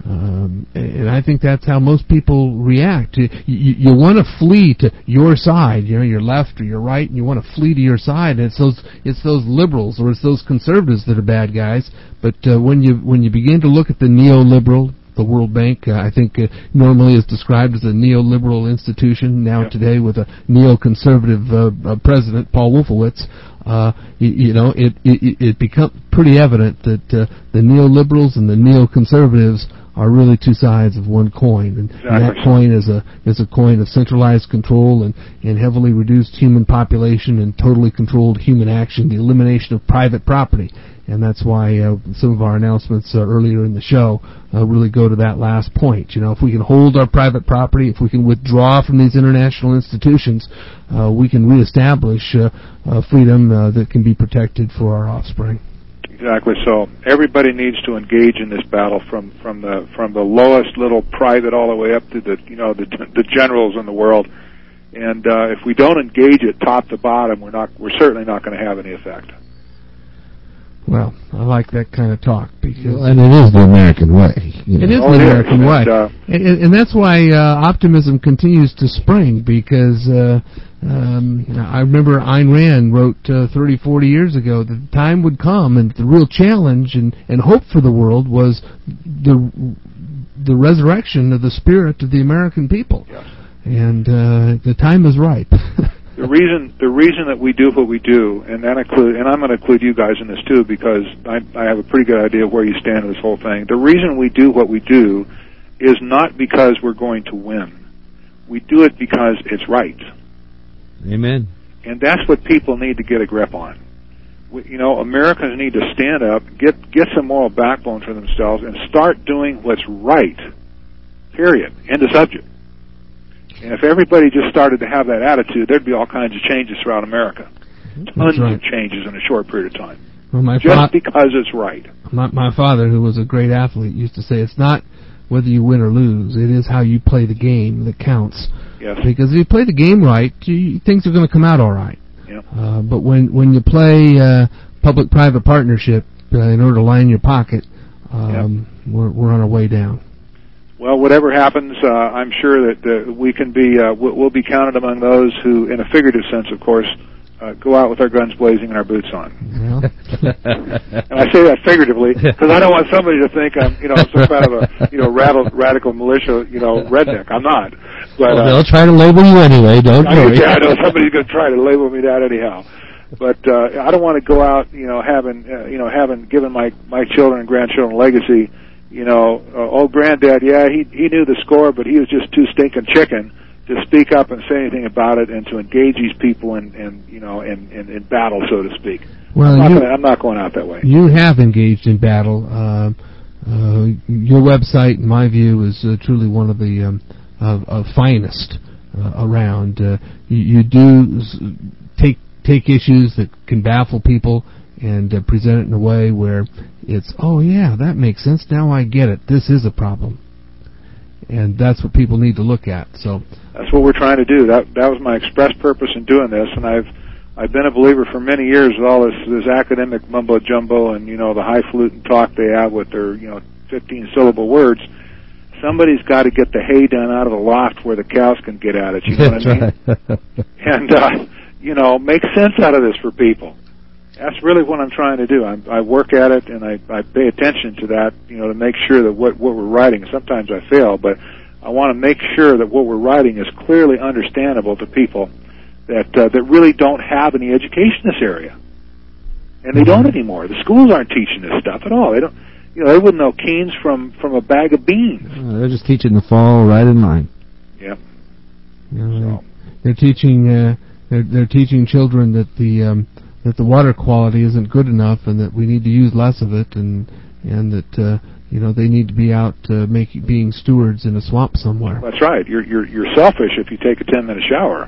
Um, and I think that's how most people react. You, you, you want to flee to your side, you know, your left or your right, and you want to flee to your side. And it's those, it's those liberals or it's those conservatives that are bad guys. But uh, when you when you begin to look at the neoliberal, the World Bank, uh, I think uh, normally is described as a neoliberal institution. Now yep. today with a neoconservative uh, uh, president, Paul Wolfowitz. Uh, you, you know, it it, it becomes pretty evident that uh, the neoliberals and the neoconservatives are really two sides of one coin, and, exactly. and that coin is a is a coin of centralized control and, and heavily reduced human population and totally controlled human action, the elimination of private property, and that's why uh, some of our announcements uh, earlier in the show uh, really go to that last point. You know, if we can hold our private property, if we can withdraw from these international institutions, uh, we can reestablish uh, uh, freedom uh, that can be protected for our offspring. Exactly. So everybody needs to engage in this battle from, from the from the lowest little private all the way up to the you know the the generals in the world. And uh, if we don't engage it top to bottom, we're not we're certainly not going to have any effect. Well, I like that kind of talk because well, and it is the American way. You know. It is oh, the yeah. American and, way, uh, and, and that's why uh, optimism continues to spring. Because uh, um, I remember Ayn Rand wrote uh, thirty, forty years ago that the time would come, and the real challenge and, and hope for the world was the the resurrection of the spirit of the American people. Yes. And uh, the time is ripe. The reason the reason that we do what we do, and that include, and I'm going to include you guys in this too, because I, I have a pretty good idea of where you stand in this whole thing. The reason we do what we do is not because we're going to win. We do it because it's right. Amen. And that's what people need to get a grip on. We, you know, Americans need to stand up, get get some moral backbone for themselves, and start doing what's right. Period. End of subject. And if everybody just started to have that attitude, there'd be all kinds of changes throughout America. Tons right. of changes in a short period of time. Well, my just fa- because it's right. My, my father, who was a great athlete, used to say, it's not whether you win or lose, it is how you play the game that counts. Yes. Because if you play the game right, you, things are going to come out all right. Yeah. Uh, but when, when you play uh, public-private partnership uh, in order to line your pocket, um, yep. we're, we're on our way down. Well, whatever happens, uh, I'm sure that uh, we can be, uh, we'll be counted among those who, in a figurative sense, of course, uh, go out with our guns blazing and our boots on. Yeah. And I say that figuratively because I don't want somebody to think I'm, you know, some kind of a, you know, radical, radical militia, you know, redneck. I'm not. But well, uh, they'll try to label you anyway. Don't I, worry. I know somebody's going to try to label me that anyhow. But uh, I don't want to go out, you know, having, uh, you know, having given my my children and grandchildren a legacy. You know, uh, old granddad, yeah, he he knew the score, but he was just too stinking chicken to speak up and say anything about it and to engage these people in, in you know, in, in, in battle, so to speak. Well, I'm not, you, gonna, I'm not going out that way. You have engaged in battle. Uh, uh, your website, in my view, is uh, truly one of the um, of, of finest uh, around. Uh, you, you do take take issues that can baffle people and uh, present it in a way where it's, oh yeah, that makes sense. Now I get it. This is a problem, and that's what people need to look at. So that's what we're trying to do. That that was my express purpose in doing this, and I've I've been a believer for many years with all this, this academic mumbo jumbo and, you know, the highfalutin talk they have with their, you know, fifteen syllable words. Somebody's got to get the hay done out of the loft where the cows can get at it. You know what I mean? Right. And, uh, you know, make sense out of this for people. That's really what I'm trying to do. I, I work at it, and I, I pay attention to that, you know, to make sure that what, what we're writing, sometimes I fail, but I want to make sure that what we're writing is clearly understandable to people that uh, that really don't have any education in this area. And they don't anymore. The schools aren't teaching this stuff at all. They don't, you know, they wouldn't know Keynes from, from a bag of beans. Uh, they're just teaching the fall right in line. Yep. You know, so. They're teaching uh, they're, they're teaching children that the um, that the water quality isn't good enough, and that we need to use less of it, and and that uh, you know they need to be out uh, making being stewards in a swamp somewhere. That's right. You're you're you're selfish if you take a ten minute shower.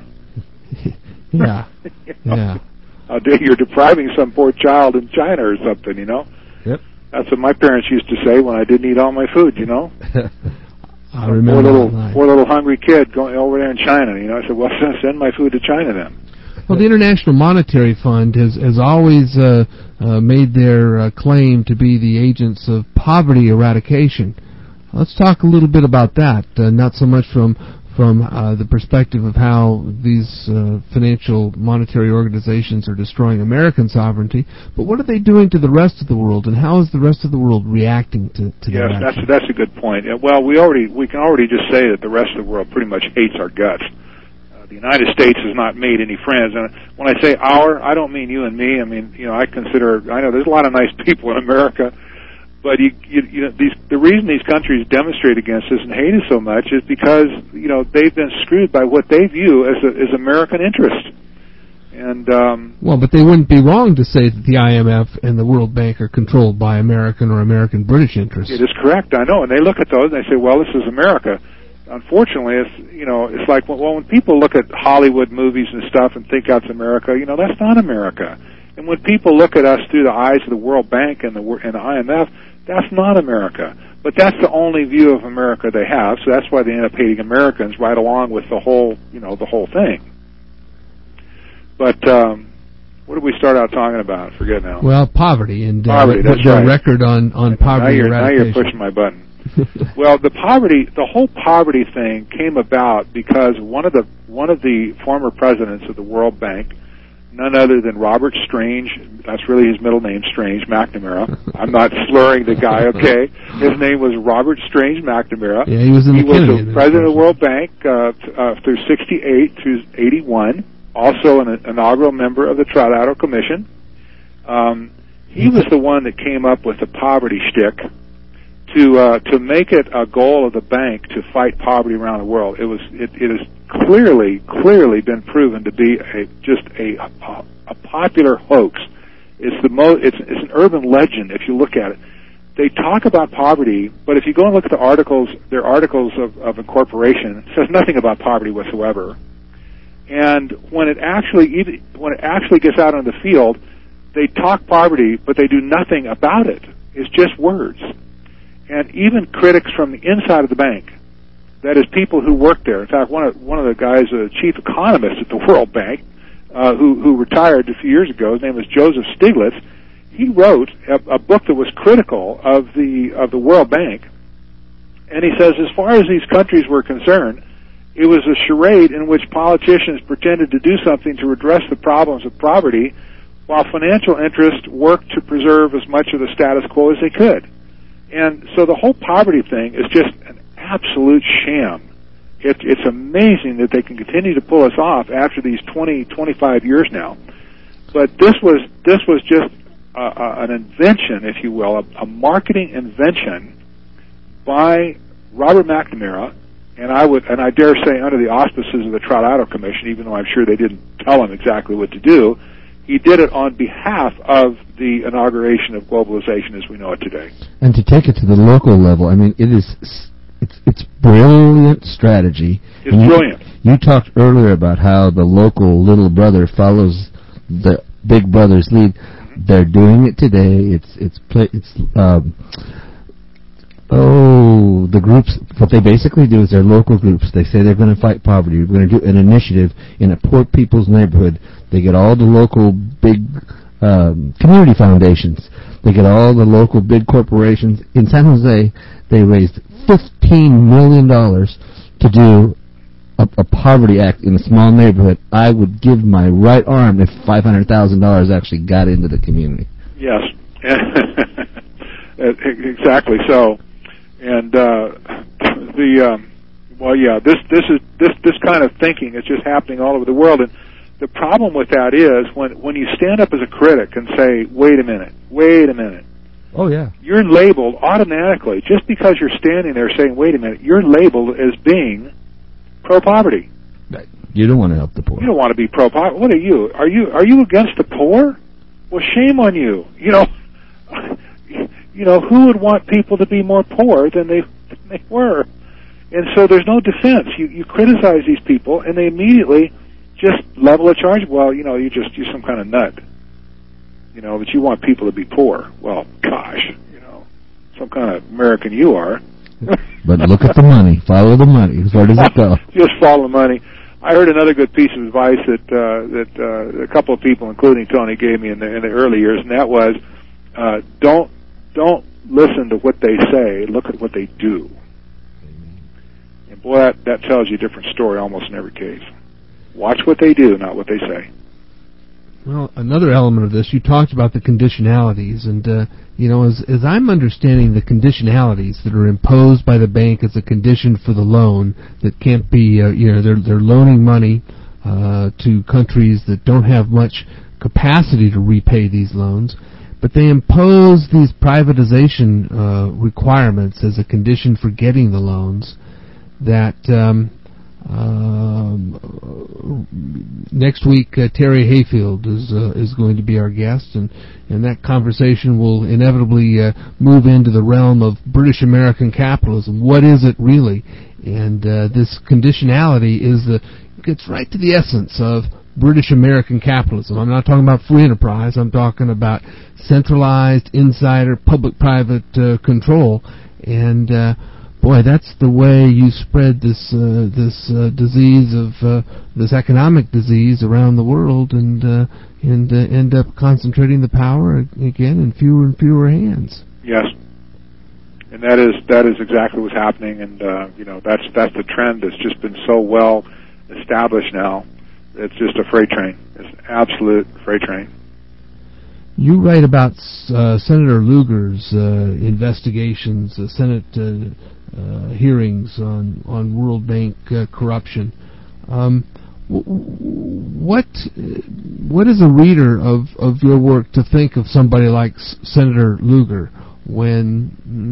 Yeah. you know? Yeah. How dare you're depriving some poor child in China or something, you know? Yep. That's what my parents used to say when I didn't eat all my food, you know? I remember poor little, that poor little hungry kid going over there in China, you know? I said, well, send my food to China then. Well, the International Monetary Fund has, has always uh, uh, made their uh, claim to be the agents of poverty eradication. Let's talk a little bit about that, uh, not so much from from uh, the perspective of how these uh, financial monetary organizations are destroying American sovereignty, but what are they doing to the rest of the world, and how is the rest of the world reacting to, to yes, that? Yes, that's that's a good point. Well, we already we can already just say that the rest of the world pretty much hates our guts. Uh, the United States has not made any friends, and when I say our, I don't mean you and me. I mean, you know, I consider I know there's a lot of nice people in America. But you, you, you know, these, the reason these countries demonstrate against us and hate us so much is because, you know, they've been screwed by what they view as a, as American interest. And um, well, but they wouldn't be wrong to say that the I M F and the World Bank are controlled by American or American British interests. It is correct, I know. And they look at those and they say, well, this is America. Unfortunately, it's, you know, it's like, well, when people look at Hollywood movies and stuff and think that's America, you know, that's not America. And when people look at us through the eyes of the World Bank and the, and the I M F, that's not America. But that's the only view of America they have, so that's why they end up hating Americans right along with the whole, you know, the whole thing. But um, what did we start out talking about? I forget now. Well, poverty and uh, poverty, the, that's the right. record on, on poverty now you're, eradication. Now you're pushing my button. Well, the poverty, the whole poverty thing came about because one of the one of the former presidents of the World Bank, none other than Robert Strange, that's really his middle name, Strange McNamara. I'm not slurring the guy, okay? His name was Robert Strange McNamara. Yeah, he was in the He was Kennedy the president of the World Bank uh, uh, through sixty-eight through eighty-one, also an inaugural member of the Trout Commission. Um, he was the one that came up with the poverty shtick to uh, to make it a goal of the bank to fight poverty around the world. It was it, it has clearly clearly been proven to be a just a a, a popular hoax. It's the mo it's it's an urban legend if you look at it. They talk about poverty, but if you go and look at the articles, their articles of, of incorporation, it says nothing about poverty whatsoever. And when it actually even when it actually gets out on the field, they talk poverty, but they do nothing about it. It's just words. And even critics from the inside of the bank, that is people who work there. In fact, one of one of the guys, a chief economist at the World Bank, uh, who who retired a few years ago, his name was Joseph Stiglitz. He wrote a, a book that was critical of the of the World Bank, and he says, as far as these countries were concerned, it was a charade in which politicians pretended to do something to redress the problems of poverty, while financial interests worked to preserve as much of the status quo as they could. And so the whole poverty thing is just an absolute sham. It, it's amazing that they can continue to pull us off after these twenty, twenty-five years now. But this was this was just a, a, an invention, if you will, a, a marketing invention by Robert McNamara, and I would and I dare say under the auspices of the Trout Commission, even though I'm sure they didn't tell him exactly what to do. He did it on behalf of the inauguration of globalization as we know it today. And to take it to the local level, I mean, it is it's it's brilliant strategy. It's and brilliant. You, you talked earlier about how the local little brother follows the big brother's lead. Mm-hmm. They're doing it today. It's it's play, it's um, oh the groups. What they basically do is they're local groups. They say they're going to fight poverty. We're going to do an initiative in a poor people's neighborhood They get all the local big um, community foundations. They get all the local big corporations. In San Jose, they raised fifteen million dollars to do a, a poverty act in a small neighborhood. I would give my right arm if five hundred thousand dollars actually got into the community. Yes, exactly so. And uh, the um, well, yeah, this this is this this kind of thinking is just happening all over the world. And the problem with that is when when you stand up as a critic and say, "Wait a minute, wait a minute." Oh yeah. You're labeled automatically just because you're standing there saying, "Wait a minute." You're labeled as being pro-poverty. You don't want to help the poor. You don't want to be pro-poverty. What are you? Are you are you against the poor? Well, shame on you. You know, you know who would want people to be more poor than they than they were? And so there's no defense. You you criticize these people, and they immediately just level a charge. Well, you know, you just you're some kind of nut. You know, but you want people to be poor. Well, gosh, you know, some kind of American you are. But look at the money. Follow the money. Where does it go? Just follow the money. I heard another good piece of advice that uh, that uh, a couple of people, including Tony, gave me in the, in the early years, and that was uh, don't don't listen to what they say. Look at what they do. And boy, that, that tells you a different story almost in every case. Watch what they do, not what they say. Well, another element of this, you talked about the conditionalities, and uh, you know, as as I'm understanding the conditionalities that are imposed by the bank as a condition for the loan that can't be, uh, you know, they're they're loaning money uh, to countries that don't have much capacity to repay these loans, but they impose these privatization uh, requirements as a condition for getting the loans. That um, Um, next week, uh, Terry Hayfield is uh, is going to be our guest, and, and that conversation will inevitably uh, move into the realm of British American capitalism. What is it really? And uh, this conditionality is the gets right to the essence of British American capitalism. I'm not talking about free enterprise. I'm talking about centralized, insider, public-private uh, control, and uh, boy, that's the way you spread this uh, this uh, disease of uh, this economic disease around the world, and uh, and uh, end up concentrating the power again in fewer and fewer hands. Yes, and that is that is exactly what's happening, and uh, you know that's that's the trend that's just been so well established now. It's just a freight train. It's an absolute freight train. You write about uh, Senator Lugar's uh, investigations, uh, Senate uh, uh, hearings on, on World Bank uh, corruption. Um, w- what what is a reader of, of your work to think of somebody like S- Senator Lugar when,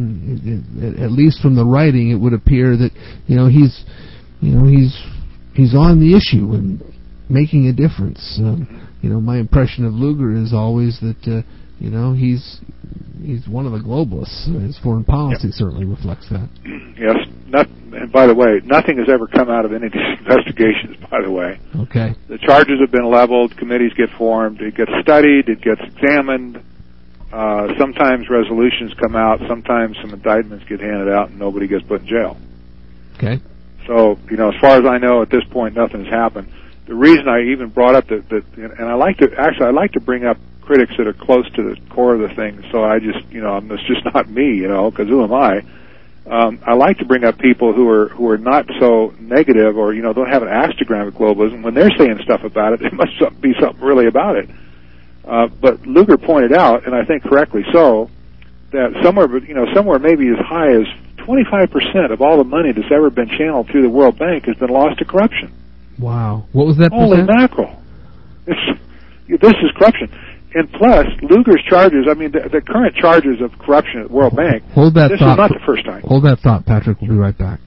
mm, at least from the writing, it would appear that you know he's you know he's he's on the issue and making a difference. Um, You know, my impression of Lugar is always that, uh, you know, he's he's one of the globalists. His foreign policy yep. certainly reflects that. Yes. Not, and by the way, nothing has ever come out of any of these investigations, by the way. Okay. The charges have been leveled. Committees get formed. It gets studied. It gets examined. Uh, sometimes resolutions come out. Sometimes some indictments get handed out and nobody gets put in jail. Okay. So, you know, as far as I know, at this point, nothing has happened. The reason I even brought up that, that, and I like to, actually, I like to bring up critics that are close to the core of the thing, so I just, you know, it's just not me, you know, because who am I? Um, I like to bring up people who are, who are not so negative or, you know, don't have an astagram of globalism. When they're saying stuff about it, it must be something really about it. Uh, but Lugar pointed out, and I think correctly so, that somewhere, you know, somewhere maybe as high as twenty-five percent of all the money that's ever been channeled through the World Bank has been lost to corruption. Wow. What was that Holy percent? mackerel. It's, this is corruption. And plus, Lugar's charges, I mean, the, the current charges of corruption at the World Bank, Hold that this thought is not the first time. Hold that thought, Patrick. We'll be right back.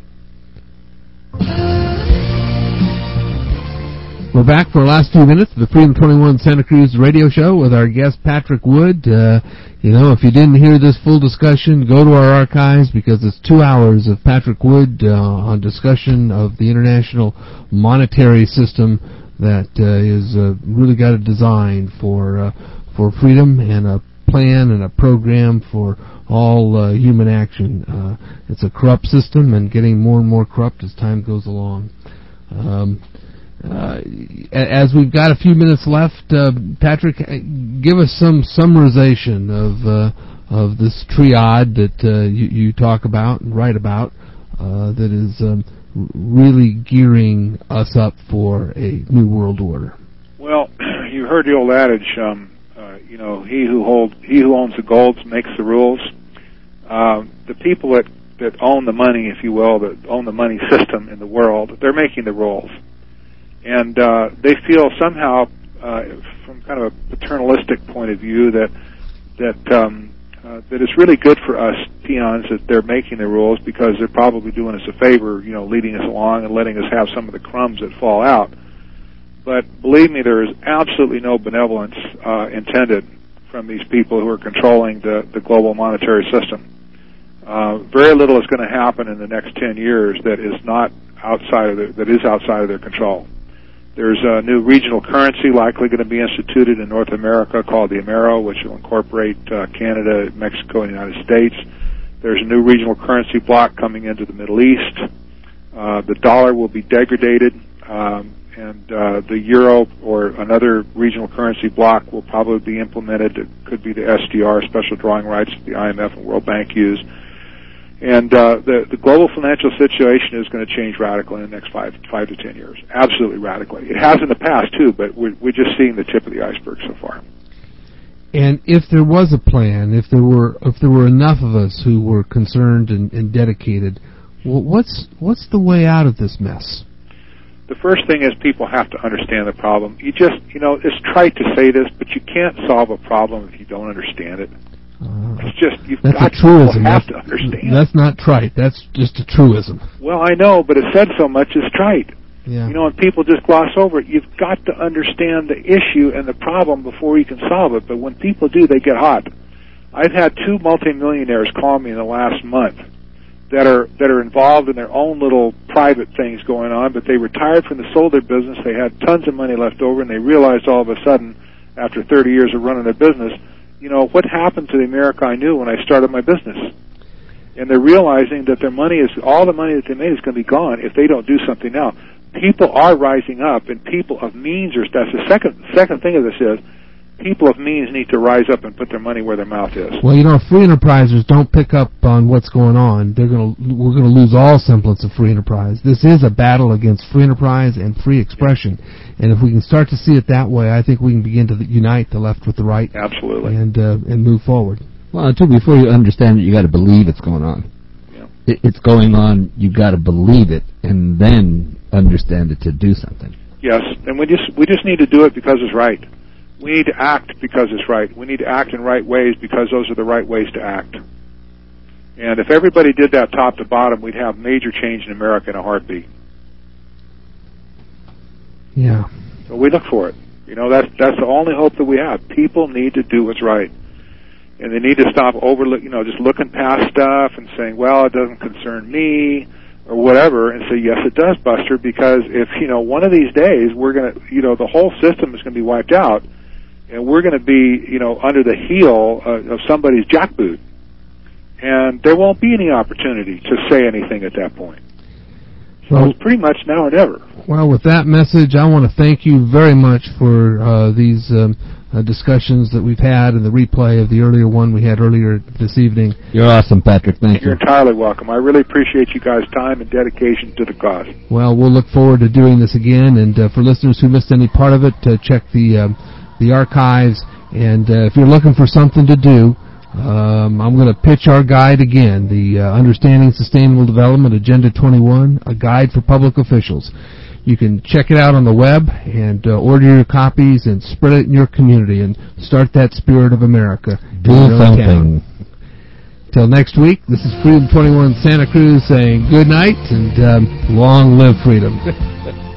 We're back for our last few minutes of the Freedom twenty-one Santa Cruz radio show with our guest, Patrick Wood. Uh, you know, if you didn't hear this full discussion, go to our archives because it's two hours of Patrick Wood uh, on discussion of the international monetary system that uh, is uh, really got a design for uh, for freedom and a plan and a program for all uh, human action. Uh, it's a corrupt system and getting more and more corrupt as time goes along. Um, Uh, as we've got a few minutes left, uh, Patrick, give us some summarization of uh, of this triad that uh, you, you talk about and write about uh, that is um, really gearing us up for a new world order. Well, you heard the old adage, um, uh, you know, he who hold, he who owns the gold makes the rules. Uh, the people that, that own the money, if you will, that own the money system in the world, they're making the rules. And uh, they feel somehow, uh, from kind of a paternalistic point of view, that that um, uh, that it's really good for us peons that they're making the rules, because they're probably doing us a favor, you know, leading us along and letting us have some of the crumbs that fall out. But believe me, there is absolutely no benevolence uh, intended from these people who are controlling the, the global monetary system. Uh, very little is going to happen in the next ten years that is not outside of their, that is outside of their control. There's a new regional currency likely going to be instituted in North America called the Amero, which will incorporate uh, Canada, Mexico, and the United States. There's a new regional currency block coming into the Middle East. Uh, the dollar will be degraded, um, and uh, the euro or another regional currency block will probably be implemented. It could be the S D R, special drawing rights, that the I M F and World Bank use. And uh, the, the global financial situation is going to change radically in the next five, five to ten years. Absolutely radically. It has in the past, too, but we're, we're just seeing the tip of the iceberg so far. And if there was a plan, if there were if there were enough of us who were concerned and, and dedicated, well, what's what's the way out of this mess? The first thing is people have to understand the problem. You just, you know, it's trite to say this, but you can't solve a problem if you don't understand it. Uh, it's just, you've that's got a truism. to have that's, to understand. That's not trite. That's just a truism. Well, I know, but it's said so much it's trite. Yeah. You know, and people just gloss over it. You've got to understand the issue and the problem before you can solve it. But when people do, they get hot. I've had two multimillionaires call me in the last month that are that are involved in their own little private things going on, but they retired from the sold their business. They had tons of money left over, and they realized all of a sudden, after thirty years of running their business, you know, what happened to the America I knew when I started my business? And they're realizing that their money is, all the money that they made is going to be gone if they don't do something now. People are rising up, and people of means are, that's the second, second thing of this is, people of means need to rise up and put their money where their mouth is. Well, you know, if free enterprisers don't pick up on what's going on, they're going to we're going to lose all semblance of free enterprise. This is a battle against free enterprise and free expression, and if we can start to see it that way, I think we can begin to unite the left with the right. Absolutely. And uh, and move forward. Well, too, before you understand it, you got to believe it's going on. Yeah. It, it's going on. You got to believe it, and then understand it to do something. Yes, and we just we just need to do it because it's right. We need to act because it's right. We need to act in right ways because those are the right ways to act. And if everybody did that top to bottom, we'd have major change in America in a heartbeat. Yeah. So we look for it. You know, that's that's the only hope that we have. People need to do what's right. And they need to stop overlook, you know, just looking past stuff and saying, well, it doesn't concern me or whatever, and say, yes, it does, Buster, because if, you know, one of these days we're going to, you know, the whole system is going to be wiped out, and we're going to be, you know, under the heel uh, of somebody's jackboot. And there won't be any opportunity to say anything at that point. So well, it's pretty much now or never. Well, with that message, I want to thank you very much for uh, these um, uh, discussions that we've had and the replay of the earlier one we had earlier this evening. You're awesome, Patrick. Thank You're you. You're entirely welcome. I really appreciate you guys' time and dedication to the cause. Well, we'll look forward to doing this again. And uh, for listeners who missed any part of it, uh, check the... Um, the archives, and uh, if you're looking for something to do, um, I'm going to pitch our guide again, the uh, Understanding Sustainable Development Agenda twenty-one, a guide for public officials. You can check it out on the web and uh, order your copies and spread it in your community and start that spirit of America. Do something. Till next week, this is Freedom twenty-one Santa Cruz saying good night and um, long live freedom.